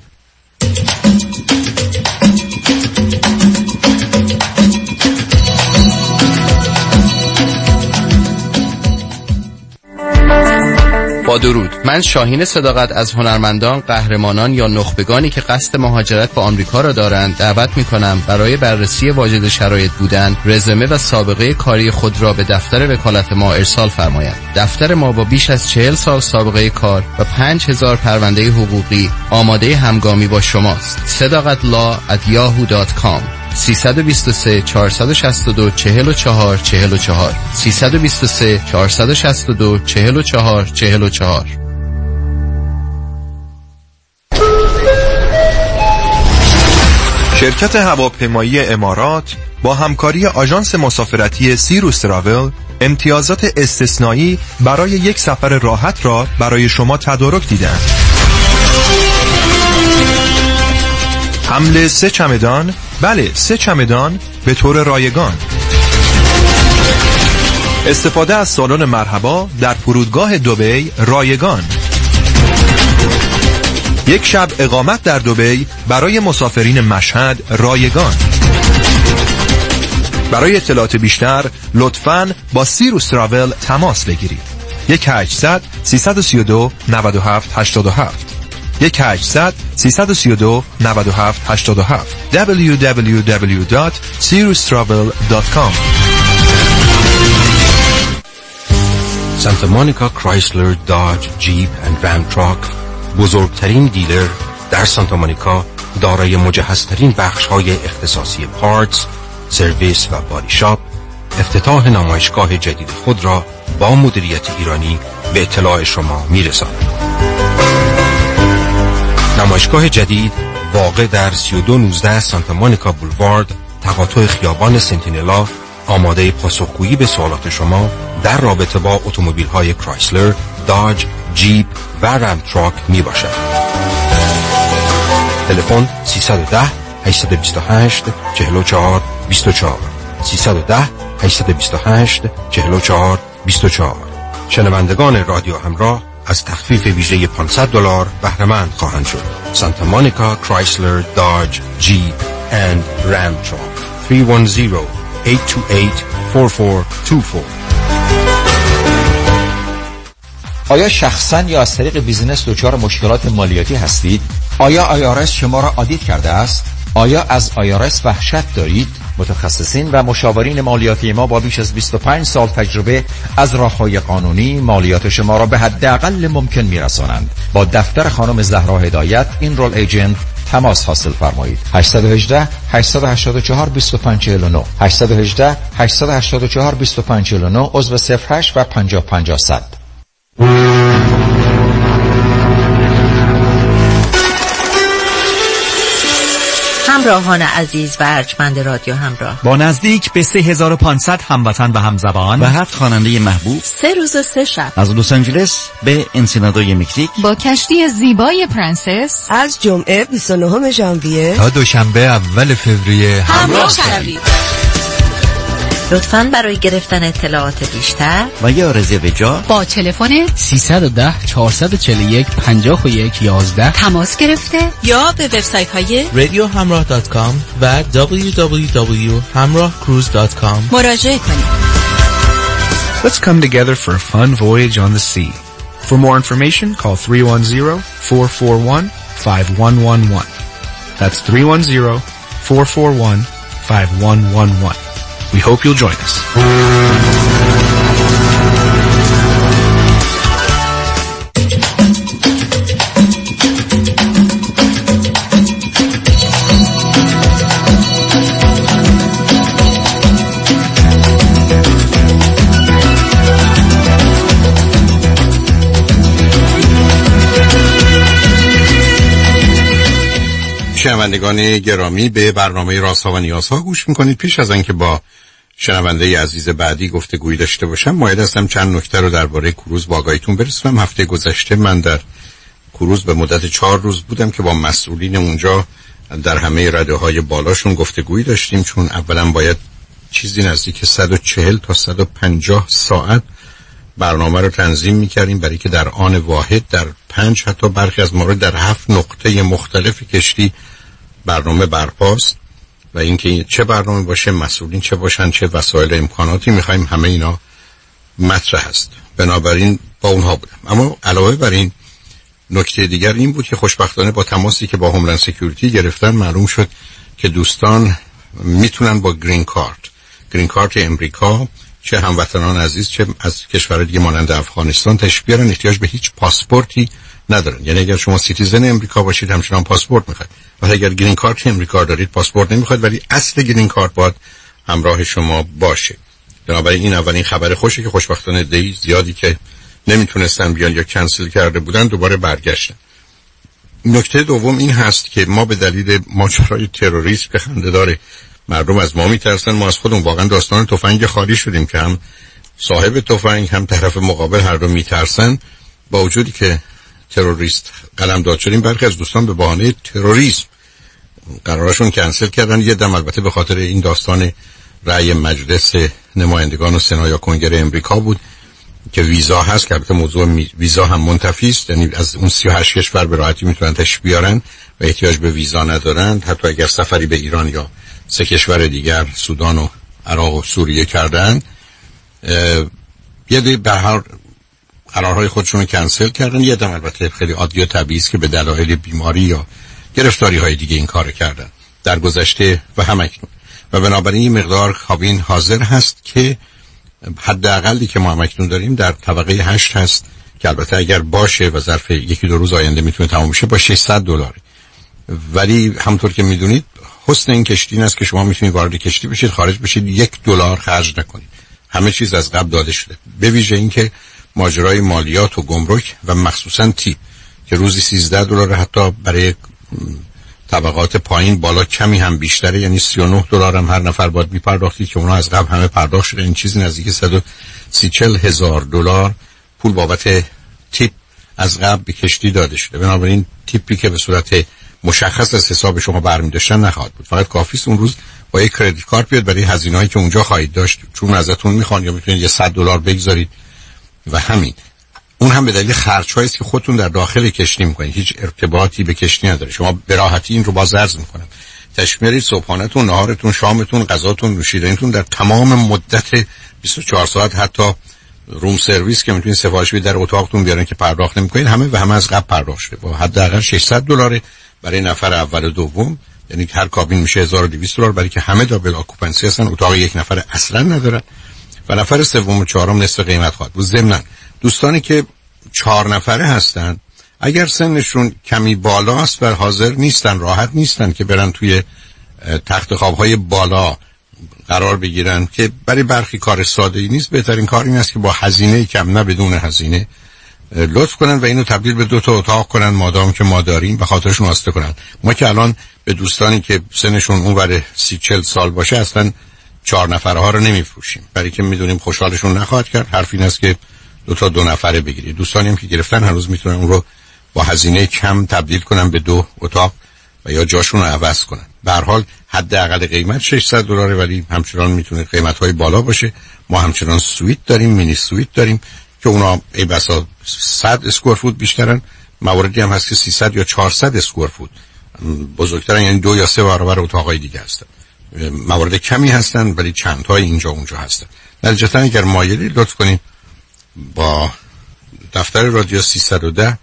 با درود، من شاهین صداقت از هنرمندان، قهرمانان یا نخبگانی که قصد مهاجرت به آمریکا را دارند دعوت می‌کنم برای بررسی واجد شرایط بودن، رزومه و سابقه کاری خود را به دفتر وکالت ما ارسال فرمایند. دفتر ما با بیش از 40 سال سابقه کار و 5000 پرونده حقوقی آماده همگامی با شماست. sadaqatlaw@yahoo.com 323 462 44 44 323 462 44 44. شرکت هواپیمایی امارات با همکاری آژانس مسافرتی سیروس تراول امتیازات استثنایی برای یک سفر راحت را برای شما تدارک دیدند. حمل 3 چمدان، بله 3 چمدان به طور رایگان. استفاده از سالن مرحبا در فرودگاه دبی رایگان. یک شب اقامت در دبی برای مسافرین مشهد رایگان. برای اطلاعات بیشتر لطفاً با سیروس تراول تماس بگیرید. 1-800 332 97 87 1-800 332 97 87 www.sirustravel.com. سانتا مونیکا کرایسلر، داج، جیپ اند رام تراک بزرگترین دیلر در سانتا مونیکا، دارای مجهزترین بخش‌های اختصاصی پارتس، سرویس و بادی شاپ، افتتاح نمایشگاه جدید خود را با مدیریت ایرانی به اطلاع شما می‌رساند. نمایشگاه جدید واقع در 3219 سانتا مونیکا بولوارد، تقاطع خیابان سنتینلا، آماده پاسخگویی به سوالات شما در رابطه با اتومبیل‌های کرایسلر، داج، جیپ و رام تراک می باشد. تلفن 310 828 44 24 310 828 44 24. شنوندگان رادیو همراه از تخفیف ویژه $500 بهره مند خواهند شد. سانتا مونیکا کرایسلر، داج، جیپ اند رام تراک 310-828-4424. آیا شخصاً یا از طریق بیزینس دچار مشکلات مالیاتی هستید؟ آیا آیارس شما را آدیت کرده است؟ آیا از آیارس وحشت دارید؟ متخصصین و مشاورین مالیاتی ما با بیش از 25 سال تجربه از راه‌های قانونی مالیات شما را به حداقل ممکن می‌رسانند. با دفتر خانم زهرا هدایت اینرول ایجنت تماس حاصل فرمایید. 818 884 2549 818 884 2549 عضو 08 و 50 100. همراهان عزیز و ارجمند رادیو همراه، با نزدیک به 3500 هموطن و همزبان و 7 خواننده محبوب، 3 روز و 3 شب از لس آنجلس به انسینادوی مکزیک، با کشتی زیبای پرنسس از جمعه 29 ژانویه تا دوشنبه اول فوریه همراه شوید. لطفاً برای گرفتن اطلاعات بیشتر و یا رزرو جا با تلفن 310 441 51 11 تماس گرفته یا به وبسایت های radiohamrah.com و www.hamrahcruise.com مراجعه کنید. Let's come together for a fun voyage on the sea. For more information, call 310-441-5111. That's 310-441-5111. We hope you'll join us. شنوندگان گرامی، به برنامه رازها و نیازها گوش میکنید. پیش از آنکه با شنونده عزیز بعدی گفتگویی داشته باشم، مایل هستم چند نکته رو درباره کروز با آگاهیتون برسونم. هفته گذشته من در کروز به مدت 4 روز بودم که با مسئولین اونجا در همه رده‌های بالاشون گفتگویی داشتیم، چون اولا باید چیزی نزدیک 140 تا 150 ساعت برنامه رو تنظیم می‌کردیم برای که در آن واحد در 5 حتی برخی از مورد در 7 نقطه مختلف کشتی برنامه برپاست و اینکه چه برنامه باشه، مسئولین چه باشن، چه وسایل امکاناتی می‌خوایم، همه اینا مطرح است. بنابراین با اونها بودم. اما علاوه بر این نکته دیگر این بود که خوشبختانه با تماسی که با هوملند سکیوریتی گرفتن معلوم شد که دوستان میتونن با گرین کارت امریکا، چه هموطنان عزیز چه از کشور دیگه مانند افغانستان تشریف بیارن، احتیاج به هیچ پاسپورتی ندارن. یعنی اگر شما سیتیزن امریکا باشید همچنان پاسپورت میخواید، ولی اگر گرین کارت امریکا دارید پاسپورت نمیخواید، ولی اصل گرین کارت باید همراه شما باشه. بنابراین این اولین خبر خوشی که خوشبختانه عده‌ای زیادی که نمیتونستن بیان یا کنسل کرده بودن دوباره برگشتن. نکته دوم این هست که ما به دلیل ماجرای تروریسم که خنده‌داره، مردم از ما میترسن، ما از خودمون واقعا داستان تفنگ خالی شدیم که هم صاحب تفنگ هم طرف مقابل هر دو میترسن. با وجودی که تروریست قلمداد شدیم، برخی از دوستان به بهانه تروریسم قرارشون کنسل کردن. یه دم البته به خاطر این داستان رأی مجلس نمایندگان و سنا یا کنگره امریکا بود که ویزا هست، که البته موضوع ویزا هم منتفی است، یعنی از اون 38 کشور به راحتی میتونن تشریف بیارن و احتیاج به ویزا ندارن، حتی اگر سفری به ایران یا 3 کشور دیگر سودان و عراق و سوریه کردن. یه دی به هر قرارهای خودشون رو کنسل کردن. یه دم البته خیلی عادی و طبیعی است که به دلایل بیماری یا گرفتاری های دیگه این کار کردن در گذشته و همکنون، و بنابراین این مقدار کابین حاضر هست که حداقلی که ما همکنون داریم در طبقه 8 هست که البته اگر باشه و ظرف 1-2 روز آینده میتونه تمام شه با $600. ولی همونطور که میدونید حسن این کشتی این است که شما میتونید وارد کشتی بشید، خارج بشید، $1 خرج نکنید. همه چیز از قبل داده شده، به ویژه این که ماجرای مالیات و گمرک و مخصوصا تیپ که روزی $13 حتی برای طبقات پایین، بالا کمی هم بیشتره، یعنی $39 هم هر نفر باید میپرداختید که اونا از قبل همه پرداخت شده. این چیزی نزدیک $130,000 پول بابت تیپ از قبل به کشتی داده شده. بنابراین تیپی که به صورت مشخص از حساب شما برمی داشتن نخواهد بود، فقط کافی است اون روز با یک کردیت کارت بیاد برای هزینه‌ای که اونجا خواهید داشت، چون ازتون میخوان، یا میتونید $100 بگذارید و همین. اون هم به دلیل خرج‌هایی است که خودتون در داخل کشتی می‌کنید، هیچ ارتباطی به کشتی نداره. شما به راحتی این رو باز عرض می‌کنم تشمیرید صبحانه‌تون، نهارتون، شامتون، غذاتون، نوشیدنیتون در تمام مدت 24 ساعت، حتی روم سرویس که میتونید سفارش بدید در اتاقتون بیارن که پرداخت نمی‌کنید، همه از قبل پرداخت شده با حداقل $600 برای نفر اول و دوم. یعنی هر کابین میشه $1200 برای که همه دابل آکوپنسی هستن، اتاق یک نفر اصلا ندارن و نفر سوم و چهارم نصف قیمت خواهد بود. ضمن دوستانی که 4 نفره هستن اگر سنشون کمی بالاست و حاضر نیستن، راحت نیستن که برن توی تخت خواب‌های بالا قرار بگیرن که برای برخی کار ساده‌ای نیست، بهترین کار این است که با هزینه کم، نه بدون هزینه، لطف کنن و اینو تبدیل به 2 تا اتاق کنن مادام که ما داریم، به خاطرشون واسطه کنن. ما که الان به دوستانی که سنشون اونور 30-40 سال باشه اصلا 4 نفره ها رو نمیفروشیم، برای که میدونیم خوشحالشون نخواهد کرد. حرف این است که 2 تا 2 نفره بگیرید. دوستانی هم که گرفتن هنوز میتونن اون رو با هزینه کم تبدیل کنن به 2 اتاق و یا جاشون رو عوض کنن. به هر حال حداقل قیمت $600 ولی همچنان میتونه قیمت‌های بالا باشه. ما همچنان سویت داریم، مینی سویت داریم که اونا ای بسا 100 اسکوئر فوت بیشترن، مواردی هم هست که 300 یا 400 اسکوئر فوت بزرگترن، یعنی 2 یا 3 برابر اتاقای دیگه هستن. موارد کمی هستن ولی چند تای اینجا اونجا هستن. نتیجتا اگر مایلی لطف کنید با دفتر رادیو 310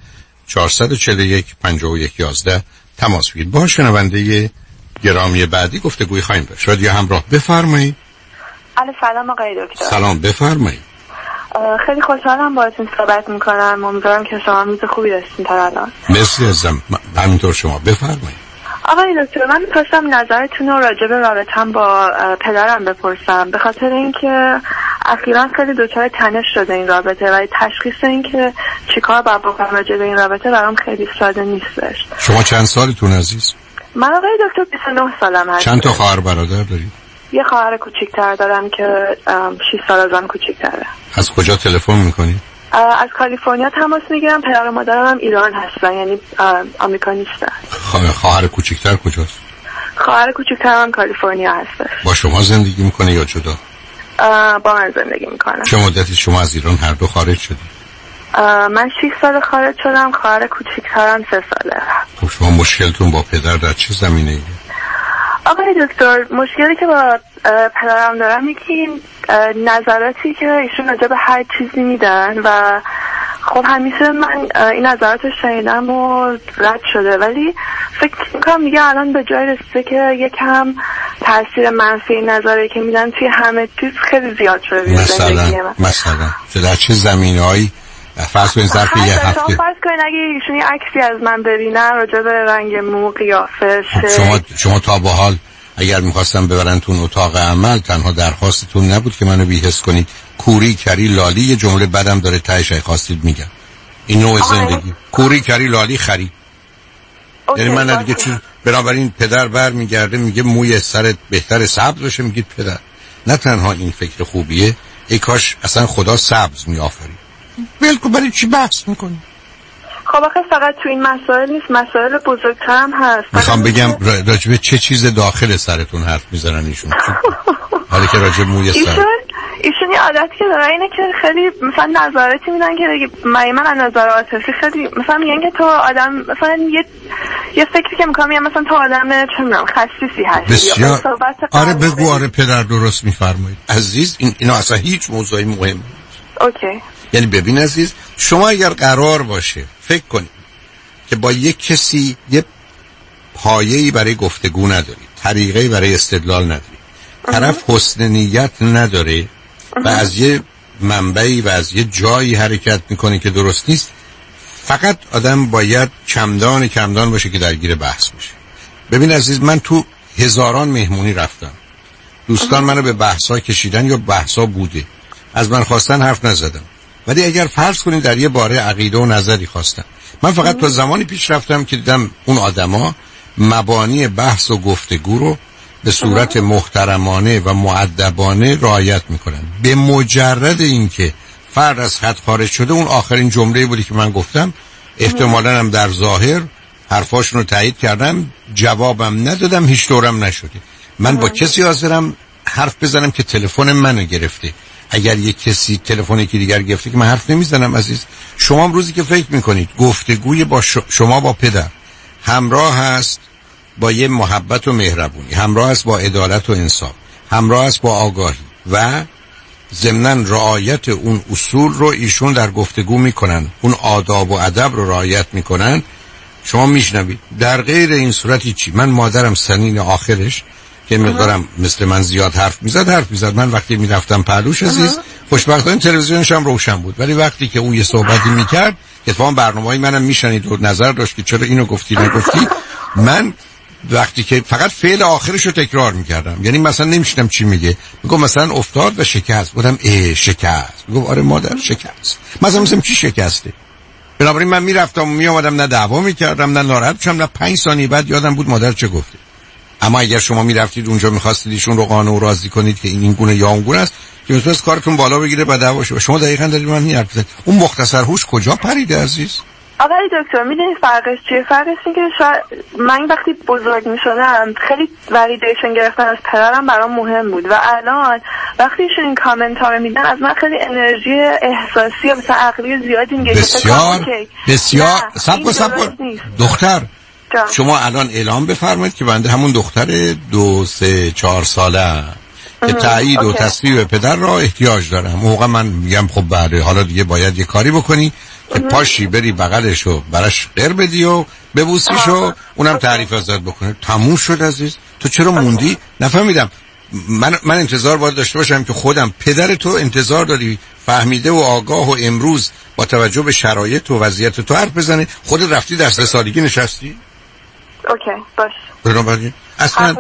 441 5111 تماس بگیرید. با شنونده گرامی بعدی گفتگوی خواهیم داشت. رادیو همراه، بفرمایید. سلام آقای دکتر. سلام، بفرمایید. خیلی خوشحالم باهاتون صحبت میکنم. امیدوارم که شما روز خوبی داشتین تا الان. مرسی عزیزم. همینطور شما بفرمایید. آقای دکتر، من می‌خواستم نظرتون رو راجع به رابطه‌ام با پدرم بپرسم، به خاطر اینکه اخیراً خیلی دچار تنش شده این رابطه و تشخیص این که چیکار باید بکنم راجع به این رابطه برام خیلی ساده نیستش. شما چند سالتون عزیز؟ من آقای دکتر 29 سالم هست. چند تا خواهر برادر دارید؟ یه خواهر کوچیک‌تر دارم که 6 سال از من کوچیک‌تره. از کجا تلفن می‌کنید؟ از کالیفرنیا تماس میگیرم. پدر و مادرم هم ایران هستن، یعنی آمریکا نیستن. خواهر کوچیک‌تر کجاست؟ خواهر کوچیک‌تر هم کالیفرنیا هستش. با شما زندگی میکنه یا جدا؟ با من زندگی میکنه. چه مدتی شما از ایران هر دو خارج شدید؟ من 6 سال خارج شدم، خواهر کوچیک‌ترم 3 ساله. خب شما مشکلتون با پدر در چه زمینه‌ای؟ آقای دکتر، مشکلی که با پدرم دارم یکی نظراتی که ایشون راجع به هر چیزی میدن و خب همیشه من این نظرات رو شنیدم و رد شده، ولی فکر میکنم دیگه الان به جای رسیده که یکم تاثیر منفی نظری که میدن توی همه چیز خیلی زیاد شده. مثلا در چه زمینه‌ای؟ فرض کنید ظرف یه هفته فرض کنید اگه ایشون عکسی از من ببینن راجع به رنگ مو، قیافه، شما تا به حال اگر میخواستم ببرنتون اتاق عمل تنها درخواستتون نبود که منو بی‌حس کنید کوری کری لالی، یه جمله بدم داره تهش خواستید میگم این نوع زندگی کوری کری لالی خری. یعنی من دیگه چیز بنابراین پدر بر میگرده میگه موی سرت بهتر سبز بشه، میگید پدر نه تنها این فکر خوبیه، ای کاش اصلا خدا سبز میآفرید. بلکو برای چی بحث میکنی؟ خب آخه فقط تو این مسائل نیست، مسائل بزرگتر هم هست. میخوام بگم راجبه چه چیز داخل سرتون حرف میزنن ایشون؟ حالی که راجب موی سر ایشون یه عادت که داره اینه که خیلی مثلا نظراتی میدن که من از نظر عاطفی خیلی مثلا میگن که تو آدم مثلا یه فکری که میکنم مثلا تو آدم چه میدونم خسیسی هستی. بسیار آره بگو. آره پدر درست میفرمایید عزیز. اینا اصلا هیچ موضوعی مهم نیست. اوکی. یعنی ببین عزیز، شما اگر قرار باشه فکر کنید که با یک کسی یه پایه‌ای برای گفتگو ندارید، طریقه‌ای برای استدلال ندارید، طرف حسن نیت نداره و از یه منبعی و از یه جایی حرکت میکنه که درست نیست، فقط آدم باید کمدان باشه که درگیر بحث بشه. ببین عزیز، من تو هزاران مهمونی رفتم، دوستان منو به بحث‌ها کشیدن یا بحث‌ها بوده، از من خواستن حرف نزدم، ولی اگر فرض کنید در یه باره عقیده و نظری خواستن، من فقط تا زمانی پیش رفتم که دیدم اون آدما مبانی بحث و گفتگو رو به صورت محترمانه و مؤدبانه رعایت میکنن. به مجرد اینکه فرد از خط خارج شده، اون آخرین جمله‌ای بودی که من گفتم، احتمالاً هم در ظاهر حرفاشون رو تایید کردم، جوابم ندادم، هیچ طورم نشده. من با کسی حاضرم حرف بزنم که تلفن منو گرفته. اگر یک کسی تلفن یکی دیگر گرفته که من حرف نمیزنم عزیز. شما هم روزی که فکر میکنید گفتگوی با شما با پدر همراه هست با یه محبت و مهربونی، همراه است با عدالت و انصاف، همراه است با آگاهی و ضمناً رعایت اون اصول رو ایشون در گفتگو میکنن، اون آداب و ادب رو رعایت میکنن، شما میشنوید. در غیر این صورتی چی؟ من مادرم سنین آخرش که مقدارم مثل من زیاد حرف میزد. من وقتی میرفتم پهلوش عزیز، خوشبختانه تلویزیونش هم روشن بود، ولی وقتی که اون یه صحبتی میکرد که اتفاقا برنامه‌های منم میشنید و نظر داشت که چرا اینو گفتی نگفتی، من وقتی که فقط فعل آخرش رو تکرار میکردم، یعنی مثلا نمیشنم چی میگه، میگم مثلا افتاد و شکست، بودم شکست، میگم آره مادر شکست، مثلا چی شکسته؟ بنابراین من میرفتم می اومدم، نه دعوا میکردم نه ناراحت شدم، نه 5 ثانیه بعد یادم بود مادر چه گفته. اما اگر شما میرفتید اونجا میخواستید ایشون رو قانع و راضی کنید که این گونه یا اون گونه است که میتونست کارتون بالا بگیره و دعوا شه، شما دقیقاً دارید من میگید اون مختصر هوش کجا پریده عزیز؟ آقای دکتر میدونید فرقش چیه؟ فرقش اینه که من وقتی بزرگ میشدم خیلی ولیدیشن گرفتن از پدرم برام مهم بود و الان وقتی ایشون این کامنت ها رو میدن از من خیلی انرژی احساسی و مثلا عقلی زیادی میگه. بسیار سب کن دختر شما الان اعلام بفرمایید که بنده همون دختر 2-3-4 ساله که تایید و تصویب پدر را احتیاج دارم. موقع من میگم خب بعد حالا دیگه باید یه کاری بکنی که پاشی بری بغلشو براش غیر بدی و ببوسیشو اونم تعریف ازت بکنه. تموم شد عزیز. تو چرا موندی؟ نفهمیدم. من انتظار باید داشته باشم که خودم پدر تو انتظار داری فهمیده و آگاه و امروز با توجه به شرایط و وضعیت تو حرف بزنه. خودت رفتی در 3 سالگی نشستی؟ اوکی باش. بنابراین اصلا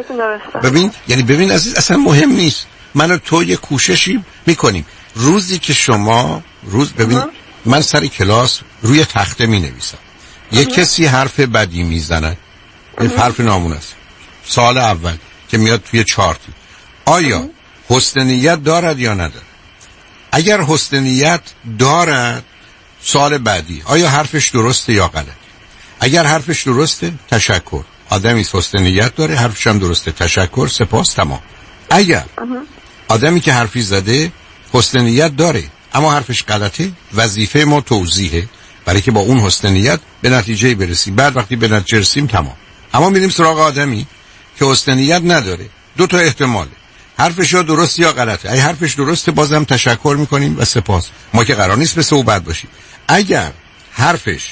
ببین عزیز اصلا مهم نیست. من و تو یه کوششی میکنیم. روزی که شما ببین من سر کلاس روی تخته می نویسم یک کسی حرف بدی می زند، یه حرف نامونه است، سال اول که میاد توی چارتی، آیا حسن نیت دارد یا ندارد؟ اگر حسن نیت دارد سال بعدی آیا حرفش درسته یا غلط؟ اگر حرفش درسته تشکر، آدمی حسن نیت داره، حرفش هم درسته، تشکر، سپاس، تمام. اگر آدمی که حرفی زده حسن نیت داره اما حرفش غلطه، وظیفه ما توضیحه برای که با اون حسن نیت به نتیجه برسیم. بعد وقتی به نتیجه رسیم تمام. اما میریم سراغ آدمی که حسن نیت نداره. 2 تا احتماله، حرفش یا درسته یا غلطه. اگه حرفش درسته بازم تشکر میکنیم و سپاس، ما که قرار نیست به صحبت باشیم. اگر حرفش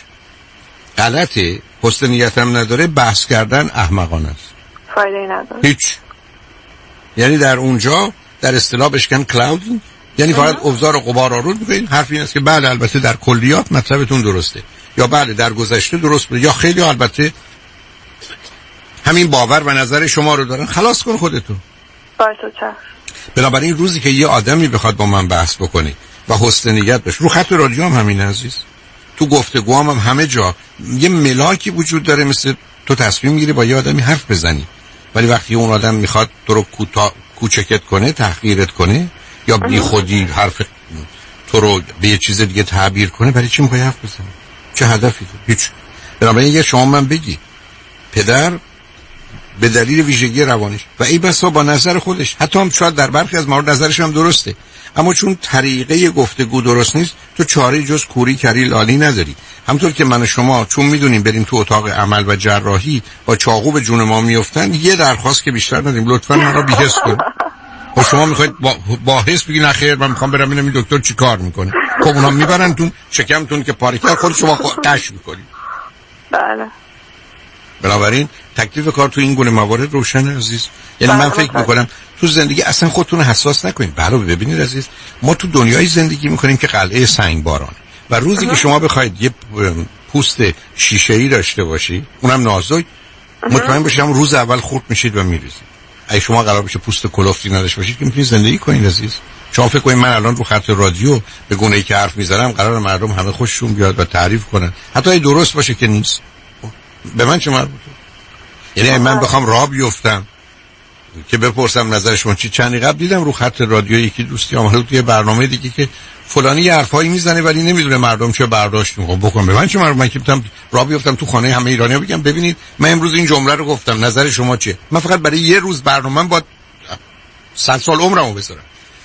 غلطه، حسن نیت هم نداره، بحث کردن احمقانه است، فایده نداره هیچ. یعنی در اونجا در اصطلاح بشکن کلاودینگ، یعنی فقط ابزار و غبار آلود میکنین. حرف این است که بله البته در کلیات مطلبتون درسته، یا بله در گذشته درست بوده، یا خیلی البته همین باور و نظر شما رو دارن. خلاص کن خودتون. بنابراین روزی که یه آدمی بخواد با من بحث بکنه و حسن نیت باشه، رو خط رادیو هم همین عزیز، تو گفتگو هم همه جا یه ملاکی وجود داره، مثل تو تصمیم میگیری با یه آدمی حرف بزنی، ولی وقتی اون آدم میخواد تو رو کوچکت کنه، تحقیرت کنه، یا بی خودی حرف تو رو به یه چیز دیگه تعبیر کنه، برای چی میخوای حرف بزنی؟ چه هدفی تو؟ هیچ. بنابراین یه شما من بگی پدر به دلیل ویژگی روانش و ای بسا با نظر خودش، حتی هم شاید در برخی از موارد نظرش هم درسته، اما چون طریقه گفتگو درست نیست، تو چاره جز کوری کری لالی نداری. همطور که من و شما چون میدونیم بریم تو اتاق عمل و جراحی با چاقو به جون ما میافتن، یه درخواست که بیشتر نداریم، لطفاً ما رو بی‌حس کن. و شما میخواید با حس بگی نه خیر من میخوام برم ببینم این دکتر چی کار میکنه. خب اونا میبرنتون شکمتون که پاره کرد، خود شما قش میکنید. بله. بنابراین تکلیف کار تو این گونه موارد روشن عزیز. یعنی من فکر میکنم تو زندگی اصلا خودتون رو حساس نکنید. برای ببینید عزیز، ما تو دنیای زندگی میکنیم که قلعه سنگباران، و روزی که شما بخواید یه پوست شیشه‌ای داشته باشی، اونم نازک، مطمئن باشید هم روز اول خورد میشید و میریزید. اگه شما قرار بشه پوست کلفتی نداشته باشید که میتونید زندگی کنید عزیز. شما فکر کنید من الان رو خط رادیو به گونه‌ای که حرف میزنم قرار مردم همه خوششون بیاد و تعریف کنن، حتی اگه درست باشه که نیست. به من چه مربوطه؟ یعنی من بخوام راه بیفتم که بپرسم نظر شما چی، چندی قبل دیدم رو خط رادیو یکی دوستی اومد توی برنامه دیگه که فلانی یه حرفایی میزنه ولی نمیدونه مردم چه برداشت میکنن. بکنم به من چه مربوطه؟ من که بتونم راه بیفتم تو خانه همه ایرانی‌ها بگم ببینید من امروز این جمله رو گفتم، نظر شما چیه؟ من فقط برای یه روز برنامه‌ام با 100 سال عمرمو بذارم.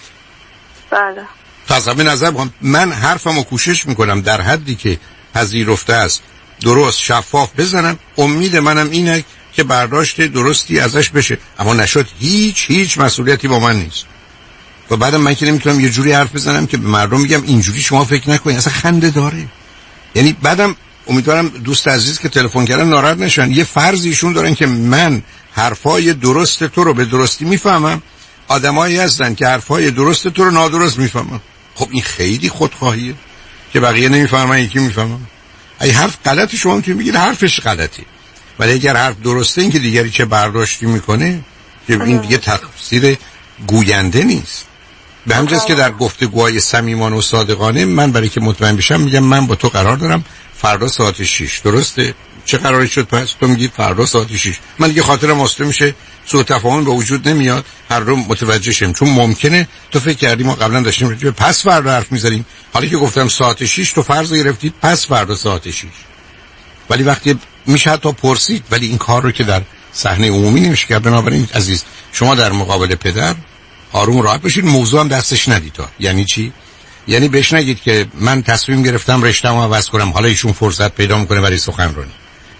بله. تصمیم نظر من حرفمو کوشش میکنم در حدی که پذیرفته است درست شفاف بزنم. امید منم اینه که برداشت درستی ازش بشه، اما نشد هیچ مسئولیتی با من نیست. و بعدم من که نمیتونم یه جوری حرف بزنم که به مردم میگم اینجوری شما فکر نکنید، اصلا خنده داره. یعنی بعدم امیدوارم دوست عزیز که تلفن کردن ناراحت نشن، یه فرضیشون دارن که من حرفای درست تو رو به درستی میفهمم، آدمایی هستن که حرفای درست تو رو نادرست میفهمن. خب این خیلی خودخواهیه که بقیه نمیفهمن یکی میفهمن. اگه حرف غلطی شما میتونید بگید حرفش غلطی، ولی اگر حرف درسته این که دیگری چه برداشتی میکنه که این دیگه تقصیر گوینده نیست. به همجاست که در گفتگوهای صمیمانه و صادقانه من برای که مطمئن بشم میگم من با تو قرار دارم فردا ساعت 6 درسته؟ چه قراری شد پس؟ تو میگی فردا ساعت 6. من دیگه خاطرم واسطه میشه، سوء تفاهم به وجود نمیاد، هر رو متوجه شیم. چون ممکنه تو فکر کردی ما قبلا داشتیم راجع به پس فردا حرف می‌زدیم، حالا که گفتم ساعت 6 تو فرض گرفتی پس فردا ساعت 6. ولی وقتی میشه حتی پرسید، ولی این کار رو که در صحنه عمومی نمیشه کرد. بنابراین عزیز شما در مقابل پدر آروم راحت باشید، موضوع هم دستش ندید. تا یعنی چی؟ یعنی بهش نگید که من تصمیم گرفتم رشته‌مو عوض کنم، حالا ایشون فرصت پیدا میکنه برای سخنرانی.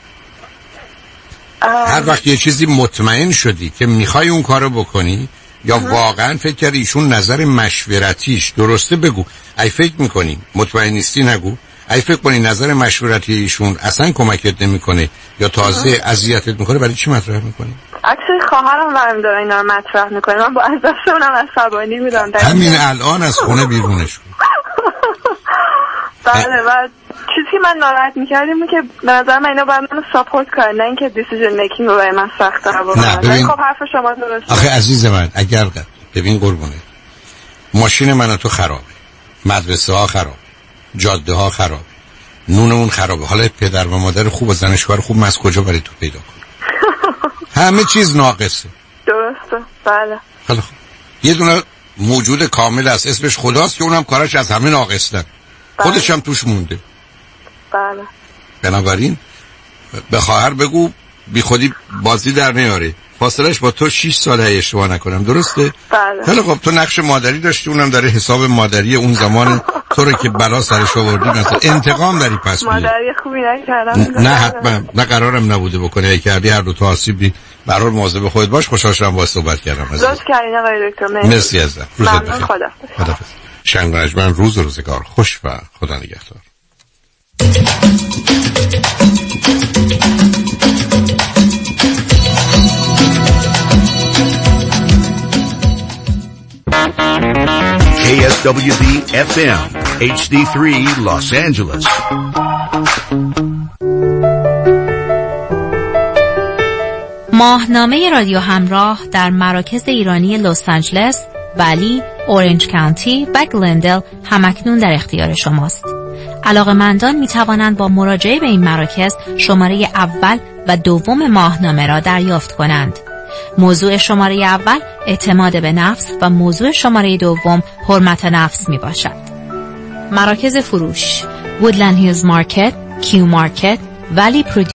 هر وقت یه چیزی مطمئن شدی که میخوای اون کارو بکنی یا واقعا فکر کردی ایشون نظر مشورتیش درسته بگو. ای فکر میکنی مطمئن نیستی نگو. ای فکر کنی نظر مشورتی ایشون اصلا کمکت نمیکنه یا تازه اذیتت میکنه، برای چی مطرح میکنی؟ اکچولی خواهرم برام داره اینا رو مطرح میکنه، من با از دستشونم عصبانی بودم. همین الان از خونه بیرونش کن. بله. و چیزی که من ناراحت میکردیم که به نظر من اینا باید منو ساپورت کنن، نه اینکه دیسیژن میکینگ رو برای من سخت بکنن. نه ببین، خب حرف شما درسته. آخه عزیز من اگر ببین قربونه، ماشین من و تو خرابه، مدرسه ها خرابه، جاده ها خرابه، نونمون خرابه، حالا پدر و مادر خوب و زن شوهر خوب از کجا برای تو پیدا کنم؟ همه چیز ناقصه. درسته. بله. خیلی خوب. یه دونه موجود کامل است اسمش خداست که اونم کارش از همه ناقصه، خودش هم توش مونده. بله. بنابراین به خواهر بگو بی خودی بازی در نیاره، فاصلش با تو 6 ساله اشتباه نکنم، درسته؟ بله. خیلی خب تو نقش مادری داشتی، اونم داره حساب مادری اون زمان تو رو که بلا سرش آوردی مثلا انتقام داری پس میگیری. مادری خوبی نکردم. نه حتما، نه قرارم نبوده بکنه، ای کردی هر دو تا آسیبی برار مواظب خودت باش. خوشحال شدم باهات صحبت کردم. لطف کردین آقای دکتر. مرسی عزیزم. روزت بخیر. خداحافظ. شنگرجمن روز و روزگار خوش و خدا نگهدار. KSWB FM HD3 Los Angeles. ماهنامه رادیو همراه در مراکز ایرانی لس آنجلس، ولی، اورنج کانتی و گلندل همکنون در اختیار شماست. علاقه‌مندان می توانند با مراجعه به این مراکز شماره اول و دوم ماهنامه را دریافت کنند. موضوع شماره اول اعتماد به نفس و موضوع شماره دوم حرمت نفس می باشد. مراکز فروش: وودلند هیلز مارکت، کیو مارکت، ولی